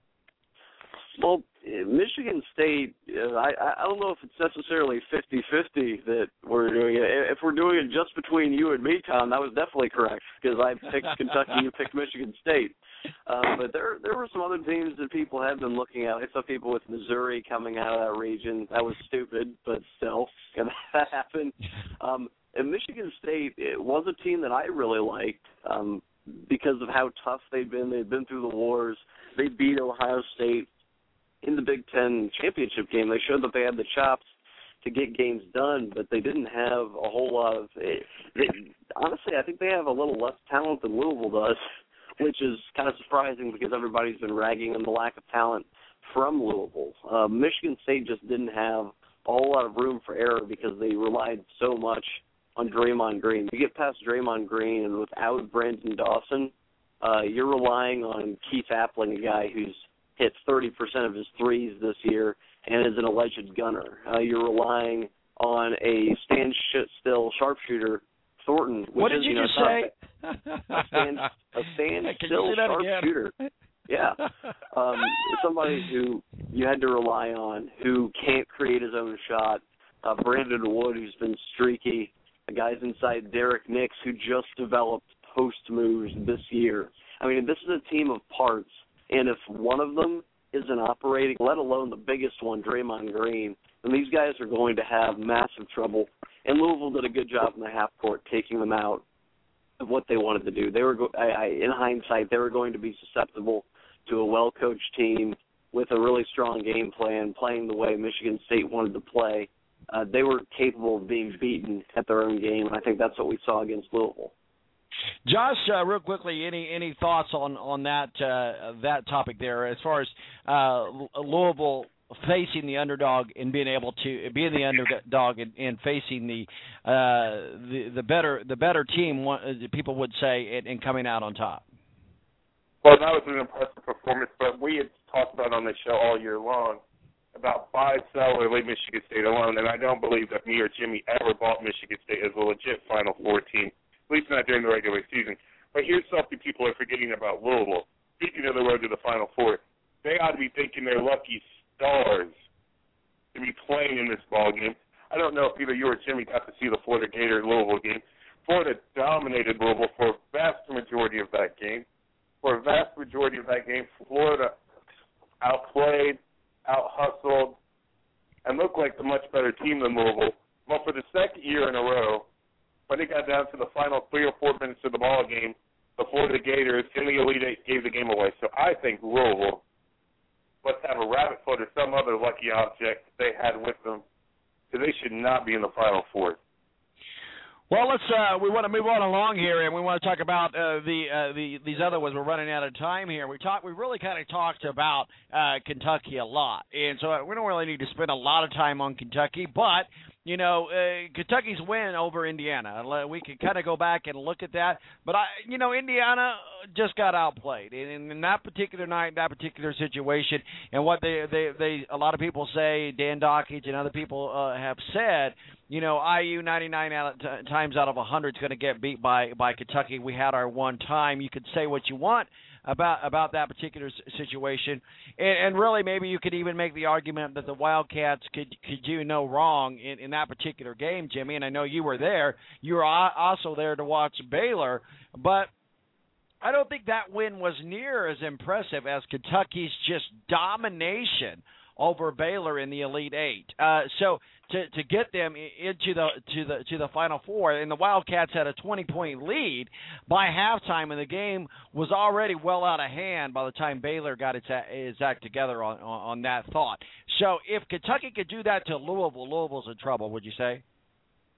Well, Michigan State, I, I don't know if it's necessarily fifty-fifty that we're doing it. If we're doing it just between you and me, Tom, that was definitely correct because I picked Kentucky, you picked Michigan State. Um, but there there were some other teams that people have been looking at. I saw people with Missouri coming out of that region. That was stupid, but still, that happened. Um, and Michigan State, it was a team that I really liked um, because of how tough they'd been. They'd been through the wars. They beat Ohio State in the Big Ten championship game. They showed that they had the chops to get games done, but they didn't have a whole lot of they, honestly, I think they have a little less talent than Louisville does, which is kind of surprising because everybody's been ragging on the lack of talent from Louisville. Uh, Michigan State just didn't have a whole lot of room for error because they relied so much on Draymond Green. You get past Draymond Green, and without Brandon Dawson, uh, you're relying on Keith Appling, a guy who's hit thirty percent of his threes this year and is an alleged gunner. Uh, you're relying on a stand-still sharpshooter, Thornton. Which what did is, you, you know, just say? A stand, a stand-still sharpshooter. Yeah. Um, somebody who you had to rely on, who can't create his own shot. Uh, Brandon Wood, who's been streaky. The guys inside Derek Nix, who just developed post moves this year. I mean, this is a team of parts. And if one of them isn't operating, let alone the biggest one, Draymond Green, then these guys are going to have massive trouble. And Louisville did a good job in the half court taking them out of what they wanted to do. They were, go- I, I, in hindsight, they were going to be susceptible to a well-coached team with a really strong game plan, playing the way Michigan State wanted to play. Uh, they were capable of being beaten at their own game, and I think that's what we saw against Louisville. Josh, uh, real quickly, any any thoughts on on that uh, that topic there, as far as uh, Louisville facing the underdog and being able to being the underdog and, and facing the, uh, the the better the better team, people would say, and, and coming out on top. Well, that was an impressive performance, but we had talked about on the show all year long about five solidly Michigan State alone, and I don't believe that me or Jimmy ever bought Michigan State as a legit Final Four team. At least not during the regular season. But here's something people are forgetting about Louisville. Speaking of the road to the Final Four, they ought to be thanking their lucky stars to be playing in this ball game. I don't know if either you or Jimmy got to see the Florida Gator Louisville game. Florida dominated Louisville for a vast majority of that game. For a vast majority of that game, Florida outplayed, out-hustled, and looked like the much better team than Louisville. But for the second year in a row, when it got down to the final three or four minutes of the ball game, the Florida Gators in the Elite Eight gave the game away. So I think Louisville must have a rabbit foot or some other lucky object they had with them, because they should not be in the Final Four. Well, let's. Uh, we want to move on along here, and we want to talk about uh, the uh, the these other ones. We're running out of time here. We talked. We really kind of talked about uh, Kentucky a lot, and so we don't really need to spend a lot of time on Kentucky. But you know, uh, Kentucky's win over Indiana. We could kind of go back and look at that. But I, you know, Indiana just got outplayed in, in that particular night, that particular situation, and what they they they a lot of people say, Dan Dockage and other people uh, have said. You know, I U ninety-nine out of, t- times out of one hundred is going to get beat by, by Kentucky. We had our one time. You could say what you want about about that particular s- situation, and, and really maybe you could even make the argument that the Wildcats could could do no wrong in, in that particular game, Jimmy. And I know you were there. You were also there to watch Baylor, but I don't think that win was near as impressive as Kentucky's just domination over Baylor in the Elite Eight. Uh, so to to get them into the to the to the Final Four, and the Wildcats had a twenty point lead by halftime, and the game was already well out of hand by the time Baylor got its its act together on, on on that thought. So if Kentucky could do that to Louisville, Louisville's in trouble. Would you say?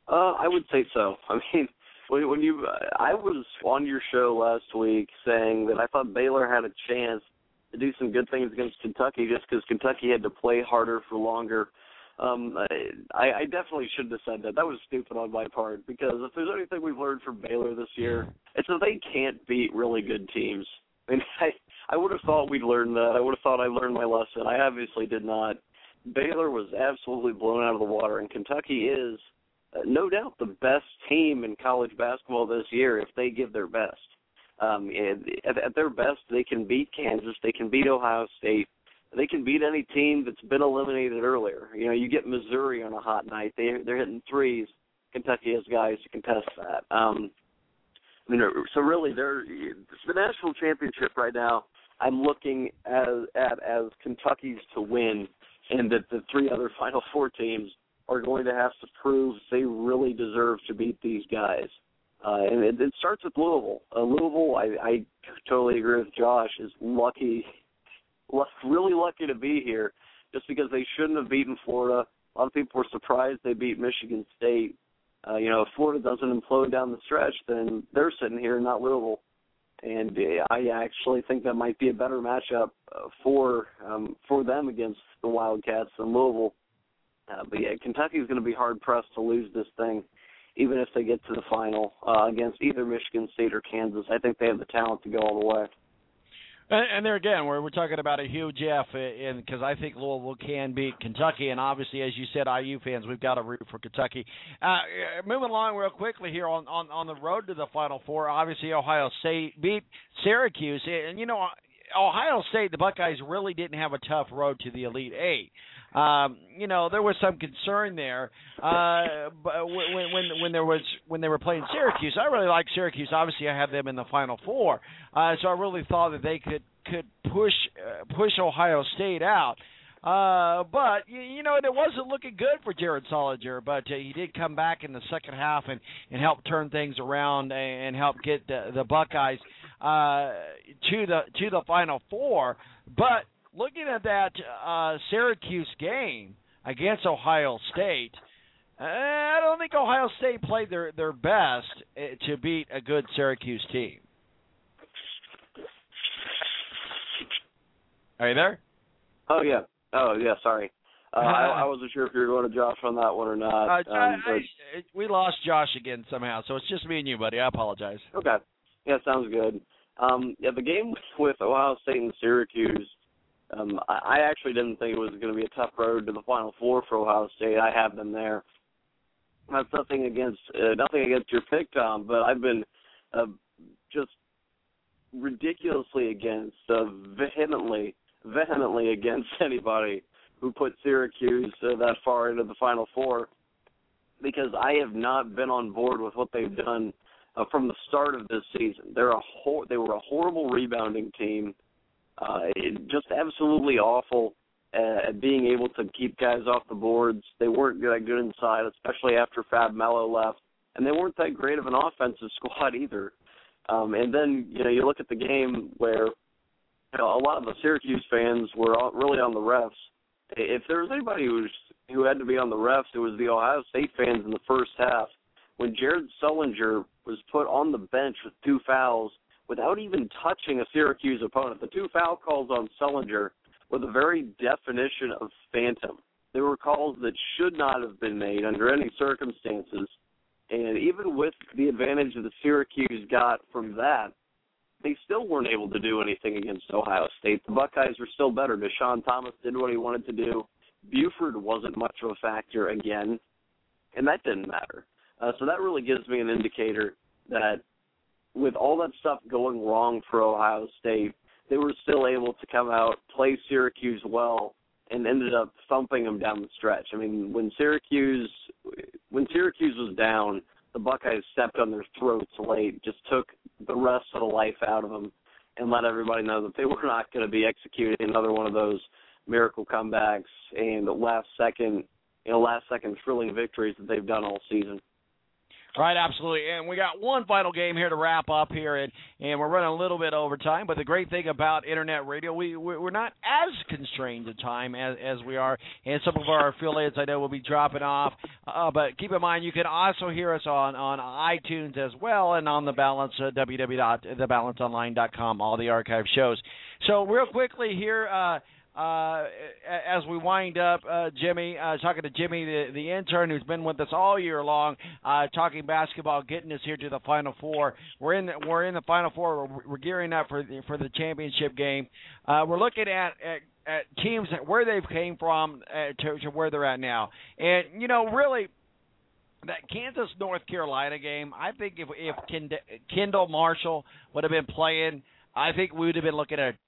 Uh, I would say so. I mean, when, when you, I was on your show last week saying that I thought Baylor had a chance to do some good things against Kentucky just because Kentucky had to play harder for longer. Um, I, I definitely shouldn't have said that. That was stupid on my part, because if there's anything we've learned from Baylor this year, it's that they can't beat really good teams. I mean, I, I would have thought we'd learned that. I would have thought I learned my lesson. I obviously did not. Baylor was absolutely blown out of the water, and Kentucky is, uh, no doubt, the best team in college basketball this year if they give their best. Um, at, at their best, they can beat Kansas. They can beat Ohio State. They can beat any team that's been eliminated earlier. You know, you get Missouri on a hot night. They, they're hitting threes. Kentucky has guys to contest that. Um, I mean, so really, they're, the national championship right now, I'm looking at, at as Kentucky's to win, and that the three other Final Four teams are going to have to prove they really deserve to beat these guys. Uh, and it, it starts with Louisville. Uh, Louisville, I, I totally agree with Josh, is lucky, really lucky to be here, just because they shouldn't have beaten Florida. A lot of people were surprised they beat Michigan State. Uh, you know, if Florida doesn't implode down the stretch, then they're sitting here, not Louisville. And uh, I actually think that might be a better matchup uh, for um, for them against the Wildcats than Louisville. Uh, but yeah, Kentucky's going to be hard-pressed to lose this thing, even if they get to the final uh, against either Michigan State or Kansas. I think they have the talent to go all the way. And, and there again, we're, we're talking about a huge F, because I think Louisville can beat Kentucky, and obviously, as you said, I U fans, we've got to root for Kentucky. Uh, moving along real quickly here on, on, on the road to the Final Four, obviously Ohio State beat Syracuse, and you know, Ohio State, the Buckeyes really didn't have a tough road to the Elite Eight. Um, you know, there was some concern there, uh, but when, when when there was when they were playing Syracuse. I really like Syracuse. Obviously, I have them in the Final Four, uh, so I really thought that they could could push uh, push Ohio State out. Uh, but you, you know, it wasn't looking good for Jared Solinger, but uh, he did come back in the second half and, and help turn things around and, and help get the, the Buckeyes uh, to the to the Final Four. But looking at that uh, Syracuse game against Ohio State, uh, I don't think Ohio State played their, their best uh, to beat a good Syracuse team. Are you there? Oh, yeah. Oh, yeah, sorry. Uh, I, I wasn't sure if you were going to Josh on that one or not. Uh, um, I, I, we lost Josh again somehow, so it's just me and you, buddy. I apologize. Okay. Yeah, sounds good. Um, yeah, the game with Ohio State and Syracuse, um, I, I actually didn't think it was going to be a tough road to the Final Four for Ohio State. I have them there. That's nothing against uh, nothing against your pick, Tom, but I've been uh, just ridiculously against, uh, vehemently, vehemently against anybody who put Syracuse uh, that far into the Final Four, because I have not been on board with what they've done uh, from the start of this season. They're a hor- they were a horrible rebounding team, uh, just absolutely awful at being able to keep guys off the boards. They weren't that good inside, especially after Fab Melo left, and they weren't that great of an offensive squad either. Um, and then, you know, you look at the game where, you know, a lot of the Syracuse fans were really on the refs. If there was anybody who was, who had to be on the refs, it was the Ohio State fans in the first half. When Jared Sullinger was put on the bench with two fouls without even touching a Syracuse opponent, the two foul calls on Sullinger were the very definition of phantom. They were calls that should not have been made under any circumstances. And even with the advantage that the Syracuse got from that, they still weren't able to do anything against Ohio State. The Buckeyes were still better. Deshaun Thomas did what he wanted to do. Buford wasn't much of a factor again, and that didn't matter. Uh, so that really gives me an indicator that with all that stuff going wrong for Ohio State, they were still able to come out, play Syracuse well, and ended up thumping them down the stretch. I mean, when Syracuse when Syracuse was down, the Buckeyes stepped on their throats late, just took the rest of the life out of them, and let everybody know that they were not going to be executing another one of those miracle comebacks and last second, you know, last second thrilling victories that they've done all season. Right, absolutely. And we got one final game here to wrap up here, and, and we're running a little bit over time. But the great thing about Internet radio, we, we're not as constrained to time as, as we are. And some of our affiliates I know will be dropping off. Uh, but keep in mind, you can also hear us on, on iTunes as well and on The Balance, uh, w w w dot the balance online dot com, all the archive shows. So real quickly here, uh, Uh, as we wind up, uh, Jimmy, uh, talking to Jimmy, the, the intern who's been with us all year long, uh, talking basketball, getting us here to the Final Four. We're in the, we're in the Final Four. We're, we're gearing up for the, for the championship game. Uh, we're looking at, at, at teams that where they've came from uh, to, to where they're at now. And, you know, really, that Kansas-North Carolina game, I think if, if Kendall Marshall would have been playing, I think we would have been looking at a